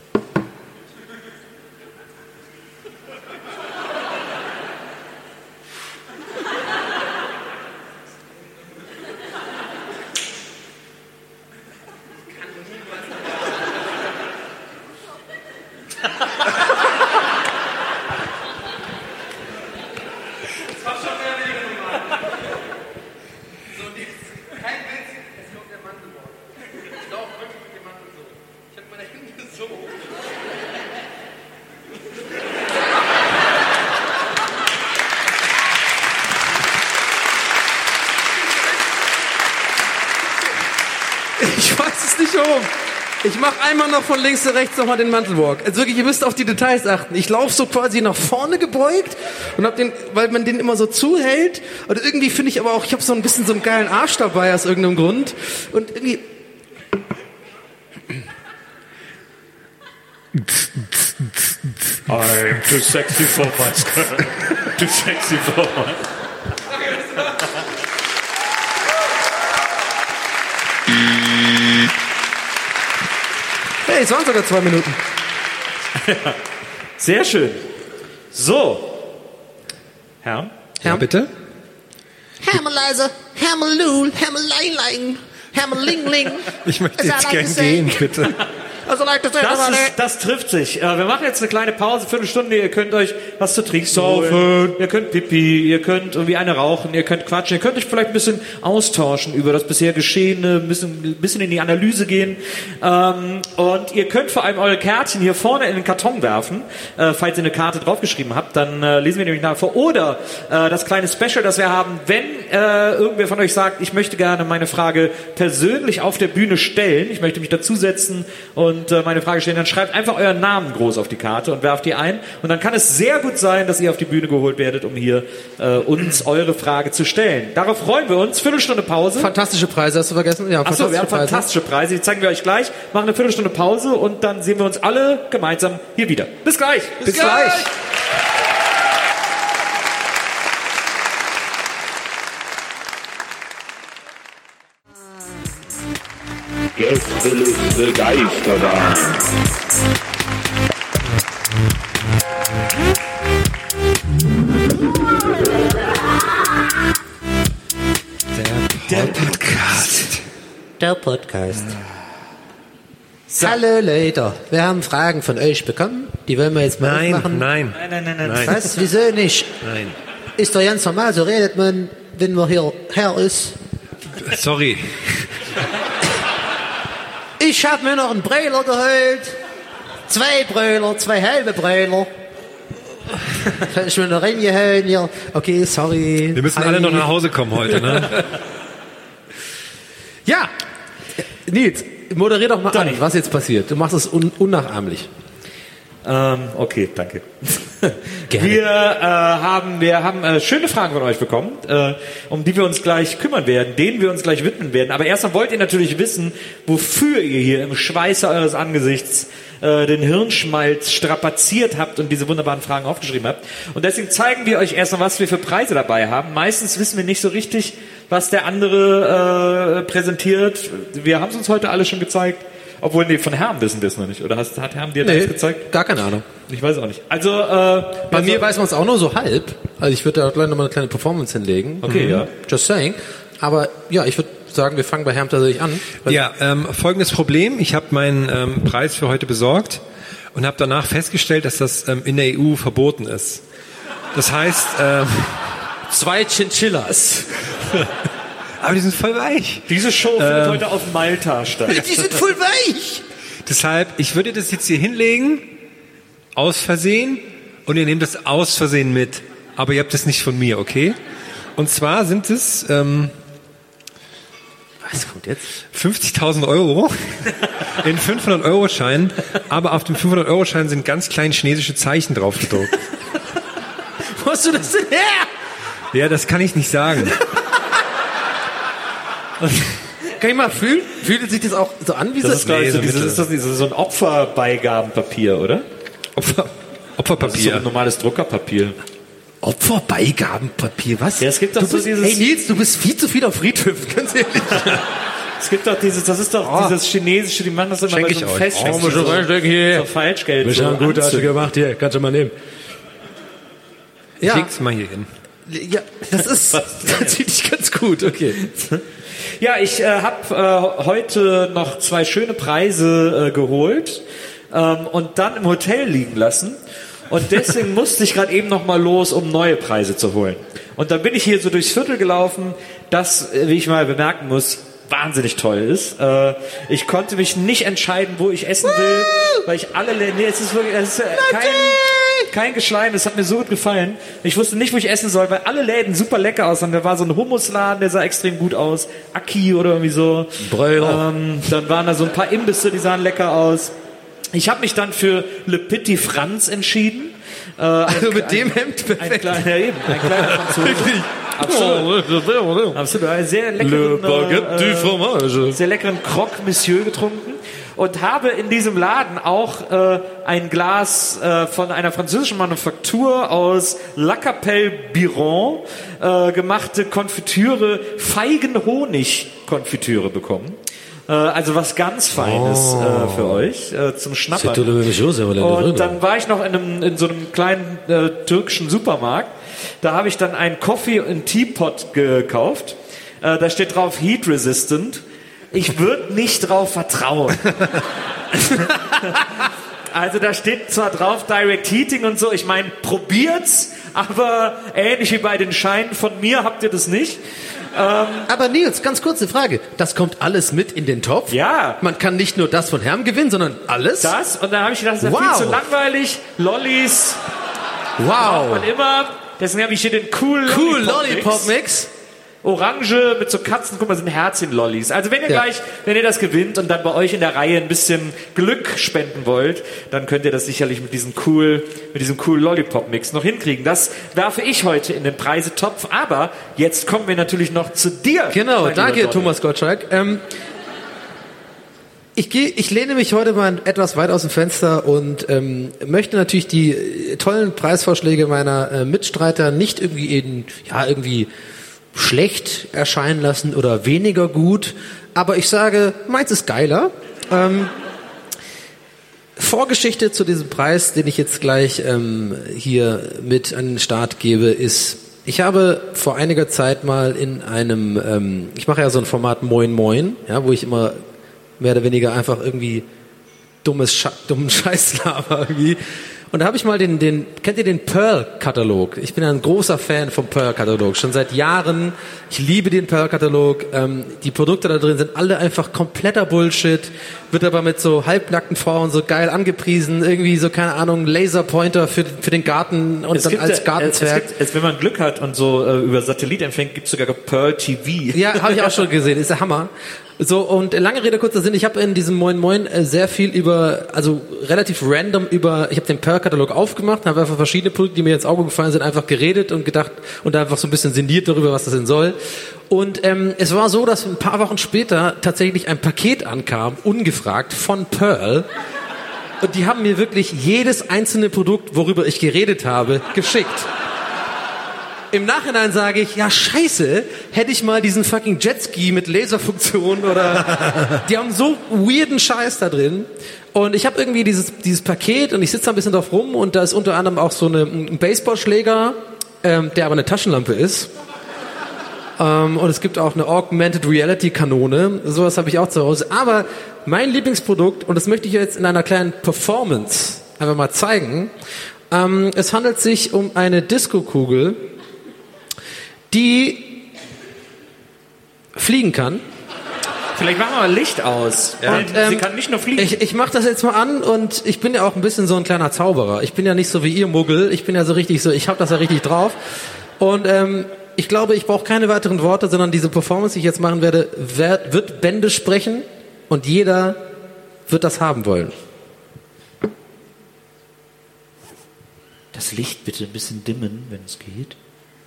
Ich weiß es nicht warum. Ich mache einmal noch von links nach rechts nochmal den Mantelwalk. Also wirklich, ihr müsst auf die Details achten. Ich laufe so quasi nach vorne gebeugt und hab den, weil man den immer so zuhält. Und irgendwie finde ich aber auch, ich habe so ein bisschen so einen geilen Arsch dabei aus irgendeinem Grund. Und irgendwie... I'm too sexy for my skirt. Too sexy for my... Hey, es waren sogar zwei Minuten. Ja, sehr schön. So. Herr? Ja, bitte? Hammerleise, Hammerlul, Hammerleilein, Hammerlingling. Ich möchte jetzt gern gehen, bitte. Also like das, ist, das trifft sich. Äh, wir machen jetzt eine kleine Pause, Viertelstunde. Ihr könnt euch was zu trinken saufen. Ihr könnt Pipi, ihr könnt irgendwie eine rauchen, ihr könnt quatschen. Ihr könnt euch vielleicht ein bisschen austauschen über das bisher Geschehene, ein bisschen, ein bisschen in die Analyse gehen. Ähm, und ihr könnt vor allem eure Kärtchen hier vorne in den Karton werfen. Äh, falls ihr eine Karte draufgeschrieben habt, dann äh, lesen wir nämlich nachher vor. Oder äh, das kleine Special, das wir haben, wenn äh, irgendwer von euch sagt, ich möchte gerne meine Frage persönlich auf der Bühne stellen. Ich möchte mich dazusetzen und und meine Frage stellen, dann schreibt einfach euren Namen groß auf die Karte und werft die ein. Und dann kann es sehr gut sein, dass ihr auf die Bühne geholt werdet, um hier äh, uns eure Frage zu stellen. Darauf freuen wir uns. Viertelstunde Pause. Fantastische Preise, hast du vergessen? Ja, Achso, wir haben Preise. fantastische Preise. Die zeigen wir euch gleich. Machen eine Viertelstunde Pause und dann sehen wir uns alle gemeinsam hier wieder. Bis gleich. Bis, Bis gleich. gleich. Gästeliste Geisterbahn. Der Podcast. Der Podcast. So. Hallo Leute, wir haben Fragen von euch bekommen Die wollen wir jetzt mal Nein, aufmachen. nein. Nein, nein, nein, nein. Was? Wieso nicht? Nein. Ist doch ganz normal, so redet man, wenn man hier Herr ist. Sorry. Ich hab mir noch einen Bräuler geholt. Zwei Bräuler, zwei halbe Bräuler. Kann ich mir noch reingehauen hier. Okay, sorry. Wir müssen Hi. alle noch nach Hause kommen heute, ne? Ja. Nils, moderier doch mal Donny. an, was jetzt passiert. Du machst es un- unnachahmlich. Ähm, okay, danke. Gerne. Wir äh, haben, wir haben äh, schöne Fragen von euch bekommen, äh, um die wir uns gleich kümmern werden, denen wir uns gleich widmen werden. Aber erstmal wollt ihr natürlich wissen, wofür ihr hier im Schweiße eures Angesichts äh, den Hirnschmalz strapaziert habt und diese wunderbaren Fragen aufgeschrieben habt. Und deswegen zeigen wir euch erstmal, was wir für Preise dabei haben. Meistens wissen wir nicht so richtig, was der andere äh, präsentiert. Wir haben es uns heute alle schon gezeigt. Obwohl, nee, von Herm wissen wir es noch nicht. Oder hast, hat Herm dir Nee, das gezeigt? gar keine Ahnung. Ich weiß auch nicht. Also, äh, Bei also, mir weiß man es auch nur so halb. Also ich würde da gleich nochmal eine kleine Performance hinlegen. Okay, Mhm. ja. Just saying. Aber ja, ich würde sagen, wir fangen bei Herm tatsächlich an. Ja, ähm, folgendes Problem. Ich habe meinen ähm, Preis für heute besorgt und habe danach festgestellt, dass das ähm, in der E U verboten ist. Das heißt... Ähm, Zwei Chinchillas. aber die sind voll weich. Diese Show findet heute auf Malta statt. Die sind voll weich. Deshalb, ich würde das jetzt hier hinlegen, aus Versehen, und ihr nehmt das aus Versehen mit. Aber ihr habt das nicht von mir, okay? Und zwar sind es ähm, Was kommt jetzt? fünfzigtausend Euro in fünfhundert-Euro-Scheinen, aber auf dem fünfhundert-Euro-Schein sind ganz kleine chinesische Zeichen drauf gedruckt. Wo hast du das denn her? Ja, das kann ich nicht sagen. Kann ich mal fühlen? Fühlt sich das auch so an wie Das so? ist, glaube ich, so, Nee, so dieses, Mitte. ist das dieses, so ein Opferbeigabenpapier, oder? Opfer, Das ist so Opferpapier. ein normales Druckerpapier. Opferbeigabenpapier, was? Ja, es gibt doch du so bist, dieses- Hey Nils, du bist viel zu viel auf Friedhöfen, ganz ehrlich. Es gibt doch dieses, das ist doch dieses chinesische, die machen das immer Schenk bei ich so einem euch. Fest. Oh, muss schon reinstecken hier. So Falschgeld. Wir so haben gut, hast du anzünden. gemacht, hier, kannst du mal nehmen. Ich Ja, leg's mal hier hin. ja, das ist tatsächlich ganz gut, okay. Ja, ich äh, habe äh, heute noch zwei schöne Preise äh, geholt ähm, und dann im Hotel liegen lassen. Und deswegen musste ich gerade eben noch mal los, um neue Preise zu holen. Und dann bin ich hier so durchs Viertel gelaufen, das, äh, wie ich mal bemerken muss, wahnsinnig toll ist. Äh, ich konnte mich nicht entscheiden, wo ich essen will, weil ich alle... Nee, es ist wirklich... Es ist, äh, kein, kein Geschleim, es hat mir so gut gefallen. Ich wusste nicht, wo ich essen soll, weil alle Läden super lecker aussahen. Da war so ein Hummusladen, der sah extrem gut aus. Aki oder irgendwie so. Bräuler. Ähm, dann waren da so ein paar Imbisse, die sahen lecker aus. Ich habe mich dann für Le Petit Franz entschieden. Äh, Also mit dem Hemd ein perfekt. kleiner, ja, eben, ein kleiner Franzose. Absolut. Absolut. Einen sehr leckeren, äh, sehr leckeren Croque Monsieur getrunken und habe in diesem Laden auch äh, ein Glas äh, von einer französischen Manufaktur aus La Capelle Biron äh, gemachte Konfitüre, Feigen-Honig-Konfitüre bekommen. Äh, also was ganz Feines äh, für euch äh, zum Schnappern. Und dann war ich noch in, einem, in so einem kleinen äh, türkischen Supermarkt. Da habe ich dann einen Coffee and Teapot gekauft. Äh, da steht drauf Heat Resistant. Ich würde nicht drauf vertrauen. Also da steht zwar drauf Direct Heating und so. Ich meine, probiert's, aber ähnlich wie bei den Scheinen von mir habt ihr das nicht. Ähm, Aber Nils, ganz kurze Frage. Das kommt alles mit in den Topf? Ja. Man kann nicht nur das von Herm gewinnen, sondern alles? Das und dann habe ich gedacht, das ist ja Wow. viel zu langweilig. Lollis braucht Wow. man immer. Deswegen habe ich hier den cool Cool Lollipop-Mix. Lollipop-Mix. Orange mit so Katzen, guck mal, sind Herzchen-Lollis. Also wenn ihr Ja. gleich, wenn ihr das gewinnt und dann bei euch in der Reihe ein bisschen Glück spenden wollt, dann könnt ihr das sicherlich mit diesem cool, mit diesem cool Lollipop-Mix noch hinkriegen. Das werfe ich heute in den Preisetopf. Aber jetzt kommen wir natürlich noch zu dir. Genau, mein danke lieber Donny. Thomas Gottschalk. Ähm, ich, geh, ich lehne mich heute mal etwas weit aus dem Fenster und ähm, möchte natürlich die äh, tollen Preisvorschläge meiner äh, Mitstreiter nicht irgendwie in, ja, irgendwie schlecht erscheinen lassen oder weniger gut. Aber ich sage, meins ist geiler. Ähm, Vorgeschichte zu diesem Preis, den ich jetzt gleich ähm, hier mit an den Start gebe, ist, ich habe vor einiger Zeit mal in einem, ähm, ich mache ja so ein Format Moin Moin, ja, wo ich immer mehr oder weniger einfach irgendwie dummes Sche- dummen Scheißlaber irgendwie. Und da habe ich mal den, den, kennt ihr den Pearl-Katalog? Ich bin ein großer Fan vom Pearl-Katalog, schon seit Jahren. Ich liebe den Pearl-Katalog. Ähm, die Produkte da drin sind alle einfach kompletter Bullshit, wird aber mit so halbnackten Frauen so geil angepriesen, irgendwie so, keine Ahnung, Laserpointer für, für den Garten und es dann gibt, als Gartenzwerg. Es gibt, es, wenn man Glück hat und so äh, über Satellit empfängt, gibt es sogar Pearl T V. Ja, habe ich auch schon gesehen, ist der Hammer. So, und lange Rede, kurzer Sinn, ich habe in diesem Moin Moin äh, sehr viel über, also relativ random über, ich habe den Pearl-Katalog aufgemacht, habe einfach verschiedene Produkte, die mir ins Auge gefallen sind, einfach geredet und gedacht und einfach so ein bisschen sinniert darüber, was das denn soll. Und ähm, es war so, dass ein paar Wochen später tatsächlich ein Paket ankam, ungefragt, von Pearl. Und die haben mir wirklich jedes einzelne Produkt, worüber ich geredet habe, geschickt. Im Nachhinein sage ich, ja scheiße, hätte ich mal diesen fucking Jetski mit Laserfunktion oder... Die haben so weirden Scheiß da drin. Und ich habe irgendwie dieses, dieses Paket und ich sitze da ein bisschen drauf rum und da ist unter anderem auch so eine, ein Baseballschläger, ähm, der aber eine Taschenlampe ist. Ähm, und es gibt auch eine Augmented Reality Kanone. Sowas habe ich auch zu Hause. Aber mein Lieblingsprodukt, und das möchte ich jetzt in einer kleinen Performance einfach mal zeigen, ähm, es handelt sich um eine Disco-Kugel, die fliegen kann. Vielleicht machen wir mal Licht aus. Ja. Und, ähm, Sie kann nicht nur fliegen. Ich, ich mache das jetzt mal an und ich bin ja auch ein bisschen so ein kleiner Zauberer. Ich bin ja nicht so wie ihr Muggel. Ich bin ja so richtig so, ich habe das ja richtig drauf. Und ähm, ich glaube, ich brauche keine weiteren Worte, sondern diese Performance, die ich jetzt machen werde, wird, wird Bände sprechen und jeder wird das haben wollen. Das Licht bitte ein bisschen dimmen, wenn es geht.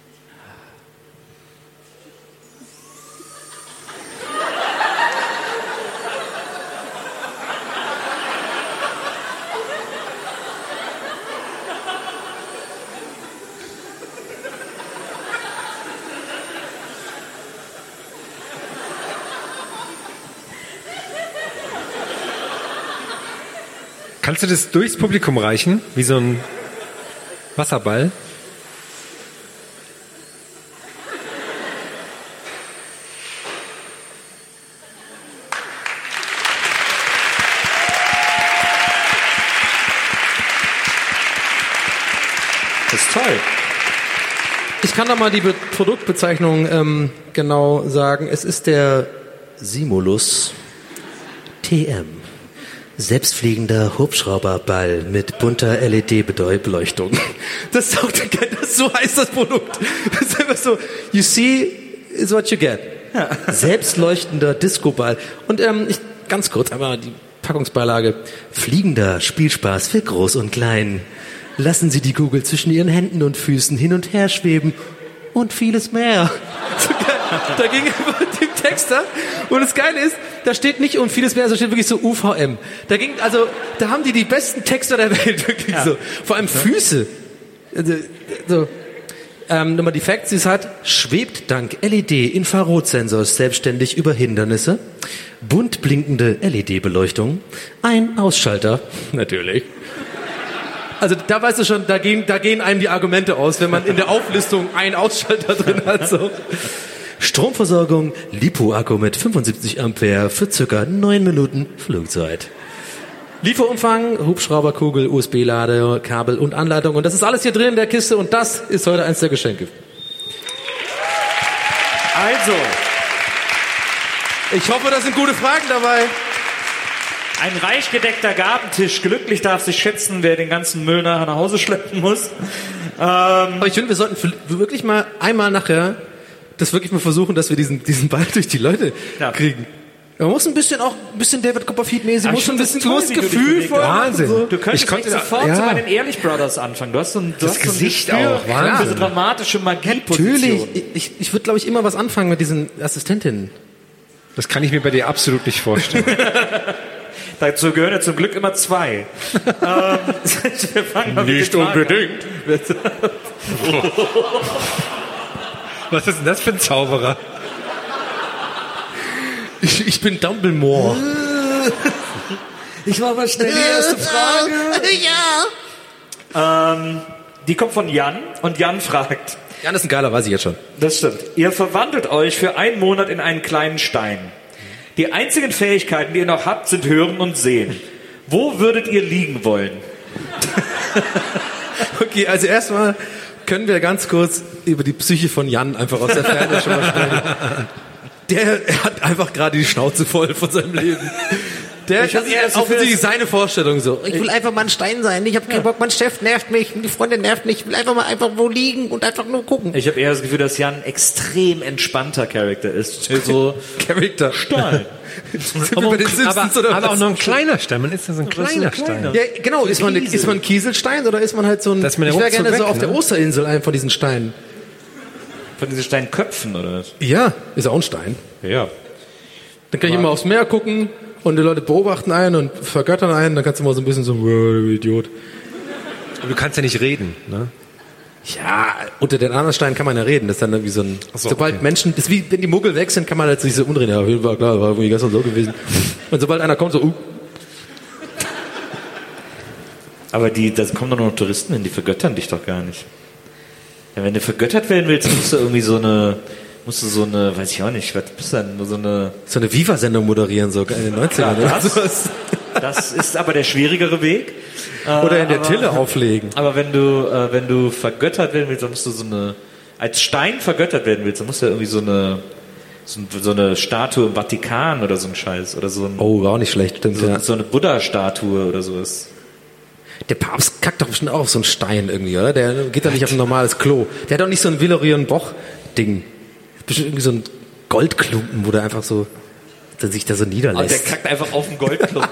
Kannst du das durchs Publikum reichen? Wie so ein Wasserball? Das ist toll. Ich kann da mal die Be- Produktbezeichnung ähm, genau sagen. Es ist der Simulus T M. Selbstfliegender Hubschrauberball mit bunter L E D-Beleuchtung. Das ist auch geil, das so heißt das Produkt. Das ist einfach so, you see is what you get. Ja. Selbstleuchtender Discoball. Und ähm, ich ganz kurz einmal die Packungsbeilage. Fliegender Spielspaß für Groß und Klein. Lassen Sie die Kugel zwischen Ihren Händen und Füßen hin und her schweben und vieles mehr. So geil. Da ging einfach dem Texter. Und das Geile ist, da steht nicht um vieles mehr, da steht wirklich so U V M. Da ging, also, da haben die die besten Texter der Welt, wirklich ja. so. Vor allem Füße. Also, so. Ähm, nochmal die Facts, die es hat. Schwebt dank L E D-Infrarotsensors selbstständig über Hindernisse. Bunt blinkende L E D-Beleuchtung. Ein Ausschalter. Natürlich. Also da weißt du schon, da gehen, da gehen einem die Argumente aus, wenn man in der Auflistung einen Ausschalter drin hat. So. Stromversorgung, Lipo-Akku mit fünfundsiebzig Ampere für circa neun Minuten Flugzeit. Lieferumfang, Hubschrauberkugel, U S B-Lade, Kabel und Anleitung. Und das ist alles hier drin in der Kiste und das ist heute eins der Geschenke. Also, ich hoffe, da sind gute Fragen dabei. Ein reich gedeckter Gartentisch. Glücklich darf sich schätzen, wer den ganzen Müll nachher nach Hause schleppen muss. Ähm, Aber ich finde, wir sollten wirklich mal einmal nachher das wirklich mal versuchen, dass wir diesen, diesen Ball durch die Leute ja. kriegen. Man muss ein bisschen auch, ein bisschen David Copperfield-mäßig, muss schon ein bisschen großes Gefühl vor. Wahnsinn. So. Du könntest ich konnte sofort ja. so bei den Ehrlich Brothers anfangen. Du hast so ein, du das hast so ein Gesicht Gespür auch, Wahnsinn. für so dramatische Magie-Position. Natürlich. Ich, ich würde, glaube ich, immer was anfangen mit diesen Assistentinnen. Das kann ich mir bei dir absolut nicht vorstellen. Dazu gehören ja zum Glück immer zwei. ähm, wir fangen mal nicht unbedingt. Was ist denn das für ein Zauberer? Ich, ich bin Dumbledore. Ich war mal schnell die erste Frage. Ja. Ähm, die kommt von Jan und Jan fragt. Jan ist ein geiler, weiß ich jetzt schon. Das stimmt. Ihr verwandelt euch für einen Monat in einen kleinen Stein. Die einzigen Fähigkeiten, die ihr noch habt, sind Hören und Sehen. Wo würdet ihr liegen wollen? Okay, also erstmal können wir ganz kurz über die Psyche von Jan einfach aus der Ferne schon mal sprechen. Der hat einfach gerade die Schnauze voll von seinem Leben. Der Ich hab ist eher so offensichtlich seine Vorstellung so. Ich will einfach mal ein Stein sein. Ich habe keinen Bock, mein Chef nervt mich, die Freundin nervt mich. Ich will einfach mal einfach wo liegen und einfach nur gucken. Ich habe eher das Gefühl, dass Jan ein extrem entspannter Charakter ist. So Charakter. Stein. aber, aber, aber auch noch ein kleiner Stein. Man ist ja so ein kleiner Stein. Ja, genau. Ist man, ist man ein Kieselstein oder ist man halt so ein... Das man ich wäre gerne weg, so auf ne? der Osterinsel einen von diesen Steinen. Von diesen Steinköpfen, oder was? Ja, ist auch ein Stein. Ja. Dann kann ich immer aufs Meer gucken und die Leute beobachten einen und vergöttern einen. Dann kannst du mal so ein bisschen so, du Idiot. Aber du kannst ja nicht reden, ne? Ja, unter den anderen Steinen kann man ja reden. Das ist dann irgendwie so ein... So, sobald okay. Menschen... Das ist wie, wenn die Muggel weg sind, kann man halt sich so umdrehen. Ja, auf jeden Fall, klar, war irgendwie gestern so gewesen. Und sobald einer kommt, so... Uh. Aber die, da kommen doch noch Touristen hin, die vergöttern dich doch gar nicht. Ja, wenn du vergöttert werden willst, musst du irgendwie so eine... Musst du so eine, weiß ich auch nicht, was bist du denn? So eine... So eine Viva-Sendung moderieren, so in den neunzigern. Ja, oder? das, das ist aber der schwierigere Weg. Oder in der aber, Tille auflegen. Aber wenn du, äh, wenn du vergöttert werden willst, dann musst du so eine, als Stein vergöttert werden willst, dann musst du ja irgendwie so eine, so, so eine Statue im Vatikan oder so ein Scheiß, oder so ein, Oh, war auch nicht schlecht, stimmt, so, ja. so eine Buddha-Statue oder sowas. Der Papst kackt doch bestimmt auch auf so einen Stein irgendwie, oder? Der geht doch nicht auf ein normales Klo. Der hat doch nicht so ein Villerion-Boch-Ding. Bestimmt irgendwie so ein Goldklumpen, wo der einfach so, der sich da so Aber der niederlässt. kackt einfach auf den Goldklumpen.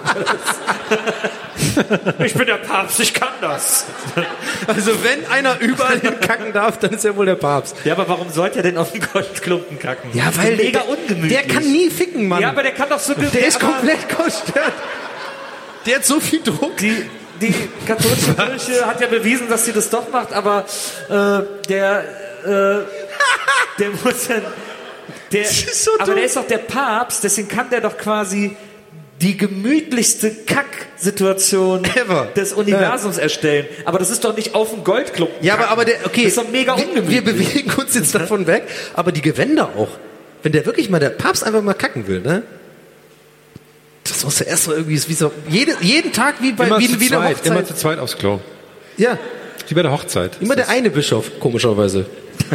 Ich bin der Papst, ich kann das. Also wenn einer überall hinkacken darf, dann ist er wohl der Papst. Ja, aber warum sollte er denn auf den Goldklumpen kacken? Ja, Das ist weil mega der, ungemütlich. der kann nie ficken, Mann. Ja, aber der kann doch so... Der ist aber komplett gestört. Der hat so viel Druck. Die, die katholische Kirche hat ja bewiesen, dass sie das doch macht, aber äh, der... Äh, der muss dann... Der, so aber dumm. der ist doch der Papst, deswegen kann der doch quasi die gemütlichste Kacksituation Ever. des Universums ja. erstellen. Aber das ist doch nicht auf dem Goldklumpen. Ja, aber, aber der, okay. Das ist doch mega wir, ungemütlich. wir bewegen uns jetzt davon weg, aber die Gewänder auch. Wenn der wirklich mal, der Papst einfach mal kacken will, ne? Das muss ja erst mal irgendwie, wie so, jede, jeden Tag wie bei, Immer wie, zu wie der zweit, Hochzeit. immer zu zweit aufs Klo. Ja. Wie bei der Hochzeit. Immer der eine Bischof, komischerweise.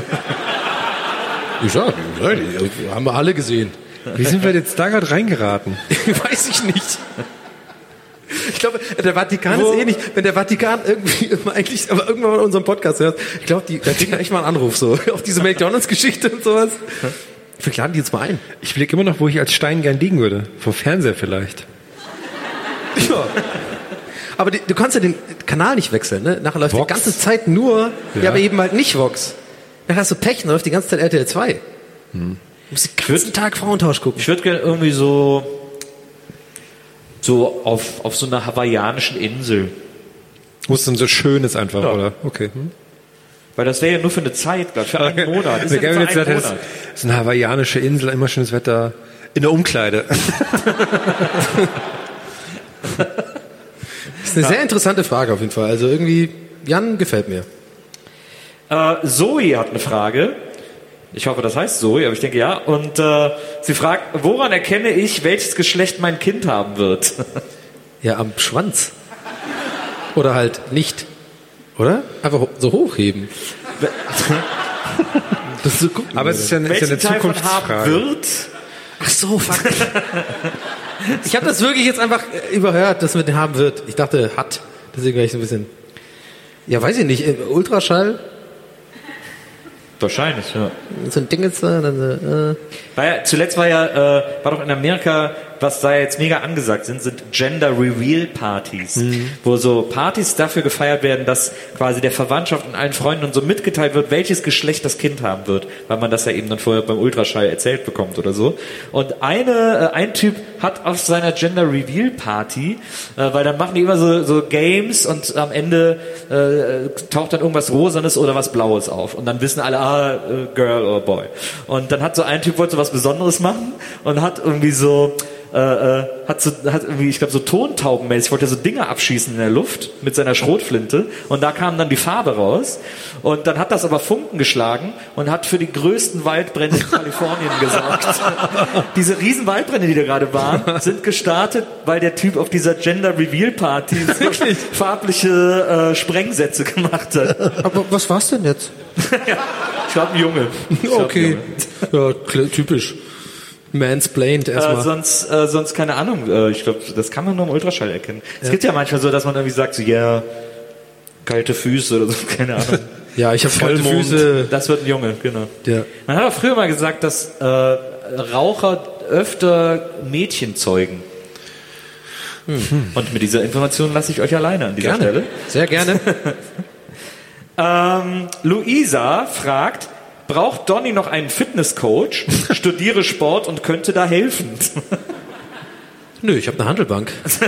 Ich sag, haben wir alle gesehen. Wie sind wir jetzt da gerade reingeraten? Weiß ich nicht. Ich glaube, der Vatikan Wo? ist ähnlich. Wenn der Vatikan irgendwie immer eigentlich, aber irgendwann mal in unserem Podcast hört, ich glaube, die, da kriegen echt mal einen Anruf so auf diese McDonalds-Geschichte und sowas. Wir laden die jetzt mal ein. Ich blicke immer noch, wo ich als Stein gern liegen würde. Vor Fernseher vielleicht. Ja. Aber die, du kannst ja den Kanal nicht wechseln, ne? Nachher läuft Vox. die ganze Zeit nur, ja. ja, aber eben halt nicht Vox. Dann hast du Pech, dann läuft die ganze Zeit R T L zwei. Hm. Du musst den ganzen Tag Frauentausch gucken. Ich würde gerne irgendwie so so auf, auf so einer hawaiianischen Insel. Wo es dann so schön ist einfach, ja. oder? Okay. Hm. Weil das wäre ja nur für eine Zeit, glaube ich, für einen Monat. Das ist, ja ja für jetzt einen gesagt, Monat. Das ist eine hawaiianische Insel, immer schönes Wetter. In der Umkleide. Das ist eine ja. sehr interessante Frage auf jeden Fall. Also irgendwie, Jan gefällt mir. Äh, Zoe hat eine Frage. Ich hoffe, das heißt Zoe, aber ich denke ja. Und äh, sie fragt, woran erkenne ich, welches Geschlecht mein Kind haben wird? Ja, am Schwanz. Oder halt nicht. Oder? Einfach so hochheben. Das ist so gucken, aber es ist ja, ist ja eine Zukunftsfrage. Haben wird? Ach so, fuck. Ich habe das wirklich jetzt einfach überhört, dass mit dem haben wird. Ich dachte, hat. Deswegen war ich so ein bisschen... Ja, weiß ich nicht. Ultraschall? Wahrscheinlich, ja. So ein Ding jetzt da, dann so, äh. War ja, zuletzt war ja, äh, war doch in Amerika, was da jetzt mega angesagt sind, sind Gender Reveal Partys, mhm. wo so Partys dafür gefeiert werden, dass quasi der Verwandtschaft und allen Freunden und so mitgeteilt wird, welches Geschlecht das Kind haben wird, weil man das ja eben dann vorher beim Ultraschall erzählt bekommt oder so. Und eine, äh, ein Typ hat auf seiner Gender Reveal Party, äh, weil dann machen die immer so, so Games und am Ende äh, taucht dann irgendwas Rosanes oder was Blaues auf und dann wissen alle, ah, äh, Girl oder Boy. Und dann hat so ein Typ wollte so was Besonderes machen und hat irgendwie so äh, äh, hat so, hat irgendwie, ich glaube so Tontaubenmäßig, wollte so Dinge abschießen in der Luft mit seiner Schrotflinte und da kam dann die Farbe raus und dann hat das aber Funken geschlagen und hat für die größten Waldbrände in Kalifornien gesorgt. Diese riesen Waldbrände, die da gerade waren, sind gestartet, weil der Typ auf dieser Gender Reveal Party so farbliche äh, Sprengsätze gemacht hat. Aber was war's denn jetzt? Ja, ich glaube ein Junge. Ich glaub, okay, Junge. Ja, typisch. Mansplained erstmal. Äh, sonst, äh, sonst keine Ahnung. Äh, ich glaube, das kann man nur im Ultraschall erkennen. Es Ja. gibt ja manchmal so, dass man irgendwie sagt, so, ja, yeah, kalte Füße oder so, keine Ahnung. Ja, ich habe kalte Vollmond. Füße. Das wird ein Junge, genau. Ja. Man hat auch früher mal gesagt, dass äh, Raucher öfter Mädchen zeugen. Hm. Und mit dieser Information lasse ich euch alleine an dieser Gerne. Stelle. Sehr gerne. ähm, Luisa fragt, braucht Donny noch einen Fitnesscoach? Studiere Sport und könnte da helfen. Nö, ich habe eine Handelbank. So,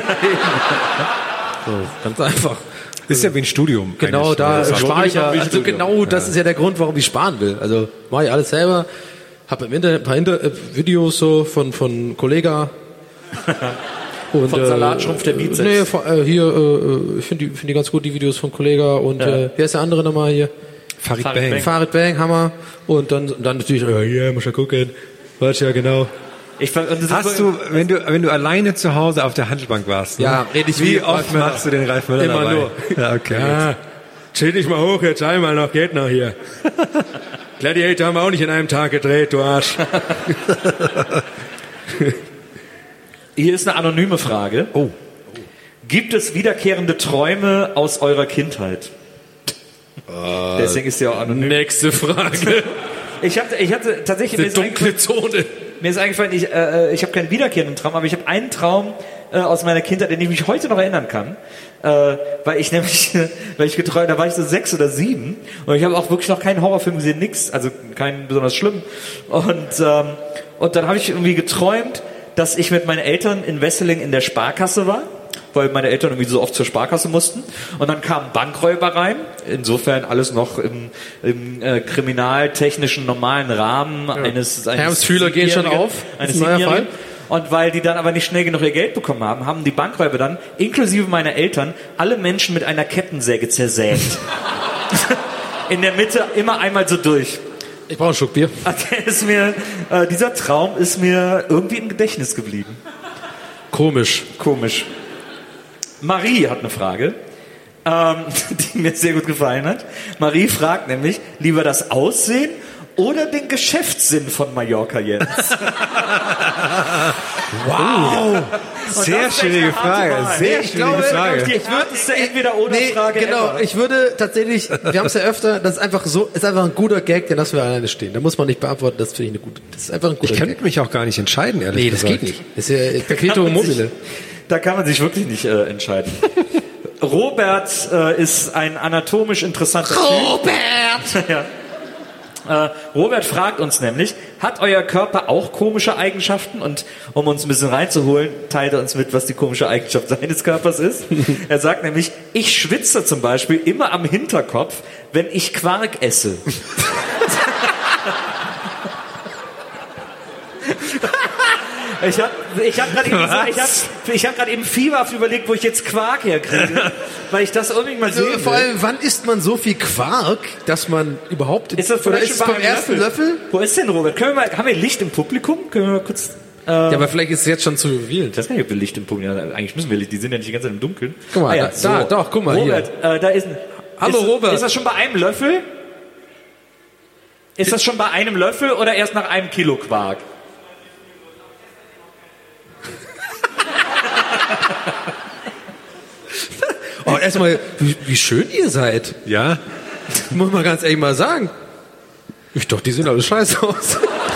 ganz einfach. Ist ja wie ein Studium. Genau, eigentlich. da Das spare ich ja. wie ein Also Studium. genau, das ist ja der Grund, warum ich sparen will. Also mache ich alles selber. Habe im Internet ein paar Inter- äh, Videos so von von Kollega. Und, Von Salatschrumpf der Bizeps. Nee, von, äh, hier, äh, ich finde die, find die ganz gut, die Videos von Kollega. Und Ja. äh, wer ist der andere nochmal hier? Farid Farid Bang. Bang. Farid Bang, Hammer. Und dann, und dann natürlich, ja, yeah, muss ja gucken. Weißt ja, genau. Ich, fand- und das ist Hast so- du, wenn du, wenn du alleine zu Hause auf der Handelbank warst, ne? Ja, red ich wie wie oft Ralf Möller. machst du den Ralf Möller Immer dabei? nur. Ja, okay. Ja, chill dich mal hoch, jetzt einmal noch, geht noch hier. Gladiator haben wir auch nicht in einem Tag gedreht, du Arsch. Hier ist eine anonyme Frage. Oh. Gibt es wiederkehrende Träume aus eurer Kindheit? Deswegen ist sie auch anonym. Nächste Frage. Ich hatte, ich hatte tatsächlich mir Eine ist, dunkle Zone. mir ist eingefallen, ich, äh, ich habe keinen wiederkehrenden Traum, aber ich habe einen Traum äh, aus meiner Kindheit, an den ich mich heute noch erinnern kann, äh, weil ich nämlich, weil ich geträumt, da war ich so sechs oder sieben und ich habe auch wirklich noch keinen Horrorfilm gesehen, nix, also keinen besonders schlimm. Und ähm, und dann habe ich irgendwie geträumt, dass ich mit meinen Eltern in Wesseling in der Sparkasse war, weil meine Eltern irgendwie so oft zur Sparkasse mussten. Und dann kamen Bankräuber rein. Insofern alles noch im, im äh, kriminaltechnischen normalen Rahmen Ja. eines, eines Herbstfühler gehen schon Siebenjährigen- auf. Eines Ist ein neuer Siebenjährigen. Fall. Und weil die dann aber nicht schnell genug ihr Geld bekommen haben, haben die Bankräuber dann, inklusive meiner Eltern, alle Menschen mit einer Kettensäge zersägt. In der Mitte immer einmal so durch. Ich brauche einen Schluck Bier. Der ist mir, äh, dieser Traum ist mir irgendwie im Gedächtnis geblieben. Komisch. Komisch. Marie hat eine Frage, ähm, die mir sehr gut gefallen hat. Marie fragt nämlich, lieber das Aussehen oder den Geschäftssinn von Mallorca Jens? Wow! Sehr schwierige Frage. Sehr ich schwierige glaube, Frage. Die härteste Entweder-oder-Frage genau, ever. ich würde tatsächlich, wir haben es ja öfter, das ist einfach so, ist einfach ein guter Gag, den lassen wir alleine stehen. Da muss man nicht beantworten, das finde ich eine gute, das ist einfach ein guter Ich Gag. könnte mich auch gar nicht entscheiden, ehrlich Nee, das gesagt. geht nicht. Das ist ja Kann Perpetuum man sich- mobile. Da kann man sich wirklich nicht äh, entscheiden. Robert äh, ist ein anatomisch interessanter Robert! Typ. Ja. Äh, Robert fragt uns nämlich, hat euer Körper auch komische Eigenschaften? Und um uns ein bisschen reinzuholen, teilt er uns mit, was die komische Eigenschaft seines Körpers ist. Er sagt nämlich, ich schwitze zum Beispiel immer am Hinterkopf, wenn ich Quark esse. Ich habe ich hab gerade eben, so, ich hab, ich hab grad eben fieberhaft überlegt, wo ich jetzt Quark herkriege, weil ich das unbedingt mal Also, sehen vor will. allem, wann isst man so viel Quark, dass man überhaupt... Ist das oder vielleicht ist es schon bei beim einem ersten Löffel? Wo ist denn Robert? Können wir mal, haben wir Licht im Publikum? Können wir mal kurz... Äh, Ja, aber vielleicht ist es jetzt schon zu revealed. ich weiß gar nicht, ob wir Licht im Publikum haben. Eigentlich müssen wir Licht, die sind ja nicht die ganze Zeit im Dunkeln. Guck mal, Ah, ja, da- da, doch, guck mal hier. Robert, äh, da ist ein... Hallo, ist, Robert. Ist das schon bei einem Löffel? Ist das schon bei einem Löffel oder erst nach einem Kilo Quark? Oh, erstmal, wie, wie schön ihr seid. Ja? Muss man ganz ehrlich mal sagen. Ich dachte, die sehen alle scheiße aus.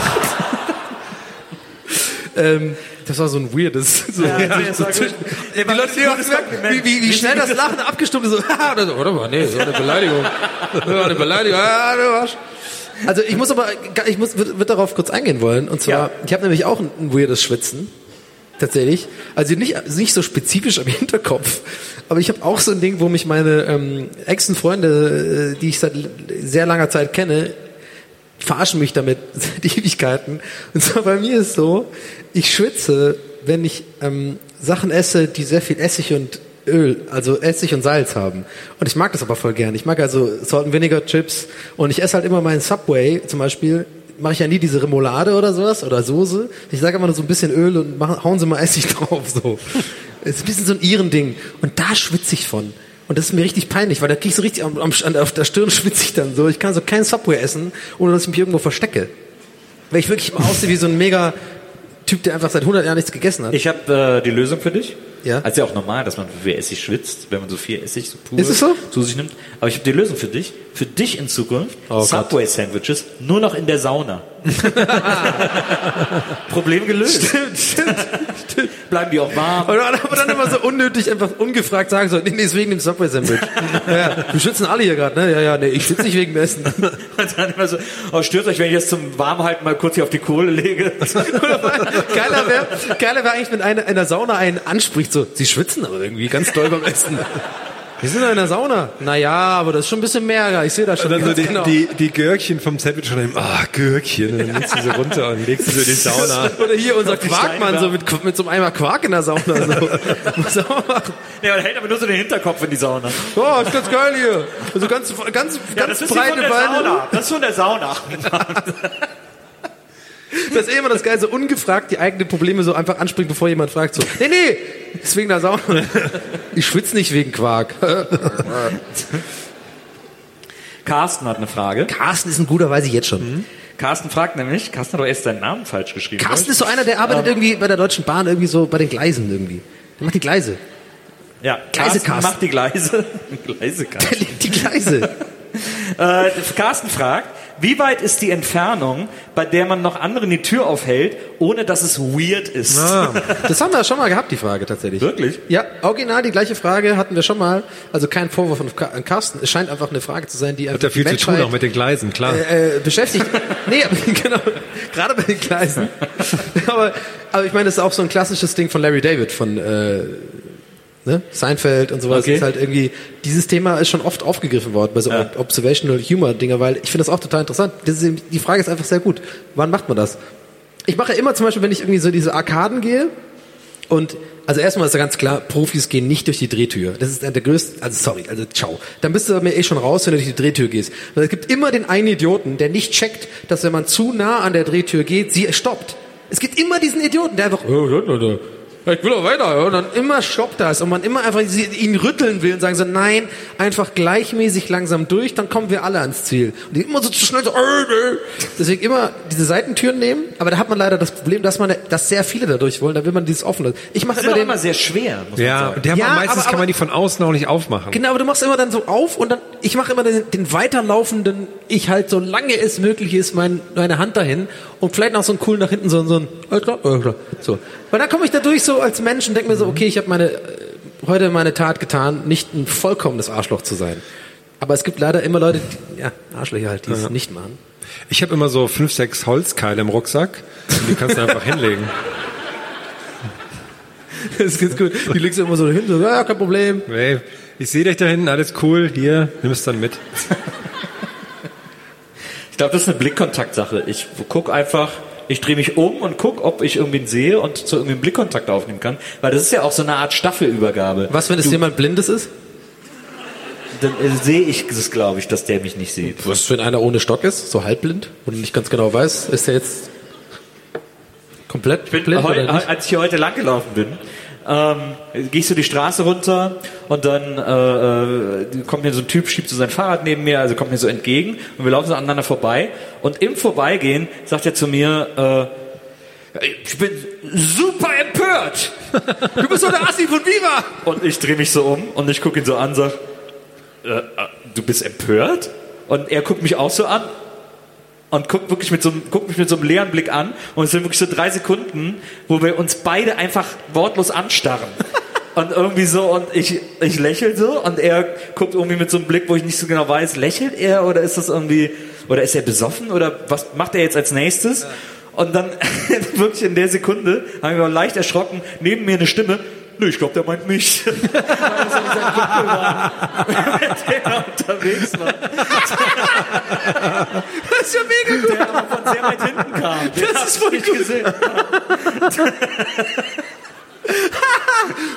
ähm, das war so ein weirdes. So, Ja, ja, das so war zwischen, gut. die Leute, die auch gesagt, wie, wie, wie schnell das Lachen abgestimmt ist. So, haha, oder so, warte mal, nee, so eine Beleidigung. Das war eine Beleidigung. Ah, du Arsch. Also ich muss aber, ich muss, würde würd darauf kurz eingehen wollen. Und zwar, Ja. ich habe nämlich auch ein, ein weirdes Schwitzen. Tatsächlich. Also nicht, nicht so spezifisch am Hinterkopf. Aber ich habe auch so ein Ding, wo mich meine ähm, engsten Freunde, äh, die ich seit sehr langer Zeit kenne, verarschen mich damit seit Ewigkeiten. Und zwar bei mir ist so, ich schwitze wenn ich ähm, Sachen esse, die sehr viel Essig und Öl, also Essig und Salz haben. Und ich mag das aber voll gern. Ich mag also Salt and Vinegar Chips und ich esse halt immer meinen Subway zum Beispiel, mache ich ja nie diese Remoulade oder sowas oder Soße. Ich sage immer nur so ein bisschen Öl und machen, hauen Sie mal Essig drauf. So. Das ist ein bisschen so ein Iren-Ding. Und da schwitze ich von. Und das ist mir richtig peinlich, weil da krieg ich so richtig am, am, auf der Stirn schwitze ich dann so. Ich kann so keinen Subway essen, ohne dass ich mich irgendwo verstecke. Weil ich wirklich immer aussehe wie so ein mega Typ, der einfach seit hundert Jahren nichts gegessen hat. Ich habe äh, die Lösung für dich. Ja. Also ja auch normal, dass man viel Essig schwitzt, wenn man so viel Essig so pur Ist es so? zu sich nimmt. Aber ich habe die Lösung für dich. Für dich in Zukunft Oh Subway-Sandwiches nur noch in der Sauna. Problem gelöst. Stimmt, stimmt, stimmt. Bleiben die auch warm. Aber dann, aber dann immer so unnötig einfach ungefragt sagen so, nee, nee, ist wegen dem Subway-Sandwich. Ja, ja, wir schwitzen alle hier gerade, ne? Ja, ja, nee, ich schwitze nicht wegen dem Essen. Und dann immer so, oh, stört euch, wenn ich das zum Warmhalten mal kurz hier auf die Kohle lege. Geiler wäre geiler wär eigentlich, wenn einer in der Sauna einen anspricht, so, sie schwitzen aber irgendwie ganz doll beim Essen. Wir sind doch in der Sauna. Naja, aber das ist schon ein bisschen mehr. Ich sehe das schon. Und dann so die, genau. die, die Gürkchen vom Sandwich und dann, ah, Gürkchen. Und dann nimmst du sie runter und legst sie so in die Sauna. Oder hier unser Quarkmann, so mit, mit so einem Eimer Quark in der Sauna. So. Was soll man machen? Ja, man hält aber nur so den Hinterkopf in die Sauna. Oh, ist ganz geil hier. Also ganz, ganz, Ja, ganz das ist hier breite von der Beine. Sauna. Das ist von der Sauna. Das ist eh immer das Geile, so ungefragt die eigenen Probleme so einfach anspricht, bevor jemand fragt. So, nee, nee, ist wegen der Sauna. Ich schwitze nicht wegen Quark. Carsten hat eine Frage. Carsten ist ein guter, weiß ich jetzt schon. Mhm. Carsten fragt nämlich, Carsten hat doch erst seinen Namen falsch geschrieben. Carsten ist so einer, der arbeitet ähm, irgendwie bei der Deutschen Bahn, irgendwie so bei den Gleisen irgendwie. Der macht die Gleise. Ja, Gleise Carsten Carsten. macht die Gleise. Gleise Carsten. Der legt die Gleise. äh, Carsten fragt, wie weit ist die Entfernung, bei der man noch anderen die Tür aufhält, ohne dass es weird ist? Ah, das haben wir schon mal gehabt, die Frage tatsächlich. Wirklich? Ja, original die gleiche Frage hatten wir schon mal. Also kein Vorwurf von Carsten. Es scheint einfach eine Frage zu sein, die Hat ja viel zu tun, auch mit den Gleisen, klar. Äh, äh, beschäftigt. Nee, aber, genau, gerade bei den Gleisen. aber, aber ich meine, das ist auch so ein klassisches Ding von Larry David, von äh, ne? Seinfeld und sowas. Okay. Ist halt irgendwie, dieses Thema ist schon oft aufgegriffen worden bei so Ja. Observational Humor Dinger, weil ich finde das auch total interessant. Das ist, eben- die Frage ist einfach sehr gut. Wann macht man das? Ich mache immer zum Beispiel, wenn ich irgendwie so diese Arkaden gehe und also erstmal ist ja ganz klar, Profis gehen nicht durch die Drehtür. Das ist der größte, also sorry, also ciao. Dann bist du mir eh schon raus, wenn du durch die Drehtür gehst. Weil es gibt immer den einen Idioten, der nicht checkt, dass wenn man zu nah an der Drehtür geht, sie stoppt. Es gibt immer diesen Idioten, der einfach, oh, oh, oh, oh. Ich will doch weiter, ja. Und dann immer stoppt das und man immer einfach sie- ihn rütteln will und sagen so, nein, einfach gleichmäßig langsam durch, dann kommen wir alle ans Ziel. Und die immer so zu schnell so, äh, äh. Deswegen immer diese Seitentüren nehmen, aber da hat man leider das Problem, dass man, dass sehr viele da durch wollen, da will man dieses offen lassen. Ich mache Die sind immer auch den, immer sehr schwer, muss man Ja, sagen. und der Ja, ja, meistens aber- kann aber- man die von außen auch nicht aufmachen. genau, aber du machst immer dann so auf und dann, ich mache immer den, den weiterlaufenden, ich halt so lange es möglich ist, mein, meine Hand dahin und vielleicht noch so einen coolen nach hinten, so, so ein, alles klar, alles klar, so. Weil dann komme ich da durch so als Mensch und denke mir so, okay, ich habe meine, äh, heute meine Tat getan, nicht ein vollkommenes Arschloch zu sein. Aber es gibt leider immer Leute, die, ja, Arschlöcher halt, die es Ja. nicht machen. Ich habe immer so fünf, sechs Holzkeile im Rucksack und die kannst du einfach hinlegen. Das ist ganz gut. Die legst du immer so hin, so, ja, kein Problem. Hey, ich sehe dich da hinten, alles cool, hier, nimm es dann mit. Ich glaube, das ist eine Blickkontaktsache. Ich guck einfach, ich drehe mich um und guck, ob ich irgendwen sehe und zu irgendwie einen Blickkontakt aufnehmen kann. Weil das ist ja auch so eine Art Staffelübergabe. Was, wenn es Du- jemand Blindes ist? Dann äh, sehe ich das, glaube ich, dass der mich nicht sieht. Was, wenn einer ohne Stock ist, so halbblind und nicht ganz genau weiß, ist er jetzt komplett Ich bin blind heu, oder nicht? als ich hier heute langgelaufen bin, ähm, gehst du die Straße runter und dann äh, äh, kommt mir so ein Typ, schiebt so sein Fahrrad neben mir, also kommt mir so entgegen und wir laufen so aneinander vorbei und im Vorbeigehen sagt er zu mir, äh, ich bin super empört. Du bist doch der Assi von Viva! Und ich drehe mich so um und ich gucke ihn so an und sag, äh, äh, du bist empört? Und er guckt mich auch so an und guckt wirklich mit so einem, guckt mich mit so einem leeren Blick an und es sind wirklich so drei Sekunden, wo wir uns beide einfach wortlos anstarren. Und irgendwie so, und ich, ich lächel so und er guckt irgendwie mit so einem Blick, wo ich nicht so genau weiß, lächelt er oder ist das irgendwie, oder ist er besoffen oder was macht er jetzt als nächstes? Und dann wirklich in der Sekunde haben wir leicht erschrocken, neben mir eine Stimme, nö, ich glaube, der meint mich. Weil das ja nicht sein Kumpel war, mit dem er unterwegs war. Das ist ja mega gut. Der aber von sehr weit hinten kam. Den Das hab ist ich voll nicht gut. gesehen.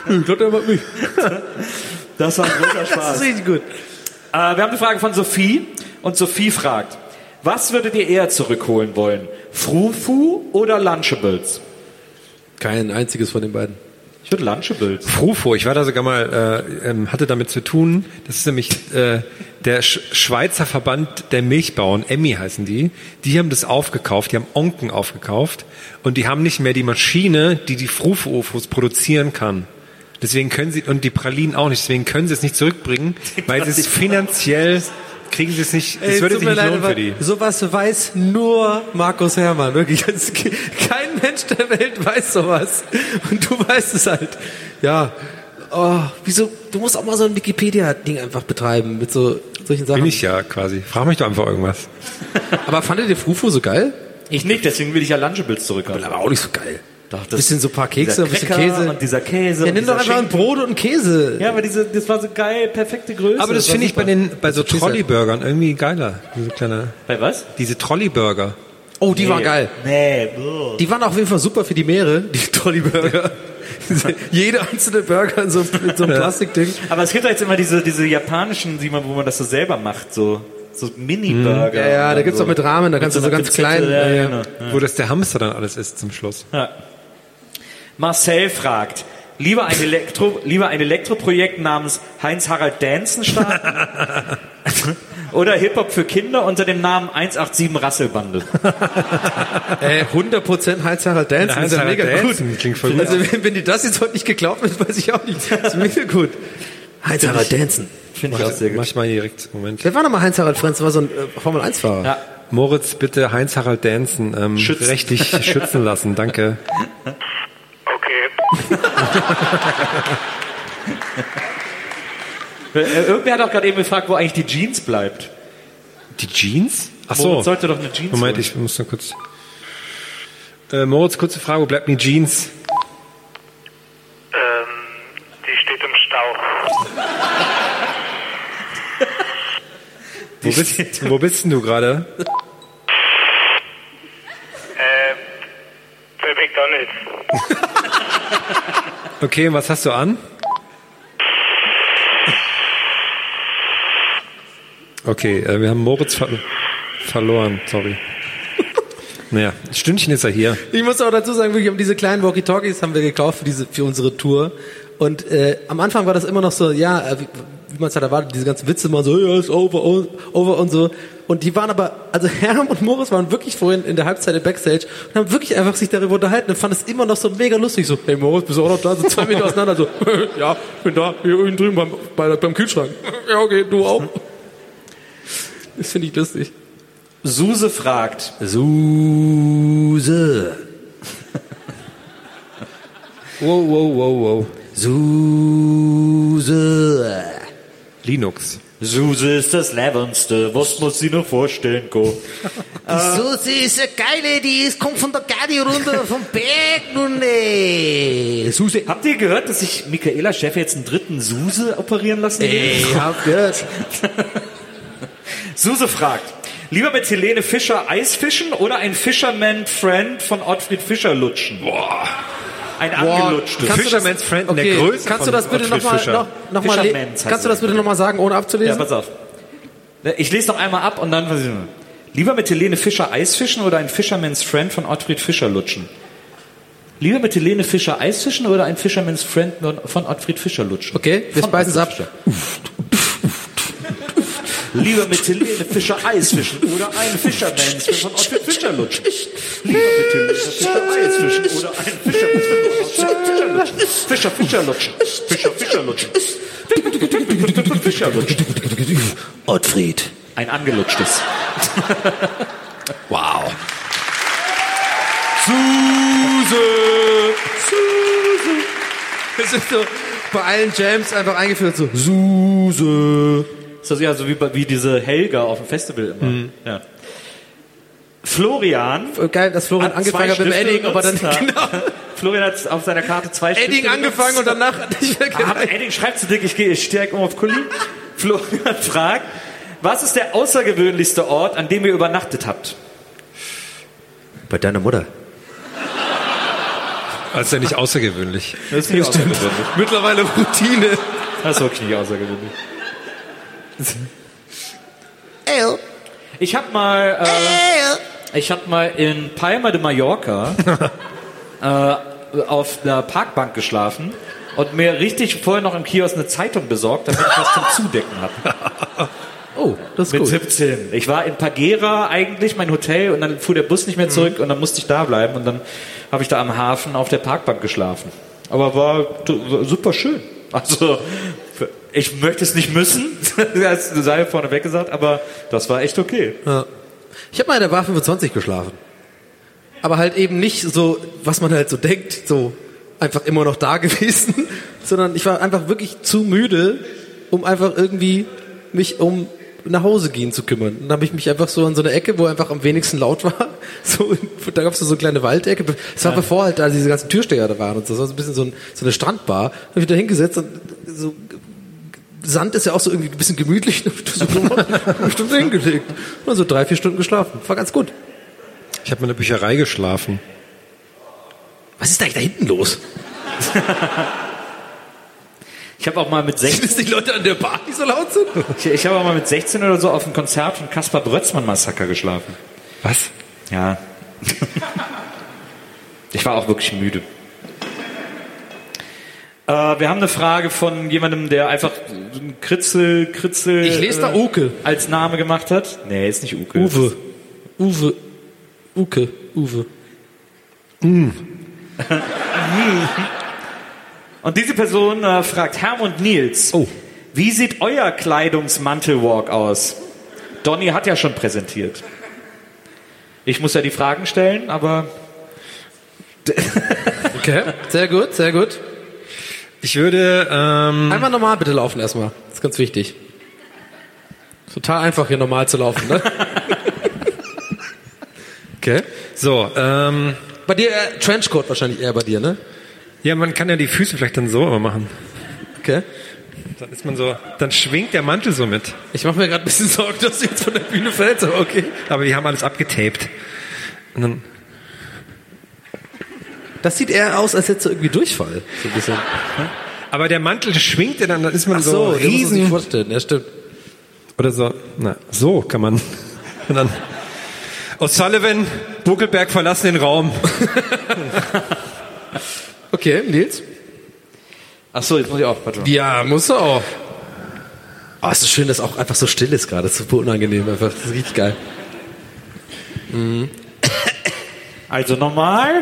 Ich glaube, der mag mich. Das war ein großer Spaß. Das ist richtig gut. Äh, wir haben eine Frage von Sophie und Sophie fragt, was würdet ihr eher zurückholen wollen? Frou-Frou oder Lunchables? Kein einziges von den beiden. Ich würde Lunchables. Frou-Frou, ich war da sogar mal, äh, ähm, hatte damit zu tun, das ist nämlich äh, der Sch- Schweizer Verband der Milchbauern, Emmi heißen die, die haben das aufgekauft, die haben Onken aufgekauft und die haben nicht mehr die Maschine, die die Frou-Frou produzieren kann. Deswegen können sie, und die Pralinen auch nicht, deswegen können sie es nicht zurückbringen, weil sie es finanziell, kriegen sie es nicht, das Ey, würde tut sich mir nicht leid, lohnen aber für die. Sowas weiß nur Markus Herrmann, wirklich. Kein Mensch der Welt weiß sowas. Und du weißt es halt. Ja. Oh, wieso? Du musst auch mal so ein Wikipedia-Ding einfach betreiben mit so solchen Sachen. Bin ich ja quasi. Frag mich doch einfach irgendwas. Aber fandet ihr Frou-Frou so geil? Ich nicht, deswegen will ich ja Lunchables zurückhaben. Aber auch nicht so geil. Doch, das bisschen so ein paar Kekse, ein bisschen Käse. Und dieser Käse. Ja, und nimm doch dieser einfach ein Brot und einen Käse. Ja, aber diese, das war so geil, perfekte Größe. Aber das, war finde ich super. bei den, bei so Also Trolley-Burgern irgendwie geiler. Diese kleine, Bei was? diese Trolley-Burger. Oh, die Nee. waren geil. Nee, boah. Die waren auf jeden Fall super für die Meere, die Trolley-Burger. Jede einzelne Burger in so, in so einem Plastikding. Aber es gibt ja jetzt immer diese, diese japanischen, die man, wo man das so selber macht, so, so Mini-Burger. Ja, ja, da und gibt's so. auch mit Rahmen, da Mit kannst du so einer ganz Pinzette, klein. ja, Ja, ja. genau. Ja. Wo das der Hamster dann alles ist zum Schluss. Ja. Marcel fragt, lieber ein, Elektro, lieber ein Elektroprojekt namens Heinz-Harald Danzen starten oder Hip-Hop für Kinder unter dem Namen eins acht sieben Rasselbande? Ey, hundert Prozent Heinz-Harald Danzen, Ja, ist ja Heinz-Harald mega Danzen gut. klingt voll gut. Also wenn, wenn dir das jetzt heute nicht geglaubt wird, weiß ich auch nicht. Das ist mega gut. Heinz-Harald Danzen. Finde ich auch sehr gut. Mach ich mal direkt. Moment. Wer war nochmal Heinz-Harald Frenz? Das war so ein äh, Formel eins Fahrer. Ja. Moritz, bitte Heinz-Harald Danzen ähm, Schützen. rechtlich schützen lassen. Danke. Okay. Äh, Irgendwer hat auch gerade eben gefragt, wo eigentlich die Jeans bleibt. Die Jeans? Ach so. Moritz sollte doch eine Jeans Moment, holen. ich muss noch kurz. Äh, Moritz, kurze Frage, wo bleibt denn die Jeans? Ähm, die steht im Stau. Wo bist, wo bist denn du gerade? Äh, bei McDonald's. Okay, und was hast du an? Okay, äh, wir haben Moritz ver verloren, sorry. Naja, ein Stündchen ist er hier. Ich muss auch dazu sagen, wir haben diese kleinen Walkie-Talkies haben wir gekauft für diese für unsere Tour. Und äh, am Anfang war das immer noch so, ja, äh, wie, wie man es halt erwartet, diese ganzen Witze mal so, ja, ist over, over und so. Und die waren aber, also Herm und Moritz waren wirklich vorhin in der Halbzeit im Backstage und haben wirklich einfach sich darüber unterhalten und fanden es immer noch so mega lustig. So, hey Moritz, bist du auch noch da? So zwei Meter auseinander. So, ja, bin da, hier unten drüben beim, bei, beim Kühlschrank. Ja, okay, du auch. Das finde ich lustig. Suse fragt. Suse. Wow, wow, wow, wow. Suse. Linux. Suse ist das Leibendste, was muss sie noch vorstellen, go? Die Soße ist eine geile, die ist, kommt von der Gardi runter, vom Berg, nun, ey. Suse. Habt ihr gehört, dass sich Michaela Chef jetzt einen dritten Suse operieren lassen will? Ey, hab gehört. Suse fragt, lieber mit Helene Fischer Eisfischen oder ein Fisherman-Friend von Ottfried Fischer lutschen? Boah. Ein angelutschtes. Kannst du das- Fisherman's Friend in okay, der Größe kannst du von das bitte Ottfried nochmal Fischer. noch, noch mal le- Fisherman's heißt kannst du das das. bitte nochmal sagen, ohne Ja, abzulesen? pass auf. Ich lese noch einmal ab und dann... Lieber mit Helene Fischer Eisfischen oder ein Fisherman's Friend von Ottfried Fischer lutschen? Lieber mit Helene Fischer Eisfischen oder ein Fisherman's Friend von Ottfried Fischer lutschen? Okay, wir Von speisen es ab. Ottfried Fischer. Lieber mit Helene Fischer Eisfischen oder ein Fisherman's Friend von Ottfried Fischer lutschen? Lieber mit Helene Fischer Eisfischen oder ein Fisherman's Friend von Ottfried Fischer lutschen? Fischer, Fischer lutschen. Fischer, Fischer lutschen. Fischer lutschen. Ottfried. Ein angelutschtes. Wow. Suse. Suse. Das ist so bei allen Jams einfach eingeführt so. Suse. Ist das ja so wie, bei- wie diese Helga auf dem Festival immer. Mhm. Ja. Florian. Geil, dass Florian hat angefangen zwei hat mit dem Stifte Edding, aber dann benutzt, genau. ja. Florian hat auf seiner Karte zwei Edding Stifte angefangen und benutzt. danach hat nicht mehr Ah, aber Edding schreibt zu dick, ich gehe ich stehe direkt um auf Kuli. Florian fragt, was ist der außergewöhnlichste Ort, an dem ihr übernachtet habt? Bei deiner Mutter. Das ist ja nicht außergewöhnlich. Das ist nicht außergewöhnlich. Mittlerweile Routine. Das ist wirklich nicht außergewöhnlich. Ich hab mal, äh, ich hab mal in Palma de Mallorca äh, auf einer Parkbank geschlafen und mir richtig vorher noch im Kiosk eine Zeitung besorgt, damit ich was zum Zudecken habe. Oh, das ist Mit gut. siebzehn. Ich war in Pagera eigentlich, mein Hotel, und dann fuhr der Bus nicht mehr zurück mhm. und dann musste ich da bleiben und dann habe ich da am Hafen auf der Parkbank geschlafen. Aber war, war super schön. Also, ich möchte es nicht müssen, das sei vorneweg gesagt, aber das war echt okay. Ja. Ich habe mal in der Bar fünfundzwanzig geschlafen. Aber halt eben nicht so, was man halt so denkt, so einfach immer noch da gewesen, sondern ich war einfach wirklich zu müde, um einfach irgendwie mich um nach Hause gehen zu kümmern. Dann habe ich mich einfach so an so eine Ecke, wo einfach am wenigsten laut war, so, da gab es so eine kleine Waldecke. Das war ja. bevor halt da diese ganzen Türsteher da waren und so. Das war so ein bisschen so, ein, so eine Strandbar. Da habe ich da hingesetzt und so, Sand ist ja auch so irgendwie ein bisschen gemütlich. Da habe ich eine Stunde hingelegt. Und so drei, vier Stunden geschlafen. War ganz gut. Ich habe in der Bücherei geschlafen. Was ist eigentlich da hinten los? Ich habe auch mal mit sechzehn... Sind das die Leute an der Bar, die so laut sind? Ich, ich habe auch mal mit sechzehn oder so auf einem Konzert von Kaspar Brötzmann Massaker geschlafen. Was? Ja. Ich war auch wirklich müde. Äh, wir haben eine Frage von jemandem, der einfach ein Kritzel, Kritzel... Ich lese da Uke. ...als Name gemacht hat. Nee, ist nicht Uke. Uwe. Uwe. Uke. Uwe. Mm. Und diese Person äh, fragt Hermund Nils, oh. wie sieht euer Kleidungsmantelwalk aus? Donny hat ja schon präsentiert. Ich muss ja die Fragen stellen, aber... Okay, sehr gut, sehr gut. Ich würde... Ähm Einmal normal bitte laufen erstmal, das ist ganz wichtig. Total einfach hier normal zu laufen, ne? Okay. So, ähm... Bei dir äh, Trenchcoat wahrscheinlich eher bei dir, ne? Ja, man kann ja die Füße vielleicht dann so immer machen. Okay. Dann ist man so, dann schwingt der Mantel so mit. Ich mache mir gerade ein bisschen Sorgen, dass du jetzt von der Bühne fällst, aber okay. Aber wir haben alles abgetaped. Und dann das sieht eher aus, als hättest du irgendwie Durchfall. So ein bisschen. Aber der Mantel schwingt ja dann, dann ist man Ach so, so riesen. muss man sich vorstellen. Ja, stimmt. Oder so, na, so kann man. Und dann O'Sullivan, Buckelberg verlassen den Raum. Okay, Nils? Ach so, jetzt muss ich auch. Warte mal. Ja, musst du auch. Oh, es ist schön, dass auch einfach so still ist gerade. Das ist super unangenehm einfach. Das ist richtig geil. Mhm. Also normal.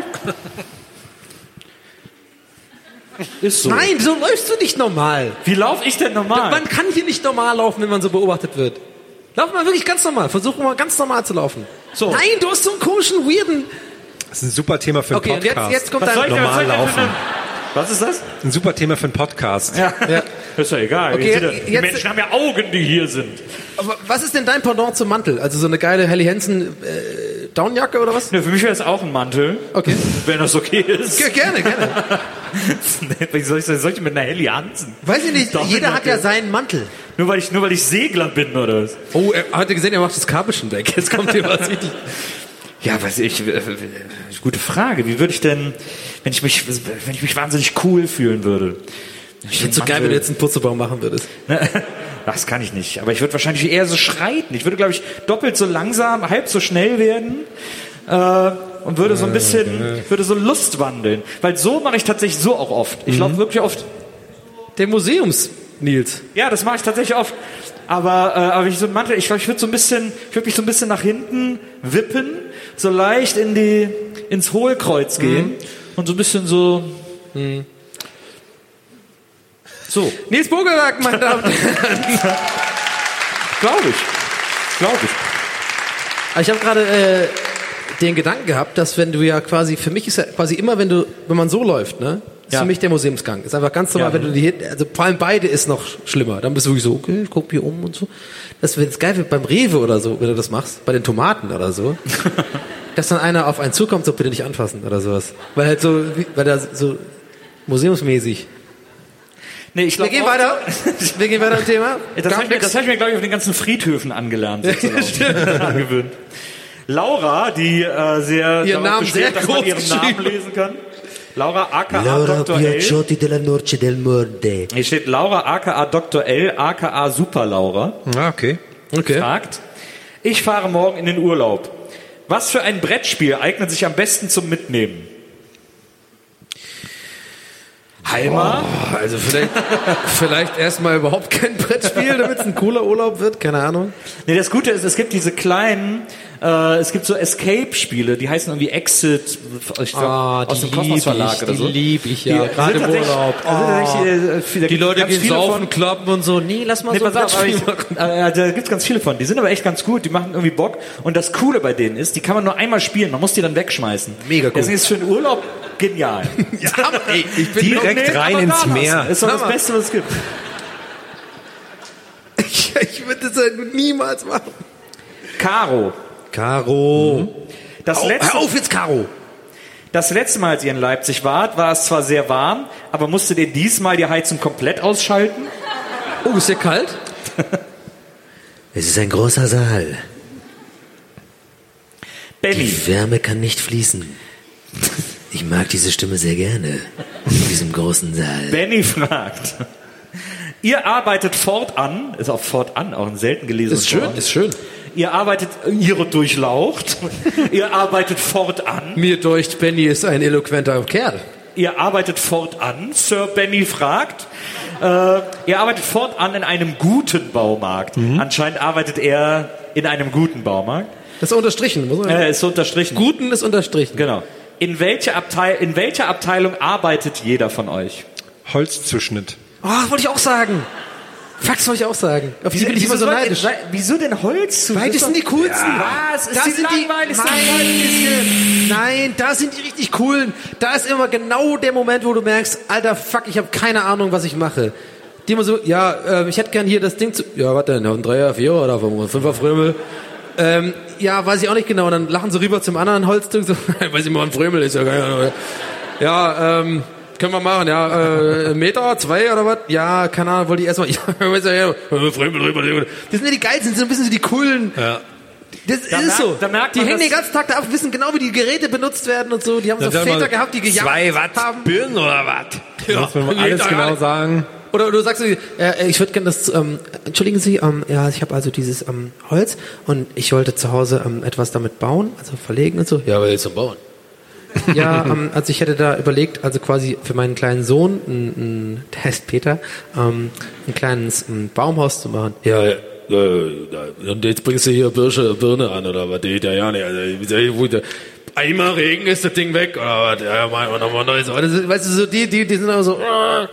Ist so. Nein, so läufst du nicht normal. Wie laufe ich denn normal? Man kann hier nicht normal laufen, wenn man so beobachtet wird. Lauf mal wirklich ganz normal. Versuch mal ganz normal zu laufen. So. Nein, du hast so einen komischen, weirden... Das ist ein super Thema für einen okay, Podcast. Okay, jetzt, jetzt kommt was dein... Normal laufen. Was ist das? Ein super Thema für einen Podcast. Ja, ja. Ist ja egal. Okay, jetzt, die jetzt, Menschen haben ja Augen, die hier sind. Aber was ist denn dein Pendant zum Mantel? Also so eine geile Helly Hansen äh, Downjacke oder was? Ne, für mich wäre es auch ein Mantel. Okay. Wenn das okay ist. Ja, gerne, gerne. Wie soll ich, soll ich mit einer Helly Hansen? Weiß ich nicht, jeder hat ja seinen Mantel. Nur weil ich, nur weil ich Segler bin, oder was? Oh, er hat gesehen, er macht das Kabel schon weg. Jetzt kommt hier was richtig... Ja, weiß ich, äh, gute Frage. Wie würde ich denn, wenn ich mich, wenn ich mich wahnsinnig cool fühlen würde? Ich finde es so geil, wenn du jetzt einen Purzelbaum machen würdest. Das kann ich nicht. Aber ich würde wahrscheinlich eher so schreiten. Ich würde, glaube ich, doppelt so langsam, halb so schnell werden äh, und würde so ein bisschen, würde so Lust wandeln. Weil so mache ich tatsächlich so auch oft. Ich mhm. laufe wirklich oft. Der Museums-Nils. Ja, das mache ich tatsächlich oft. Aber, äh, aber ich so Mantel, ich glaube, ich würde so ein bisschen, ich würde mich so ein bisschen nach hinten wippen, so leicht in die, ins Hohlkreuz gehen mhm. und so ein bisschen so. Mhm. So. Nils Bogelberg, meine Damen und Herren. Glaube ich. Glaube ich. Ich habe gerade äh, den Gedanken gehabt, dass wenn du ja quasi, für mich ist ja quasi immer, wenn du, wenn man so läuft, ne? Das ist ja. für mich der Museumsgang. Ist einfach ganz normal, ja. wenn du die, also vor allem beide ist noch schlimmer. Dann bist du wirklich so, okay, ich guck hier um und so. Das wäre geil beim Rewe oder so, wenn du das machst, bei den Tomaten oder so. Dass dann einer auf einen zukommt, so bitte nicht anfassen oder sowas. Weil halt so, weil da so museumsmäßig. Nee, ich glaub, Wir gehen weiter. Wir gehen weiter im Thema. Das habe ich, mir, das hab ich mir, glaube ich, auf den ganzen Friedhöfen angelernt. angewöhnt. Laura, die äh, sehr ihren Namen besteht, sehr dass groß man ihren Namen lesen kann. Laura aka Laura Doktor L. Piacciotti della Noce del Morde. Hier steht Laura aka Doktor L aka Super Laura. Ah, okay. Okay. Fragt, ich fahre morgen in den Urlaub. Was für ein Brettspiel eignet sich am besten zum Mitnehmen? Heimer? Oh, also vielleicht, vielleicht erstmal überhaupt kein Brettspiel, damit es ein cooler Urlaub wird, keine Ahnung. Nee, das Gute ist, es gibt diese kleinen, äh, es gibt so Escape-Spiele, die heißen irgendwie Exit, ich glaub, Ah, aus dem die Kosmos lieb Verlag ich, oder so. die lieb ich, ja, Die gerade sind im tatsächlich- Urlaub. also tatsächlich, äh, da Die gibt's Leute ganz gehen viele saufen, von. klappen und so. Nee, lass mal Nee, so ein pass auf, aber Brettspiel ich, machen. äh, da gibt's ganz viele von. Die sind aber echt ganz gut. Die machen irgendwie Bock. Und das Coole bei denen ist, die kann man nur einmal spielen. Man muss die dann wegschmeißen. Mega cool. Deswegen ist für den Urlaub genial. Ja, ey, ich bin Direkt Nee, rein aber ins Gas. Meer. Ist doch das Hammer. Beste, was es gibt. Ich, ich würde das halt niemals machen. Caro. Caro. Das Au, letzte, hör auf jetzt, Caro. das letzte Mal, als ihr in Leipzig wart, war es zwar sehr warm, aber musstet ihr diesmal die Heizung komplett ausschalten? Oh, ist ja kalt? Es ist ein großer Saal. Benny. Die Wärme kann nicht fließen. Ich mag diese Stimme sehr gerne. In diesem großen Saal. Benny fragt. Ihr arbeitet fortan, ist auch fortan, auch ein selten gelesenes Ist schön, Wort. ist schön. Ihr arbeitet, ihre durchlaucht. Ihr arbeitet fortan. Mir deucht, Benny ist ein eloquenter Kerl. Ihr arbeitet fortan, Sir Benny fragt. Äh, ihr arbeitet fortan in einem guten Baumarkt. Mhm. Anscheinend arbeitet er in einem guten Baumarkt. Das ist unterstrichen, muss man Äh, ist so unterstrichen. Guten ist unterstrichen. Genau. In welcher, Abteil in welcher Abteilung arbeitet jeder von euch? Holzzuschnitt. Oh, das wollte ich auch sagen. Fuck, das wollte ich auch sagen. Auf die bin ich immer so soll- neidisch. Wieso denn Holz zu? Weil das sind die coolsten. Was? Ist Das die sind die langweiligsten Nein, nein, da sind die richtig coolen. Da ist immer genau der Moment, wo du merkst, Alter, fuck, ich habe keine Ahnung, was ich mache. Die immer so, ja, äh, ich hätte gern hier das Ding zu... Ja, was denn? Ein Dreier, Vierer oder Fünfer Frömel? Ähm, ja, weiß ich auch nicht genau. Und dann lachen sie rüber zum anderen Holzstück. So, weiß ich mal, ein Frömel ist ja geil. Ja, ähm... Können wir machen, ja, äh, Meter, zwei oder was? Ja, keine Ahnung, wollte ich erstmal, ja, weiß ja, ja, Frömel drüber. Das sind ja die geilsten, sind so ein bisschen so die coolen. Ja. Das Da ist merkt- so. da merkt Die man, hängen dass- den ganzen Tag da ab, wissen genau, wie die Geräte benutzt werden und so. Die haben so Da soll Väter man gehabt, die gejagt Zwei Watt haben. Birnen oder was? Ja, Muss man mal alles Meter, genau ja. sagen. Oder du sagst, äh, ich würde gerne das, ähm, entschuldigen Sie, ähm, ja, ich habe also dieses ähm, Holz und ich wollte zu Hause ähm, etwas damit bauen, also verlegen und so. Ja, aber jetzt zum Bauen. Ja, ähm, also ich hätte da überlegt, also quasi für meinen kleinen Sohn, ein, ein, der heißt Peter, ähm, ein kleines ein Baumhaus zu machen. Ja, ja. Äh, und jetzt bringst du hier Birsche, Birne an, oder was? Der ja nicht. Also, einmal Regen ist das Ding weg, oder was? Ja, mal nochmal Neues. Aber das ist, weißt du, so die, die, die sind aber so.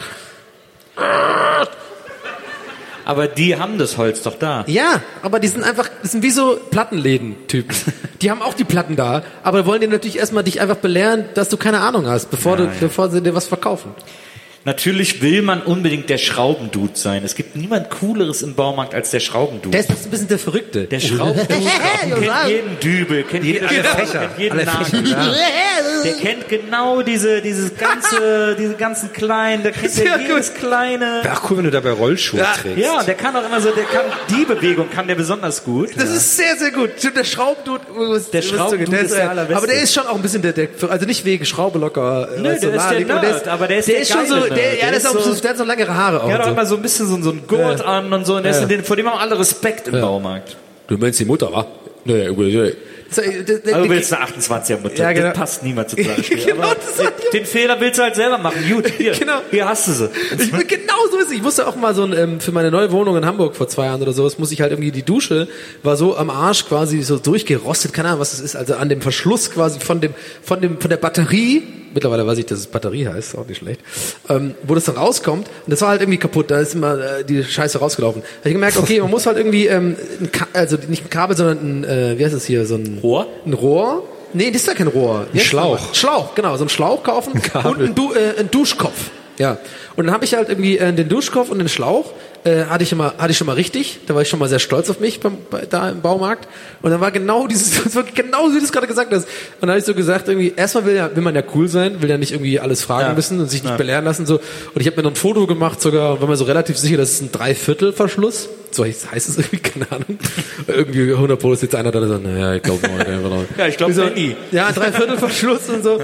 Aber die haben das Holz doch da. Ja, aber die sind einfach, das sind wie so Plattenläden-Typen. Die haben auch die Platten da, aber wollen dir natürlich erstmal dich einfach belehren, dass du keine Ahnung hast, bevor, Ja, du, ja. bevor sie dir was verkaufen. Natürlich will man unbedingt der Schraubendude sein. Es gibt niemand Cooleres im Baumarkt als der Schraubendude. Der ist ein bisschen der Verrückte. Der Schraubendude kennt jeden Dübel, kennt jeden, alle Schrauben, Fächer, kennt jeden alle Nagel. Fächer, Der kennt genau diese, dieses ganze, diese ganzen kleinen, der kennt ja jedes kleine. Wäre auch cool, wenn du dabei Rollschuhe Ja. trägst. Ja, der kann auch immer so, der kann, die Bewegung kann der besonders gut. Das ist sehr, sehr gut. Stimmt, der Schraubendude. Der Schraubendude ist der allerbeste. Aber der ist schon auch ein bisschen der, der also nicht wegen Schraube locker. Nö, weißt du, der ist nah, der liegt, aber Nerd, aber der ist der schon so, geile der, Nerd. ja, Der der, ist ist auch, so- so, der hat so lange Haare auch. Der hat und auch so. immer so ein bisschen so, so ein Gurt Ja. an und so, und der ist Ja. den, vor dem haben alle Respekt im Baumarkt. Du meinst die Mutter, wa? Nee, nee. Das, das, das, Aber du willst eine achtundzwanziger Mutter. Ja, genau. Das passt niemand zu Beispiel. Genau, Aber das den, sag ich. den Fehler willst du halt selber machen. Gut, hier, Genau. hier hast du sie. Ich bin genau so ist es. Ich musste auch mal so ein, ähm, für meine neue Wohnung in Hamburg vor zwei Jahren oder sowas, muss ich halt irgendwie die Dusche war so am Arsch quasi so durchgerostet, keine Ahnung, was das ist, also an dem Verschluss quasi von dem, von dem, von der Batterie. Mittlerweile weiß ich, dass es Batterie heißt, auch nicht schlecht. Ähm, wo das dann rauskommt, und das war halt irgendwie kaputt, da ist immer äh, die Scheiße rausgelaufen. Da hab ich gemerkt, okay, man muss halt irgendwie, ähm, ein Ka- also nicht ein Kabel, sondern ein, äh, wie heißt das hier, so ein Rohr? Ein Rohr. Nee, das ist ja kein Rohr. Ein Schlauch. Schlauch, genau, so ein Schlauch kaufen Ein Kabel. und ein, du äh, ein Duschkopf. Ja. Und dann habe ich halt irgendwie äh, den Duschkopf und den Schlauch äh, hatte ich immer hatte ich schon mal richtig. Da war ich schon mal sehr stolz auf mich beim, bei, da im Baumarkt. Und dann war genau dieses, das war genau wie du es gerade gesagt hast. Und dann habe ich so gesagt irgendwie, erstmal will, ja, will man ja cool sein, will ja nicht irgendwie alles fragen Ja. müssen und sich nicht Ja. belehren lassen so. Und ich habe mir noch ein Foto gemacht sogar und war mir so relativ sicher, das ist ein Dreiviertelverschluss. So heißt, heißt es irgendwie, keine Ahnung. Irgendwie hundert Pro ist jetzt einer da, der sagt, naja, ich glaube mal. Ja, ich glaube so, nie. Ja, ein Dreiviertelverschluss und so.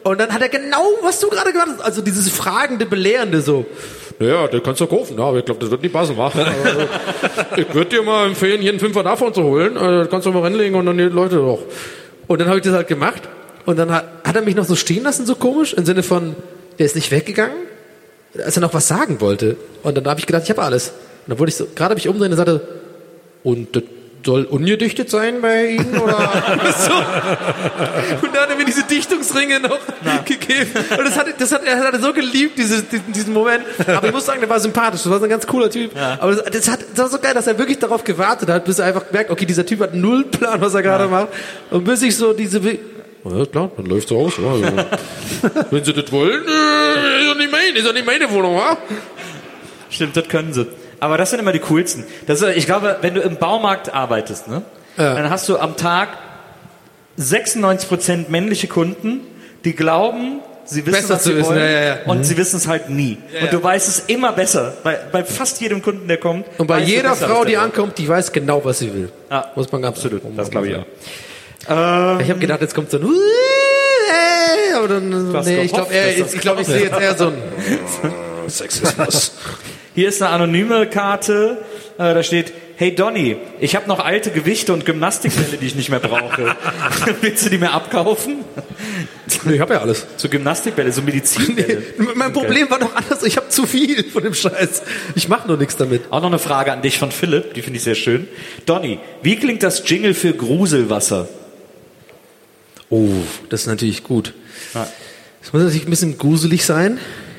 Und dann hat er genau, was du gerade gemacht hast, also dieses fragende, belehrende so. Naja, das kannst du kaufen, aber ich glaube, das wird nicht passen, wa? Also, ich würde dir mal empfehlen, hier einen Fünfer davon zu holen, das kannst du mal reinlegen und dann die Leute doch. Und dann habe ich das halt gemacht und dann hat, hat er mich noch so stehen lassen, so komisch, im Sinne von, der ist nicht weggegangen, als er noch was sagen wollte. Und dann habe ich gedacht, ich habe alles. Und dann wollte ich so, gerade habe ich umdrehen und sagte, und das soll ungedichtet sein bei Ihnen, oder? So. Und dann hat er mir diese Dichtungsringe noch Na. gegeben. Und das hat, das hat, er hat so geliebt, diese, diesen, diesen Moment. Aber ich muss sagen, der war sympathisch, das war so ein ganz cooler Typ. Ja. Aber das, das, hat, das war so geil, dass er wirklich darauf gewartet hat, bis er einfach merkt, okay, dieser Typ hat null Plan, was er gerade ja. macht. Und bis ich so diese... Oh, ja, klar, dann läuft's aus. Ja, also. Wenn Sie das wollen, äh, ist doch nicht meine, ist doch nicht meine Wohnung, wa? Stimmt, das können sie. Aber das sind immer die coolsten. Das ist, ich glaube, wenn du im Baumarkt arbeitest, ne, ja. dann hast du am Tag sechsundneunzig Prozent männliche Kunden, die glauben, sie wissen, besser was sie wollen, ja, ja, ja. und mhm. sie wissen es halt nie. Ja, und du weißt es immer besser. Bei, bei fast jedem Kunden, der kommt. Und bei jeder besser, Frau, die ankommt, die weiß genau, was sie will. Ja. Muss man ganz absolut. Das glaube ich auch. Ähm, ich habe gedacht, jetzt kommt so ein aber dann, nee, ich glaube, ich, glaub, ich sehe jetzt eher so ein Sexismus. Hier ist eine anonyme Karte, äh, da steht, hey Donny, ich habe noch alte Gewichte und Gymnastikbälle, die ich nicht mehr brauche. Willst du die mir abkaufen? Nee, ich habe ja alles. So Gymnastikbälle, so Medizinbälle. Nee, mein Problem war noch anders, ich habe zu viel von dem Scheiß. Ich mache nur nichts damit. Auch noch eine Frage an dich von Philipp, die finde ich sehr schön. Donny, wie klingt das Jingle für Gruselwasser? Oh, das ist natürlich gut. Ja. Das muss natürlich ein bisschen gruselig sein.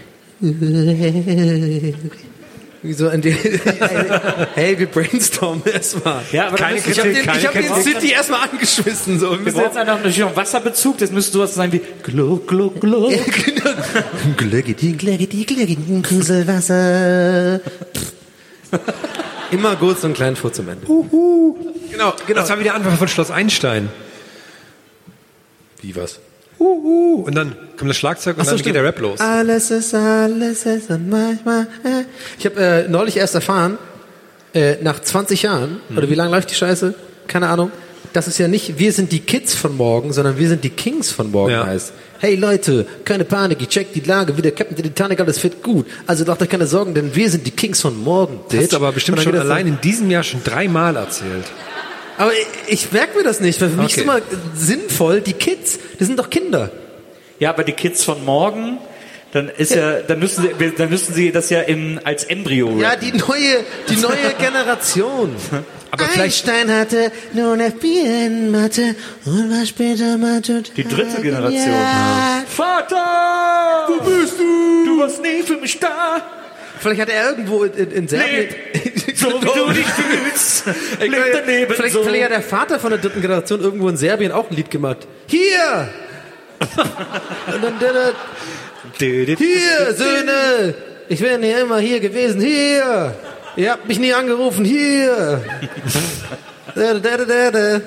So in die, hey, wir brainstormen erstmal. Ja, aber keine Kritik, ich habe den, hab den City erstmal angeschmissen. So. Wir brauchen einfach natürlich noch Wasserbezug, das müsste sowas sein wie Gluck, Gluck, Gluck. Glöggedi, glöggedi, glöggedi, Gruselwasser. Immer gut, so einen kleinen Furz zum Ende. Uhu. Genau, genau. Das war wieder Anfang von Schloss Einstein. Wie was? Uhu. Und dann kommt das Schlagzeug und so, dann stimmt. geht der Rap los. Alles ist, alles ist und manchmal. Äh. Ich habe äh, neulich erst erfahren, äh, nach zwanzig Jahren, hm. oder wie lange läuft die Scheiße? Keine Ahnung. Dass es ja nicht, wir sind die Kids von morgen, sondern wir sind die Kings von morgen ja. heißt. Hey Leute, keine Panik, ich check die Lage, wie der Captain Titanic, alles fit gut. Also macht euch keine Sorgen, denn wir sind die Kings von morgen. Das hast du aber bestimmt schon allein in diesem Jahr schon dreimal erzählt. Aber ich, ich merke mir das nicht, weil für mich okay. ist immer sinnvoll, die Kids, das sind doch Kinder. Ja, aber die Kids von morgen, dann ist ja, ja dann müssen sie, dann müssen sie das ja im, als Embryo. Ja, die neue, die neue Generation. Aber Einstein hatte nur eine vier in Mathe und war später Mathe. Die dritte Generation. Ja. Vater! Wo bist du? Du warst nie für mich da. Vielleicht hat er irgendwo in, in Serbien... So wie du dich fühlst. Daneben vielleicht, so. vielleicht hat der Vater von der dritten Generation irgendwo in Serbien auch ein Lied gemacht. Hier! Und dann der, der, hier, Söhne! Ich bin hier immer hier gewesen. Hier! Ihr habt mich nie angerufen. Hier! Da, da, da, da.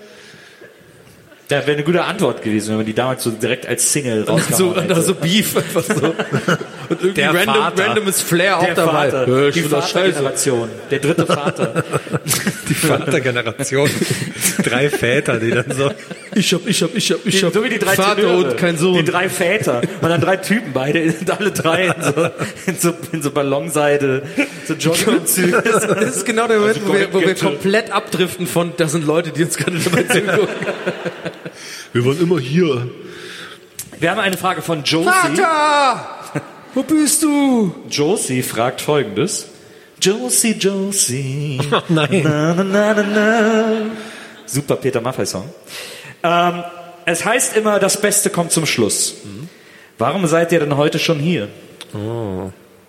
Das wäre eine gute Antwort gewesen, wenn man die damals so direkt als Single rauskam. Und so, so Beef einfach so. Und irgendwie der random, randomes Flair auch dabei. Vater, die Vatergeneration. Der dritte Vater. Die Vatergeneration. Drei Väter, die dann so... Ich hab, ich hab, ich hab, ich hab. So wie die drei Vater Tenöre, und kein Sohn. Die drei Väter. Und dann drei Typen, beide sind alle drei in so, in so, in so Ballonseide, so Jogginganzüge. Das ist genau der Moment, also, wo, wir, wo wir komplett abdriften von, das sind Leute, die uns gerade dabei zugucken. Wir wollen immer hier. Wir haben eine Frage von Josie. Vater! Wo bist du? Josie fragt Folgendes. Josie, Josie. Oh nein. Na, na, na, na, na. Super Peter Maffay-Song. Ähm, es heißt immer, das Beste kommt zum Schluss. Mhm. Warum seid ihr denn heute schon hier? Oh.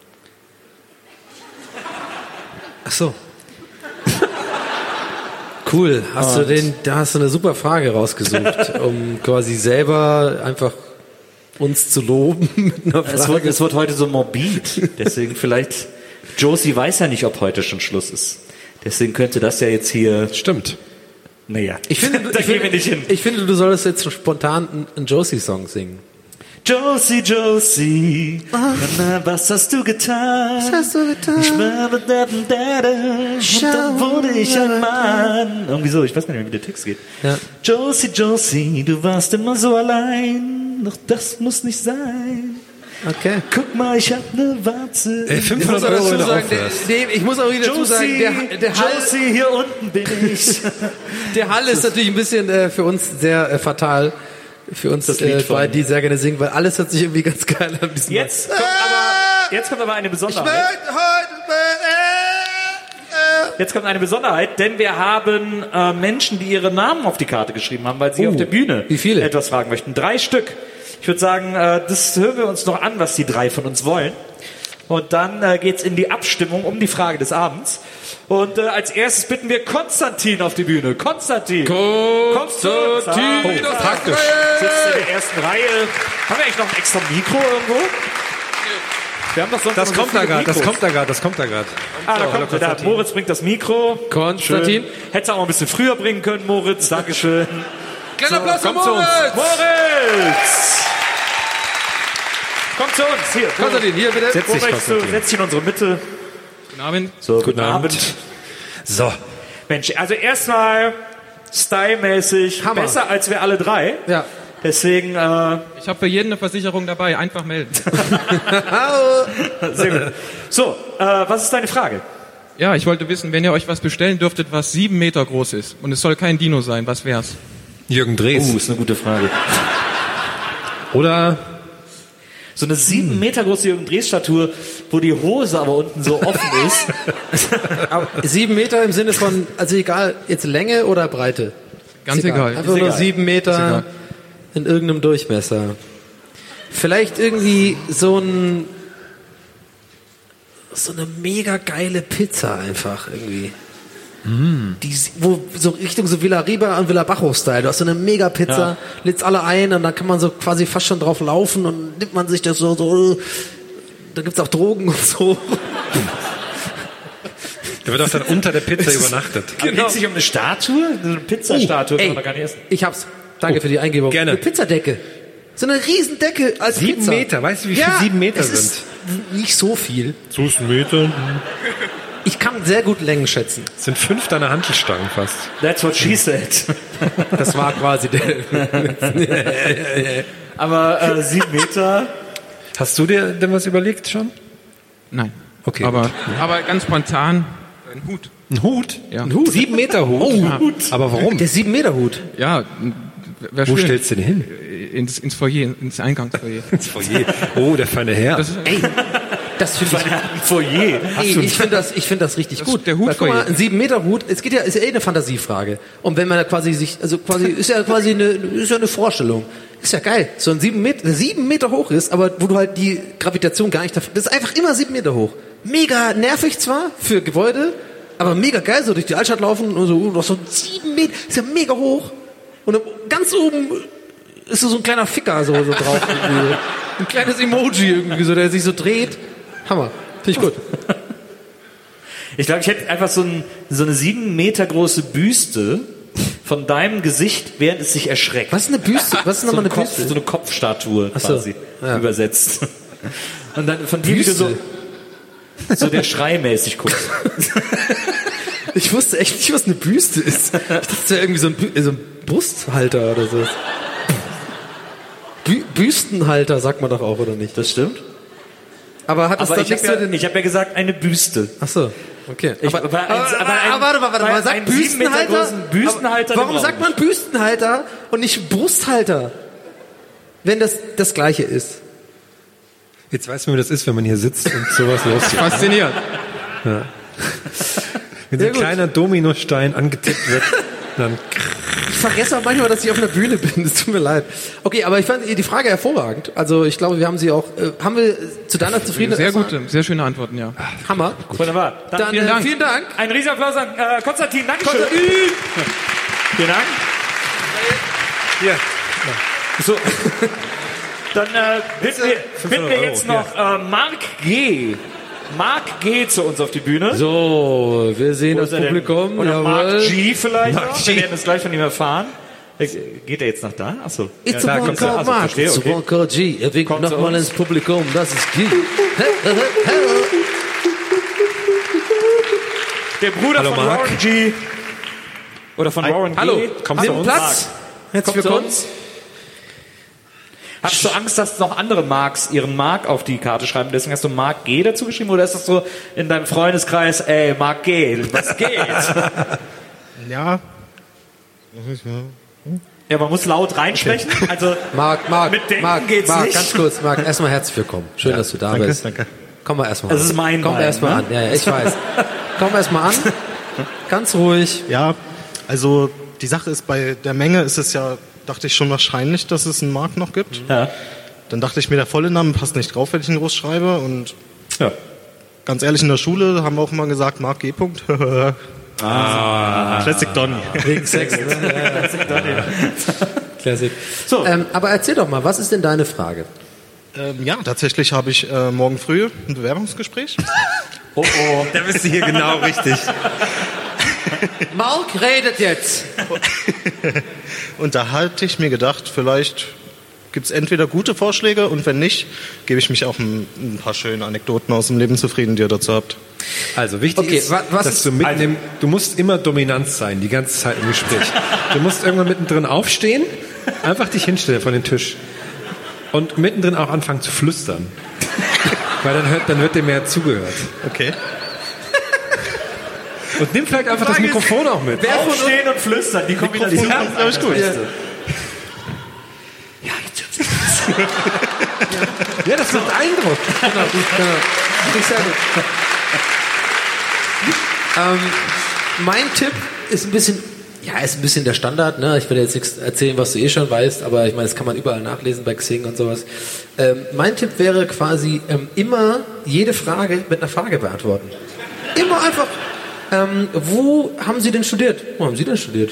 Ach so. Cool. Hast Und. du den, da hast du eine super Frage rausgesucht, um quasi selber einfach uns zu loben mit einer Frage. Es wird, es wird heute so morbid. Deswegen vielleicht, Josie weiß ja nicht, ob heute schon Schluss ist. Deswegen könnte das ja jetzt hier... Stimmt. Naja, ich finde, da ich, gehen wir nicht hin. Ich finde, du solltest jetzt spontan einen, einen Josie-Song singen. Josie, Josie, oh. na, was hast du getan? Was hast du getan? Ich war da, da, da, da, und dann wurde ich ein Mann. Irgendwie so, ich weiß gar nicht mehr, wie der Text geht. Ja. Josie, Josie, du warst immer so allein. sein, doch das muss nicht sein. Okay. Guck mal, ich hab ne Warze. Ey, fünfhundert Euro in der Aufwärts. Der, ich muss auch wieder dazu sagen, der, der Hall, Josie, hier unten bin ich. der Hall ist natürlich ein bisschen äh, für uns sehr äh, fatal. Für uns, äh, weil die sehr gerne singen, weil alles hört sich irgendwie ganz geil an. Diesem Jetzt kommt aber, jetzt kommt aber eine Besonderheit. Jetzt kommt eine Besonderheit, denn wir haben äh, Menschen, die ihre Namen auf die Karte geschrieben haben, weil sie Uh, auf der Bühne wie viele? etwas fragen möchten. Drei Stück. Ich würde sagen, äh, das hören wir uns noch an, was die drei von uns wollen. Und dann äh, geht's in die Abstimmung um die Frage des Abends. Und äh, als erstes bitten wir Konstantin auf die Bühne. Konstantin. Konstantin. Oh, praktisch. Sitzt in der ersten Reihe. Haben wir eigentlich noch ein extra Mikro irgendwo? Wir haben doch sonst Das immer so kommt da viele gerade, das Mikros. kommt da gerade, das kommt da gerade. Ah, da kommt er. Da, Moritz bringt das Mikro. Konstantin. Hättest du auch ein bisschen früher bringen können, Moritz. Dankeschön. Kleiner Applaus für kommt zu uns. Moritz. Moritz! Komm zu uns, hier. Konstantin, hier bitte. Setz dich, Konstantin. Setz dich in unsere Mitte. Guten Abend. So, guten, Guten Abend. Abend. So. Mensch, also erstmal stylmäßig Hammer. besser als wir alle drei. Ja. Deswegen, äh, Ich habe für jeden eine Versicherung dabei. Einfach melden. sehr gut. So, äh, was ist deine Frage? Ja, ich wollte wissen, wenn ihr euch was bestellen dürftet, was sieben Meter groß ist und es soll kein Dino sein, was wär's? Jürgen Drees. Uh, ist eine gute Frage. Oder So eine sieben Meter große Jürgen Drees-Statue, wo die Hose aber unten so offen ist. Aber sieben Meter im Sinne von, also egal, jetzt Länge oder Breite? Ganz Ist egal. Einfach Ist nur egal. sieben Ist Meter egal. in irgendeinem Durchmesser. Vielleicht irgendwie so ein, so eine mega geile Pizza einfach irgendwie. Die, wo so Richtung so Villa Riba und Villa Bajo-Style. Du hast so eine mega Pizza, Ja. lädst alle ein und dann kann man so quasi fast schon drauf laufen und nimmt man sich das so, so da gibt's auch Drogen und so. der wird auch dann unter der Pizza übernachtet. Genau. Geht es sich um eine Statue? Eine Pizzastatue kann Ey, man gar nicht essen. ich hab's. Danke Oh, für die Eingebung. gerne. Eine Pizzadecke. So eine Riesendecke als Sieben Pizza. Meter, weißt du, wie viel ja, sieben Meter es sind? Ist nicht so viel. So ist ein Meter. Ich kann sehr gut Längen schätzen. Das sind fünf deiner Hantelstangen fast. That's what she said. Das war quasi der. Aber äh, sieben Meter. Hast du dir denn was überlegt schon? Nein. Okay. Aber, aber ganz spontan ein Hut. Ein Hut? Ja. Ein Hut. Sieben Meter Hut? Ja. Aber warum? Der sieben Meter Hut. Ja, wär Wo schön. stellst du den hin? Ins, ins Foyer, ins Eingangsfoyer. Ins Foyer. Oh, der feine Herr. Das ist, Ey, das finde ich. Ein Foyer. Ey, ich finde das, ich finde das richtig Das gut. ist der Hut Weil, guck mal, Foyer. ein sieben Meter Hut. Es geht ja, ist ja eh eine Fantasiefrage. Und wenn man da quasi sich, also quasi ist ja quasi eine, ist ja eine Vorstellung. Ist ja geil. So ein sieben Meter, der sieben Meter hoch ist, aber wo du halt die Gravitation gar nicht dafür. Das ist einfach immer sieben Meter hoch. Mega nervig zwar für Gebäude, aber mega geil, so durch die Altstadt laufen und so, noch so sieben Meter, ist ja mega hoch. Und ganz oben ist so ein kleiner Ficker so, so drauf. Irgendwie. Ein kleines Emoji irgendwie so, der sich so dreht. Hammer. Finde ich gut. Ich glaube, ich hätte einfach so, ein, so eine sieben Meter große Büste von deinem Gesicht, während es sich erschreckt. Was ist eine Büste? Was ist so nochmal eine, eine Kopf, Büste? so eine Kopfstatue Ach so, quasi ja. übersetzt. Und dann von dir wieder so, so der Schrei mäßig guckt. Ich wusste echt nicht, was eine Büste ist. Ich dachte, es wäre irgendwie so ein, Bü so ein Brusthalter oder so. Bü Büstenhalter sagt man doch auch, oder nicht? Das stimmt. Aber hat das Aber doch ich nichts habe mit ja, den... ich hab ja gesagt, eine Büste. Ach so, okay. Ich- aber, aber ein- aber, aber ein- aber, warte mal, warte mal. bei Man sagt einem sieben Meter Büstenhalter. großen Büstenhalter, aber den warum brauche sagt man Büstenhalter und nicht Brusthalter? Wenn das das Gleiche ist. Jetzt weiß man, wie das ist, wenn man hier sitzt und sowas los. faszinierend. Ja. Wenn so Ja, ein gut. kleiner Dominostein angetippt wird, dann Ich vergesse auch manchmal, dass ich auf einer Bühne bin. Das tut mir leid. Okay, aber ich fand die Frage hervorragend. Also ich glaube, wir haben sie auch... Äh, haben wir zu deiner Zufriedenheit... Sehr gute, sehr schöne Antworten, ja. Hammer. Wunderbar. Dann, Dann, vielen äh, Dank. Vielen Dank. ein Riesenapplaus an äh, Konstantin. Dankeschön. Vielen Dank. hier. So. Dann äh, bitten wir, bitten wir jetzt noch äh, Mark G. Mark G. zu uns auf die Bühne. So, wir sehen Wo das ist er denn? Publikum. Oder Mark Jawohl. G. vielleicht Mark noch. G. Wir werden es gleich von ihm erfahren. Äh, Geht er jetzt nach da? Achso. It's ja, a da one kommt er. call Also, Mark. verstehe, It's a okay. one call G. Er winkt Kommt zu nochmal uns. ins Publikum. Das ist G. Der Bruder Hallo, von Mark. Warren G. Oder von Warren G. Hallo, komm nimm zu uns. Platz. Herzlich Kommt zu willkommen. uns. Hast du Angst, dass noch andere Marks ihren Mark auf die Karte schreiben? Deswegen hast du Mark G dazu geschrieben? Oder ist das so in deinem Freundeskreis, ey, Mark G, was geht? Ja. Ja, man muss laut reinsprechen. Okay. Also Marc, Marc, mit Denken Marc, geht's Marc, nicht. ganz kurz, Marc, erstmal herzlich willkommen. Schön, ja, dass du da danke, bist. Danke. Komm mal erstmal an. Das ist mein Komm Wein, erstmal ne? an. Ja, ja, ich weiß. Komm erstmal an. Ganz ruhig. Ja, also die Sache ist, bei der Menge ist es ja, dachte ich schon wahrscheinlich, dass es einen Marc noch gibt. Ja. Dann dachte ich mir, der volle Name passt nicht drauf, wenn ich ihn groß schreibe. Und ja. ganz ehrlich, in der Schule haben wir auch immer gesagt, Marc G. Ah. Classic Donny. Wegen Sex. Classic Donny. Classic. So. Ähm, aber erzähl doch mal, was ist denn deine Frage? Ähm, ja, tatsächlich habe ich äh, morgen früh ein Bewerbungsgespräch. Oh oh, da bist du hier genau richtig. Marc redet jetzt. Und da hatte ich mir gedacht, vielleicht gibt es entweder gute Vorschläge und wenn nicht, gebe ich mich auch ein, ein paar schöne Anekdoten aus dem Leben zufrieden, die ihr dazu habt. Also wichtig okay, ist, wa- was dass ist, du mitten im, du musst immer dominant sein, die ganze Zeit im Gespräch. Du musst irgendwann mittendrin aufstehen, einfach dich hinstellen vor den Tisch und mittendrin auch anfangen zu flüstern. Weil dann, hört, dann wird dir mehr zugehört. Okay. Und nimm vielleicht einfach das Mikrofon auch mit. Wer aufstehen und flüstern, die Kombination ist, glaube ich, gut. Ja, ja jetzt hört's. Ja, das macht Eindruck. Genau, genau. Finde ich sehr gut. ähm, mein Tipp ist ein bisschen, ja, ist ein bisschen der Standard, ne? Ich werde jetzt nichts erzählen, was du eh schon weißt, aber ich meine, das kann man überall nachlesen bei Xing und sowas. Ähm, mein Tipp wäre quasi ähm, immer jede Frage mit einer Frage beantworten. Immer einfach, ähm, wo haben Sie denn studiert? Wo haben Sie denn studiert?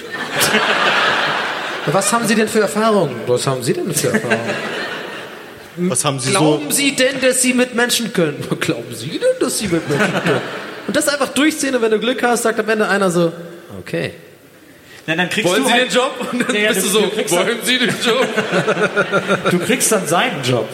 Was haben Sie denn für Erfahrungen? Was haben Sie denn für Erfahrungen? Was haben Sie Glauben so? Sie denn, dass Sie mit Menschen können? Glauben Sie denn, dass Sie mit Menschen können? Und das einfach durchziehen und wenn du Glück hast, sagt am Ende einer so, okay. Na, dann kriegst wollen du Sie halt, den Job? Und dann ja, bist du, du, so, du wollen dann, Sie den Job? Du kriegst dann seinen Job.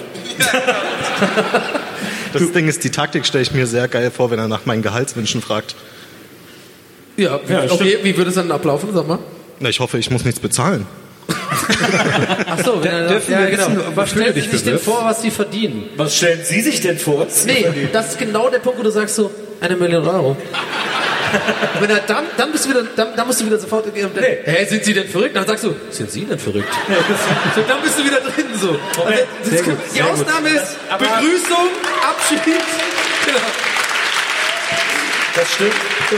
Das du, Ding ist, die Taktik stelle ich mir sehr geil vor, wenn er nach meinen Gehaltswünschen fragt. Ja, wie, ja okay, wie würde es dann ablaufen, sag mal? Na, ich hoffe, ich muss nichts bezahlen. Ach so, da, dürfen ja, wir genau. wissen, was stellen Sie sich denn vor, was Sie verdienen? Was stellen Sie sich denn vor? Nee, das ist genau der Punkt, wo du sagst so, eine Million Euro. Wenn er dann, dann bist du wieder, dann, dann musst du wieder sofort, nee. Hä, sind Sie denn verrückt? Dann sagst du, sind Sie denn verrückt? So, dann bist du wieder drin so. Also, das gut, die Ausnahme gut. ist aber Begrüßung, Abschied. Genau. Das stimmt.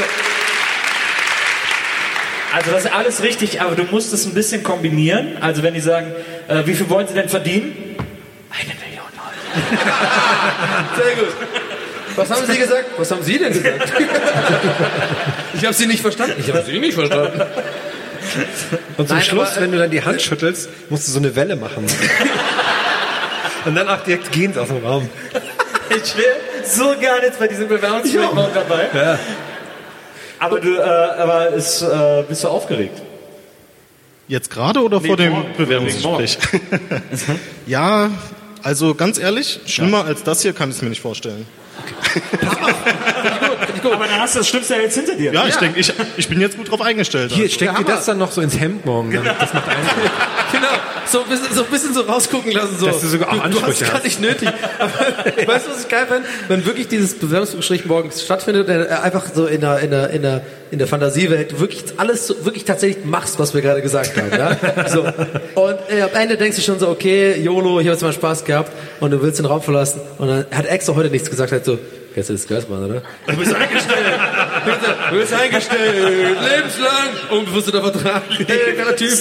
Also das ist alles richtig, aber du musst es ein bisschen kombinieren. Also wenn die sagen, äh, wie viel wollen Sie denn verdienen? Eine Million Euro. Sehr gut. Was haben Sie gesagt? Was haben Sie denn gesagt? Ich habe Sie nicht verstanden. Ich habe Sie nicht verstanden. Und zum Nein, Schluss, aber, äh, wenn du dann die Hand schüttelst, musst du so eine Welle machen. Und dann auch direkt gehen aus dem Raum. Ich wäre so gerne jetzt bei diesem Bewerbungsgespräch morgen dabei. Ja. Aber du, äh, aber ist, äh, bist du aufgeregt? Jetzt gerade oder nee, vor dem morgen. Bewerbungsgespräch? Ja, also ganz ehrlich, schlimmer ja. als das hier kann ich es mir nicht vorstellen. Okay. Aber dann hast du das Schlimmste ja jetzt hinter dir. Ja, ich ja. denke, ich, ich bin jetzt gut drauf eingestellt. Hier, also. steck dir das dann noch so ins Hemd morgen. Genau. Das macht Eindruck. Genau, so ein bisschen so, ein bisschen so rausgucken lassen. So. Dass du sogar auch Ansprüche hast. Du hast gar nicht nötig. Aber, weißt du, was ich geil fand? Wenn wirklich dieses Bewerbungsgespräch morgens stattfindet, äh, einfach so in der, in der, in der, in der Fantasiewelt, du wirklich alles so, wirklich tatsächlich machst, was wir gerade gesagt haben. Ja? So. Und äh, am Ende denkst du schon so, okay, YOLO, ich habe jetzt mal Spaß gehabt und du willst den Raum verlassen. Und dann hat extra heute nichts gesagt, hat so, gestern ist Geistmann, oder? Du bist eingestellt. Du bist eingestellt. Lebenslang. Unbefristeter Vertrag. Hey, geiler Typ.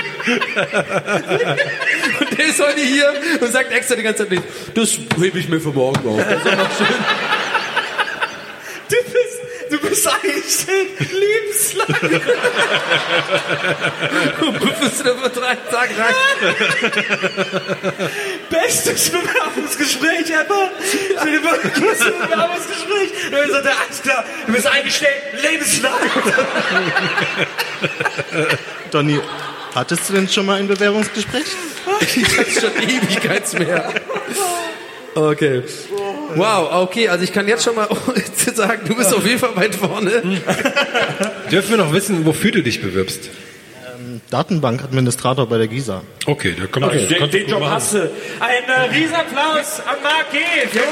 Und der ist heute hier und sagt extra die ganze Zeit nicht, das hebe ich mir für morgen auf. Das ist noch schön. Du bist, du bist eingestellt. Lebenslang. Unbefristeter Vertrag. Sag rein. Bestes Bewerbungsgespräch ever. Bestes Bewerbungsgespräch. Und dann sagt er, alles klar, du bist eingestellt, lebenslang. Donny, hattest du denn schon mal ein Bewerbungsgespräch? Ich hatte schon Ewigkeitsmehr. Okay. Wow, okay, also ich kann jetzt schon mal sagen, du bist auf jeden Fall weit vorne. Dürfen wir noch wissen, wofür du dich bewirbst? Ähm, Datenbankadministrator bei der GISA. Okay, da kommt okay, den, den Job hast du. Ein äh, Riesenapplaus an Marc G. Vielen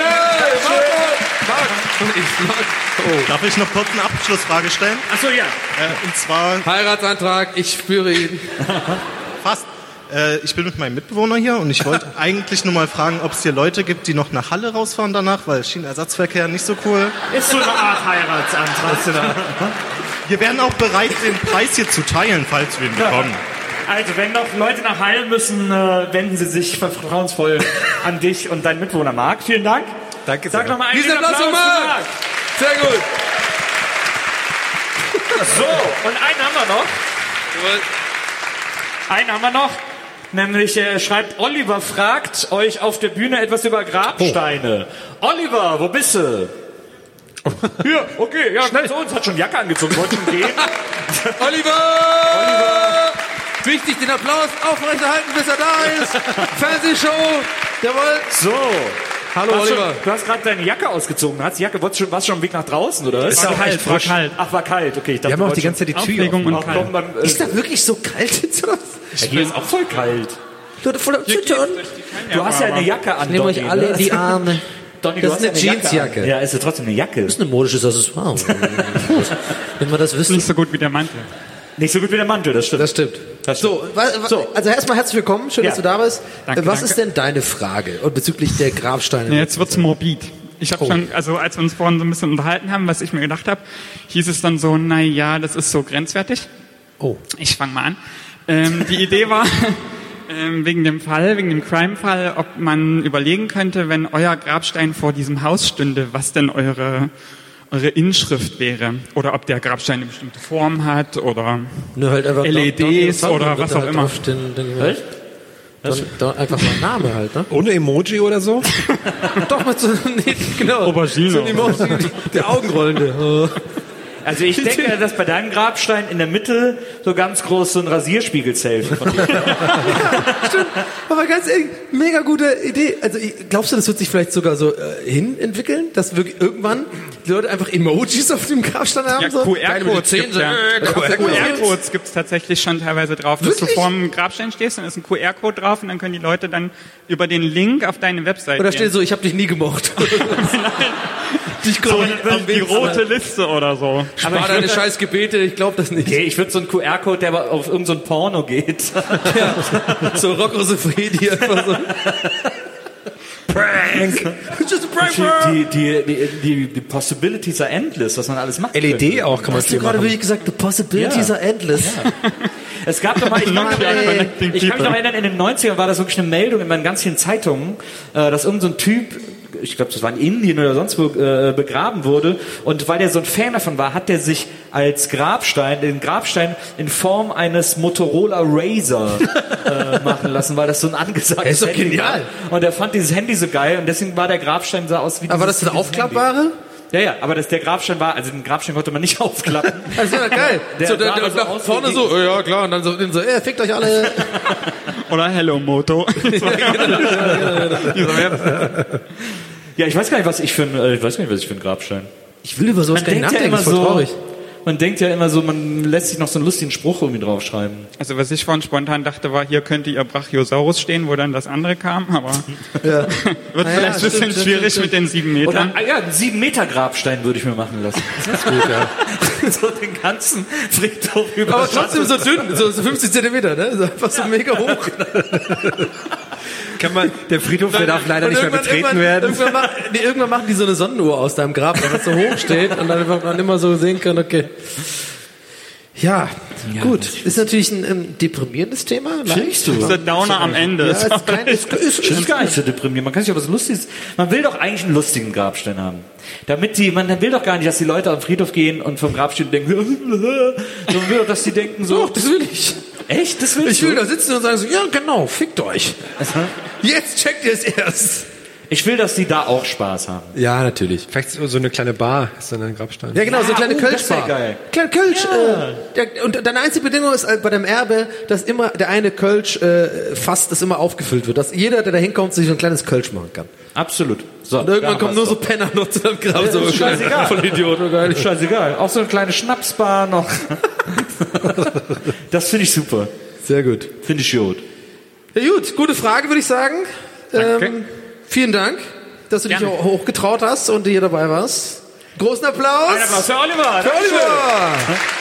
Oh. Darf ich noch kurz eine Abschlussfrage stellen? Achso, ja. Äh, und zwar... Heiratsantrag, ich spüre ihn. Fast. Äh, ich bin mit meinem Mitbewohner hier und ich wollte eigentlich nur mal fragen, ob es hier Leute gibt, die noch nach Halle rausfahren danach, weil Schienenersatzverkehr nicht so cool. Ist so eine Art Heiratsantrag. Wir wären auch bereit, den Preis hier zu teilen, falls wir ihn bekommen. Also, wenn noch Leute nach Halle müssen, äh, wenden sie sich vertrauensvoll an dich und deinen Mitbewohner Marc. Vielen Dank. Danke sehr. Sag nochmal einen Applaus für Marc. Sehr gut. So, und einen haben wir noch. Einen haben wir noch. Nämlich äh, schreibt Oliver, fragt euch auf der Bühne etwas über Grabsteine. Oh. Oliver, wo bist du? Hier, okay, ja, schnell zu uns. Hat schon Jacke angezogen, wollte schon gehen. Oliver! Oliver! Wichtig, den Applaus aufrechterhalten, bis er da ist. Fernsehshow, jawohl. So. Hallo, hast Oliver. Schon, du hast gerade deine Jacke ausgezogen. Hast die Jacke, warst schon, warst schon am Weg nach draußen, oder? Ist auch kalt, war kalt. Ach, war kalt, okay. Ich dachte, wir haben auch die ganze Zeit die Tür Aufregung und kalt. Dann, äh, ist das wirklich so kalt jetzt, oder? Ja, hier ist auch voll kalt. Leute, voller Zittern. Du hast ja eine Jacke an, Ich nehme euch alle in die Arme. Donny, das du ist eine hast ja Jeansjacke. Ja, ist ja trotzdem eine Jacke. Das ist ein modisches Accessoire. Wenn man das wüsste. Nicht so gut wie der Mantel. Nicht so gut wie der Mantel, das stimmt. Das stimmt. Das stimmt. So, wa- wa- So. also erstmal herzlich willkommen, schön, Ja. dass du da bist. Danke, Was danke. ist denn deine Frage und bezüglich der Grabsteine? Ja, jetzt wird's morbid. Ich habe Oh. schon, also als wir uns vorhin so ein bisschen unterhalten haben, was ich mir gedacht habe, hieß es dann so, na ja, das ist so grenzwertig. Oh. Ich fange mal an. Ähm, die Idee war, ähm, wegen dem Fall, wegen dem Crime-Fall, ob man überlegen könnte, wenn euer Grabstein vor diesem Haus stünde, was denn eure eure Inschrift wäre. Oder ob der Grabstein eine bestimmte Form hat oder Nur halt einfach L E Ds Don- Don- oder Don- was Don- auch immer. drauf stehen, denke ich mal. Echt? Don, Don, einfach mal ein Name halt, ne? Ohne Emoji oder so? Doch, mit so, nee, genau. Aubergine. So ein Emoji, der Augenrollende. Also ich denke, dass bei deinem Grabstein in der Mitte so ganz groß so ein Rasierspiegel-Selfie von dir. Stimmt, aber ganz ehrlich, mega gute Idee. Also ich- glaubst du, das wird sich vielleicht sogar so äh, hin entwickeln, dass wirklich irgendwann die Leute einfach Emojis auf dem Grabstein haben? Ja, so? Q R-Codes Keine gibt's mit ja. den Zähnen, so, äh, Q R-Codes gibt's tatsächlich schon teilweise drauf, dass du Wirklich? vor dem Grabstein stehst, dann ist ein Q R-Code drauf und dann können die Leute dann über den Link auf deine Website Oder gehen. steht so, ich habe dich nie gemocht. Dich so, am die rote Liste oder so. Spar deine scheiß Gebete, ich glaube das nicht. Okay, ich würde so einen Q R-Code, der aber auf irgendein so Porno geht. Ja, so Rocco Siffredi einfach so. Prank! Just a prank, bro. Die, die, die, die, die Possibilities are endless, was man alles macht. L E D auch kann man Hast du gerade wirklich gesagt, the possibilities Ja. are endless. Es gab doch mal, ich kann, mich, Nokia Connecting ich kann mich People. noch erinnern, in den neunzigern war das wirklich eine Meldung in meinen ganz vielen Zeitungen, äh, dass irgendein so ein Typ, ich glaube, das war in Indien oder sonst wo, äh, begraben wurde. Und weil der so ein Fan davon war, hat der sich als Grabstein, den Grabstein in Form eines Motorola Razr äh, machen lassen, weil das so ein angesagtes Ist doch Handy genial. war. Und er fand dieses Handy so geil und deswegen war der Grabstein sah aus wie Aber war dieses, das eine dieses aufklappbare? Handy. Ja, ja, aber das, der Grabstein war, also den Grabstein konnte man nicht aufklappen. Das ist ja geil. Der so, der, sah der, aber so nach aus vorne wie so, ja klar, und dann so, so äh, fickt euch alle. Oder Hello Moto. Ja, ich weiß gar nicht, was ich für ein, äh, ich weiß gar nicht, was ich für ein Grabstein. Ich will über sowas gar nicht denkt ja nachdenken, immer ist voll so, traurig. man denkt ja immer so, man lässt sich noch so einen lustigen Spruch irgendwie draufschreiben. Also was ich vorhin spontan dachte, war, hier könnte ihr Brachiosaurus stehen, wo dann das andere kam, aber Ja. wird Ah ja, vielleicht ein bisschen stimmt, schwierig stimmt, mit den sieben Metern. Oder, ah ja, einen sieben Meter Grabstein würde ich mir machen lassen. Das ist gut, ja. So den ganzen Friedhof über. Aber trotzdem so dünn, so, so fünfzig Zentimeter, ne? So einfach so mega hoch. Kann man, der Friedhof, der darf leider Und nicht mehr irgendwann- betreten irgendwann, werden. Irgendwann, mach, nee, irgendwann machen die so eine Sonnenuhr aus deinem Grab, wenn das so hoch steht und dann einfach man immer so sehen kann, okay. Ja, gut. Ist natürlich ein, ein deprimierendes Thema. Findest du? Das ist der Downer am Ende. Ja, ist, kein, ist, ist, Das ist gar nicht so deprimierend. Man kann sich aber was Lustiges. Man will doch eigentlich einen lustigen Grabstein haben. Damit die, man will doch gar nicht, dass die Leute am Friedhof gehen und vom Grabstein denken, sondern will doch, dass die denken so. Doch, das will ich. Echt? Das willst Ich will du? da sitzen und sagen so, ja genau, fickt euch. Jetzt checkt ihr es erst. Ich will, dass die da auch Spaß haben. Ja, natürlich. Vielleicht so eine kleine Bar ist dann ein Grabstein. Ja, genau, so eine kleine oh, Kölschbar. das wär geil. Kleine Kölsch. Ja. Äh, der, und deine einzige Bedingung ist äh, bei dem Erbe, dass immer der eine Kölsch äh, Fass, das immer aufgefüllt wird. Dass jeder, der da hinkommt, sich so ein kleines Kölsch machen kann. Absolut. So, und irgendwann kommen nur so Penner noch zu deinem Grab. Ja, so ist scheißegal. Von Idioten. Geil. Ist scheißegal. Auch so eine kleine Schnapsbar noch. Das finde ich super. Sehr gut. Finde ich gut. Ja gut, gute Frage, würde ich sagen. Ähm, vielen Dank, dass du dich Gerne. auch hochgetraut hast und hier dabei warst. Großen Applaus. Ein Applaus für Oliver. Für Dankeschön. Oliver.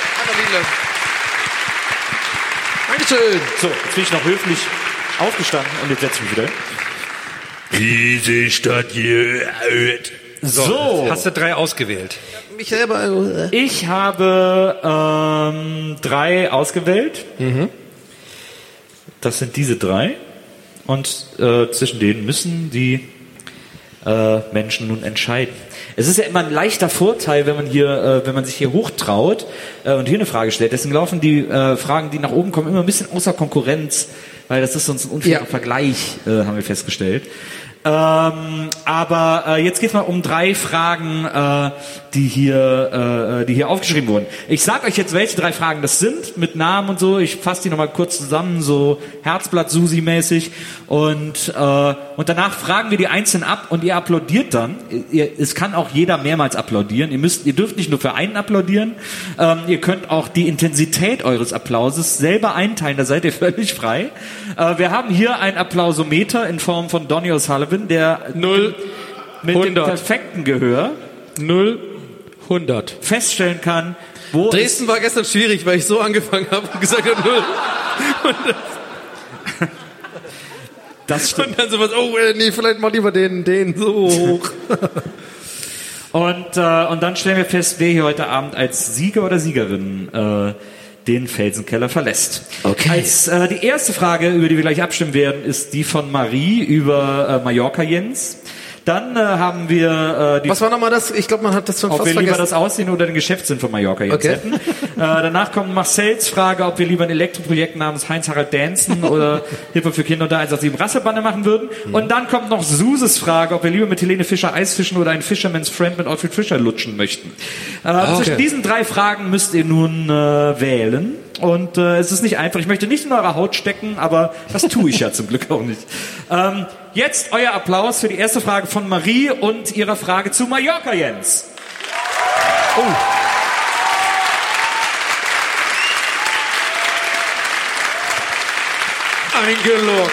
Dankeschön. So, jetzt bin ich noch höflich aufgestanden und jetzt setze ich mich wieder. Diese Stadt hier. So, So. hast du drei ausgewählt? Mich selber. Ich habe ähm, drei ausgewählt. Mhm. Das sind diese drei. Und äh, zwischen denen müssen die äh, Menschen nun entscheiden. Es ist ja immer ein leichter Vorteil, wenn man hier, äh, wenn man sich hier hochtraut äh, und hier eine Frage stellt. Deswegen laufen die äh, Fragen, die nach oben kommen, immer ein bisschen außer Konkurrenz, weil das ist sonst ein unfairer Ja. Vergleich, äh, haben wir festgestellt. Ähm, aber äh, jetzt geht's mal um drei Fragen, äh, die hier, äh, die hier aufgeschrieben wurden. Ich sag euch jetzt, welche drei Fragen das sind, mit Namen und so. Ich fasse die nochmal kurz zusammen, so Herzblatt-Susi-mäßig. Und, äh, und danach fragen wir die einzeln ab und ihr applaudiert dann. Ihr, es kann auch jeder mehrmals applaudieren. Ihr müsst, ihr dürft nicht nur für einen applaudieren. Ähm, ihr könnt auch die Intensität eures Applauses selber einteilen. Da seid ihr völlig frei. Äh, wir haben hier ein Applausometer in Form von Donny O'Sullivan, der Null, mit hundert. dem perfekten Gehör Null, hundert. feststellen kann, wo Dresden war gestern schwierig, weil ich so angefangen habe und gesagt habe, null. hundert. Das stimmt. Und dann sowas, oh, äh, nee, vielleicht mach lieber den, den so hoch. Und, äh, und dann stellen wir fest, wer hier heute Abend als Sieger oder Siegerin äh, den Felsenkeller verlässt. Okay. Als äh, die erste Frage, über die wir gleich abstimmen werden, ist die von Marie über äh, Mallorca Jens. Dann äh, haben wir äh, die Was war nochmal das? Ich glaube, man hat das schon ob fast wir lieber vergessen. das Aussehen oder den Geschäftssinn von Mallorca jetzt Okay. hätten. Äh, danach kommt Marcells Frage, ob wir lieber ein Elektroprojekt namens Heinz-Harald Danzen oder Hilfe für Kinder unter eins acht sieben Rasselbanne machen würden. Mhm. Und dann kommt noch Suses Frage, ob wir lieber mit Helene Fischer Eisfischen oder ein Fisherman's Friend mit Alfred Fischer lutschen möchten. Äh, okay. Zwischen diesen drei Fragen müsst ihr nun äh, wählen. Und äh, es ist nicht einfach. Ich möchte nicht in eure Haut stecken, aber das tue ich ja zum Glück auch nicht. Ähm, jetzt euer Applaus für die erste Frage von Marie und ihrer Frage zu Mallorca, Jens. Oh. Eingeloggt.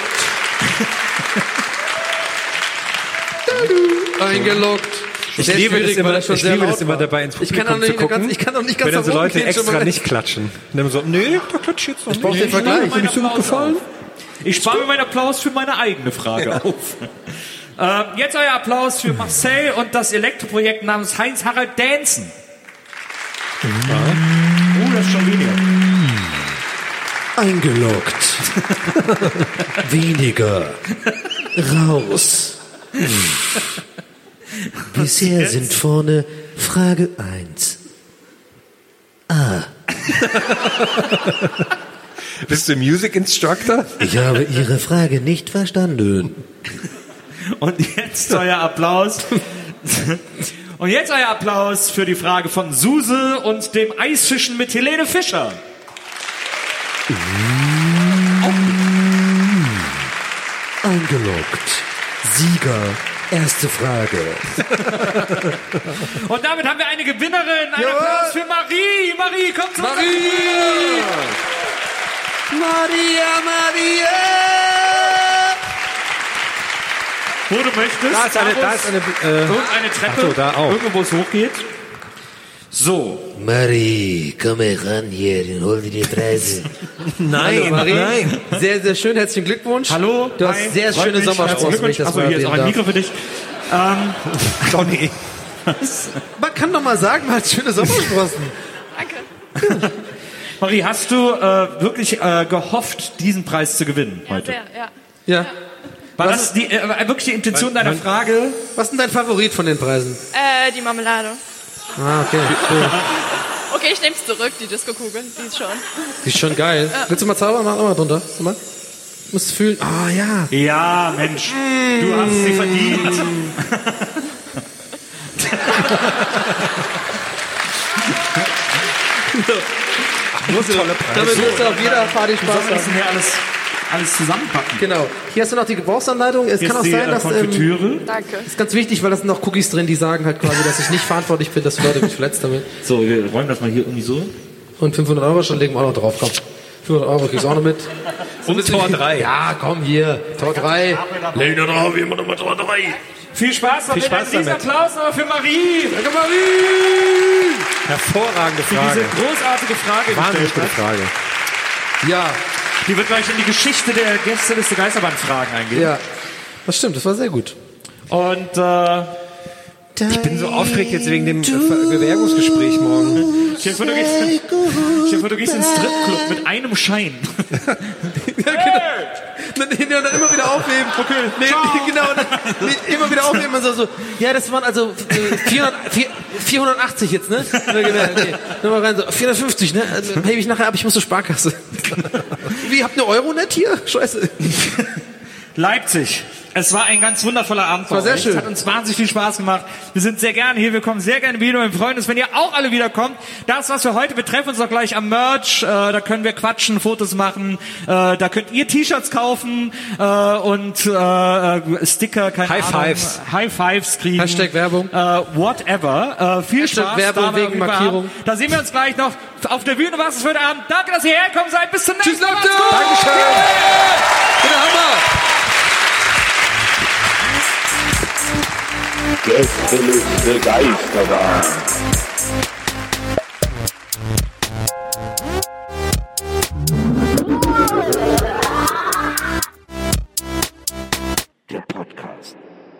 Eingeloggt. Ich Sehr liebe, das schwierig, immer, weil das schon ich sehr liebe laut das immer war. dabei ins Ich kann Publikum auch nicht zu gucken, ganz- ich kann auch nicht ganz wenn dann so nach oben Leute gehen, schon extra mal. nicht klatschen. Und dann so, nee, da klatscht jetzt noch Ich brauche nicht. den Vergleich. Meinen Nicht so gut Applaus gefallen? auf. Ich spare mir meinen Applaus für meine eigene Frage auf. Ähm, jetzt euer Applaus für Marcel und das Elektroprojekt namens Heinz-Harald Danzen. Oh, das ist schon weniger. Eingeloggt. Weniger. Raus. Bisher sind vorne Frage eins. A. Bist du Music Instructor? Ich habe Ihre Frage nicht verstanden. Und jetzt euer Applaus. Und jetzt euer Applaus für die Frage von Suse und dem Eisfischen mit Helene Fischer. Eingeloggt. Sieger. Erste Frage. Und damit haben wir eine Gewinnerin. Ein Jawohl. Applaus für Marie. Marie, komm zu uns. Marie! Maria, Maria! Wo du möchtest. Da ist eine, da ist eine, äh, Irgendeine Treppe. ach so, da auch. Irgendwo, wo es hochgeht. So. Marie, komm mal ran hier und hol dir die Preise. Hallo, Marie. Sehr, sehr schön. Herzlichen Glückwunsch. Hallo. Du hast Hi. sehr Freut schöne mich. Sommersprossen, wenn ich das Achso, mal hier ist auch ein erwähnen Mikro für dich. Ähm, Donny. Man kann doch mal sagen, man hat schöne Sommersprossen. Danke. Marie, hast du äh, wirklich äh, gehofft, diesen Preis zu gewinnen Ja, heute? sehr, ja. Ja. War Was- das die, äh, wirklich die Intention deiner Frage? Was ist denn dein Favorit von den Preisen? Äh, die Marmelade. Ah, okay. Cool. Okay, ich nehm's zurück, die Disco-Kugel. Die ist schon. Die ist schon geil. Ja. Willst du mal zaubern? Mach mal drunter. Guck mal. Musst fühlen, ah, oh, ja. Ja, Mensch, du hast sie verdient. Muss damit wirst du auf jeder Party Spaß haben. Das hier alles, alles zusammenpacken. Genau. Hier hast du noch die Gebrauchsanleitung. Es Hier kann auch ist sein, die, dass... Konfitüre. Ähm, Danke. Ist ganz wichtig, weil da sind noch Cookies drin, die sagen halt quasi, dass ich nicht verantwortlich bin, dass Leute mich verletzt damit. So, wir räumen das mal hier irgendwie so. Und fünfhundert Euro schon legen wir auch noch drauf. Komm. fünfhundert Euro kriegst du auch noch mit. So Und Tor drei. Ja, komm hier. Tor drei. Legen wir drauf, immer noch mal Tor drei. Viel Spaß Viel Spaß damit. damit. Applaus noch für Marie. Danke, Marie. Hervorragende Für Frage. diese großartige Frage Wahnsinnig gestellt gute hat. Frage. Ja. Die wird gleich in die Geschichte der Gästeliste Geisterbahn-Fragen eingehen. Ja. Das stimmt, das war sehr gut. Und äh, ich bin so aufgeregt jetzt wegen dem Bewerbungsgespräch morgen. Stell dir vor, du gehst, stell dir vor, du gehst ins Stripclub mit einem Schein. Ja, genau. Nee, dann immer wieder aufheben. Okay. Nee, nee, genau. Nee, immer wieder aufheben und so, so. Ja, das waren also äh, vierhundert, vierhundertachtzig jetzt, ne? Nee, nee. Nochmal rein, so vierhundertfünfzig, ne? Dann hebe ich nachher ab, ich muss zur Sparkasse. Wie, habt ihr Euro net hier? Scheiße. Leipzig. Es war ein ganz wundervoller Abend. War sehr euch. schön. Es hat uns wahnsinnig viel Spaß gemacht. Wir sind sehr gerne hier. Wir kommen sehr gerne wieder. Wir freuen uns, wenn ihr auch alle wiederkommt. Das, was wir heute betreffen, uns auch gleich am Merch. Äh, da können wir quatschen, Fotos machen. Äh, da könnt ihr T-Shirts kaufen äh, und äh, Sticker, keine High Ahnung. Fives. High Fives kriegen. Hashtag Werbung. Äh, whatever. Äh, viel Hashtag Spaß. Werbung da wegen Markierung. haben. Da sehen wir uns gleich noch auf der Bühne. Was ist für den Abend? Danke, dass ihr hergekommen seid. Bis zum nächsten Tschüss, Mal. Leute. Macht's gut. Dankeschön. Bitte Hammer. Gästeliste Geisterbahn. Der Podcast.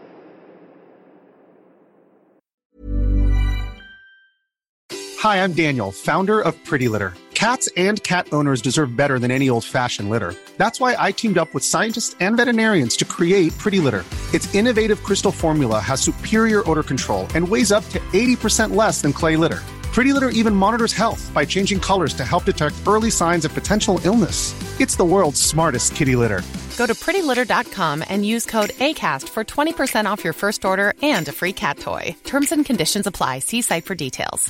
Hi, I'm Daniel, founder of Pretty Litter. Cats and cat owners deserve better than any old-fashioned litter. That's why I teamed up with scientists and veterinarians to create Pretty Litter. Its innovative crystal formula has superior odor control and weighs up to eighty percent less than clay litter. Pretty Litter even monitors health by changing colors to help detect early signs of potential illness. It's the world's smartest kitty litter. Go to pretty litter dot com and use code ACAST for twenty percent off your first order and a free cat toy. Terms and conditions apply. See site for details.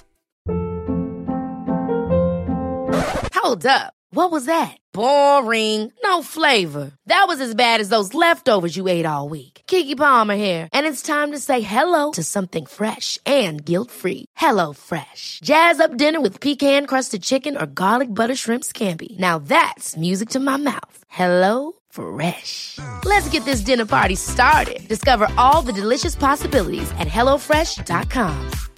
Hold up. What was that? Boring. No flavor. That was as bad as those leftovers you ate all week. Keke Palmer here, and it's time to say hello to something fresh and guilt-free. Hello Fresh. Jazz up dinner with pecan-crusted chicken or garlic butter shrimp scampi. Now that's music to my mouth. Hello Fresh. Let's get this dinner party started. Discover all the delicious possibilities at hello fresh dot com.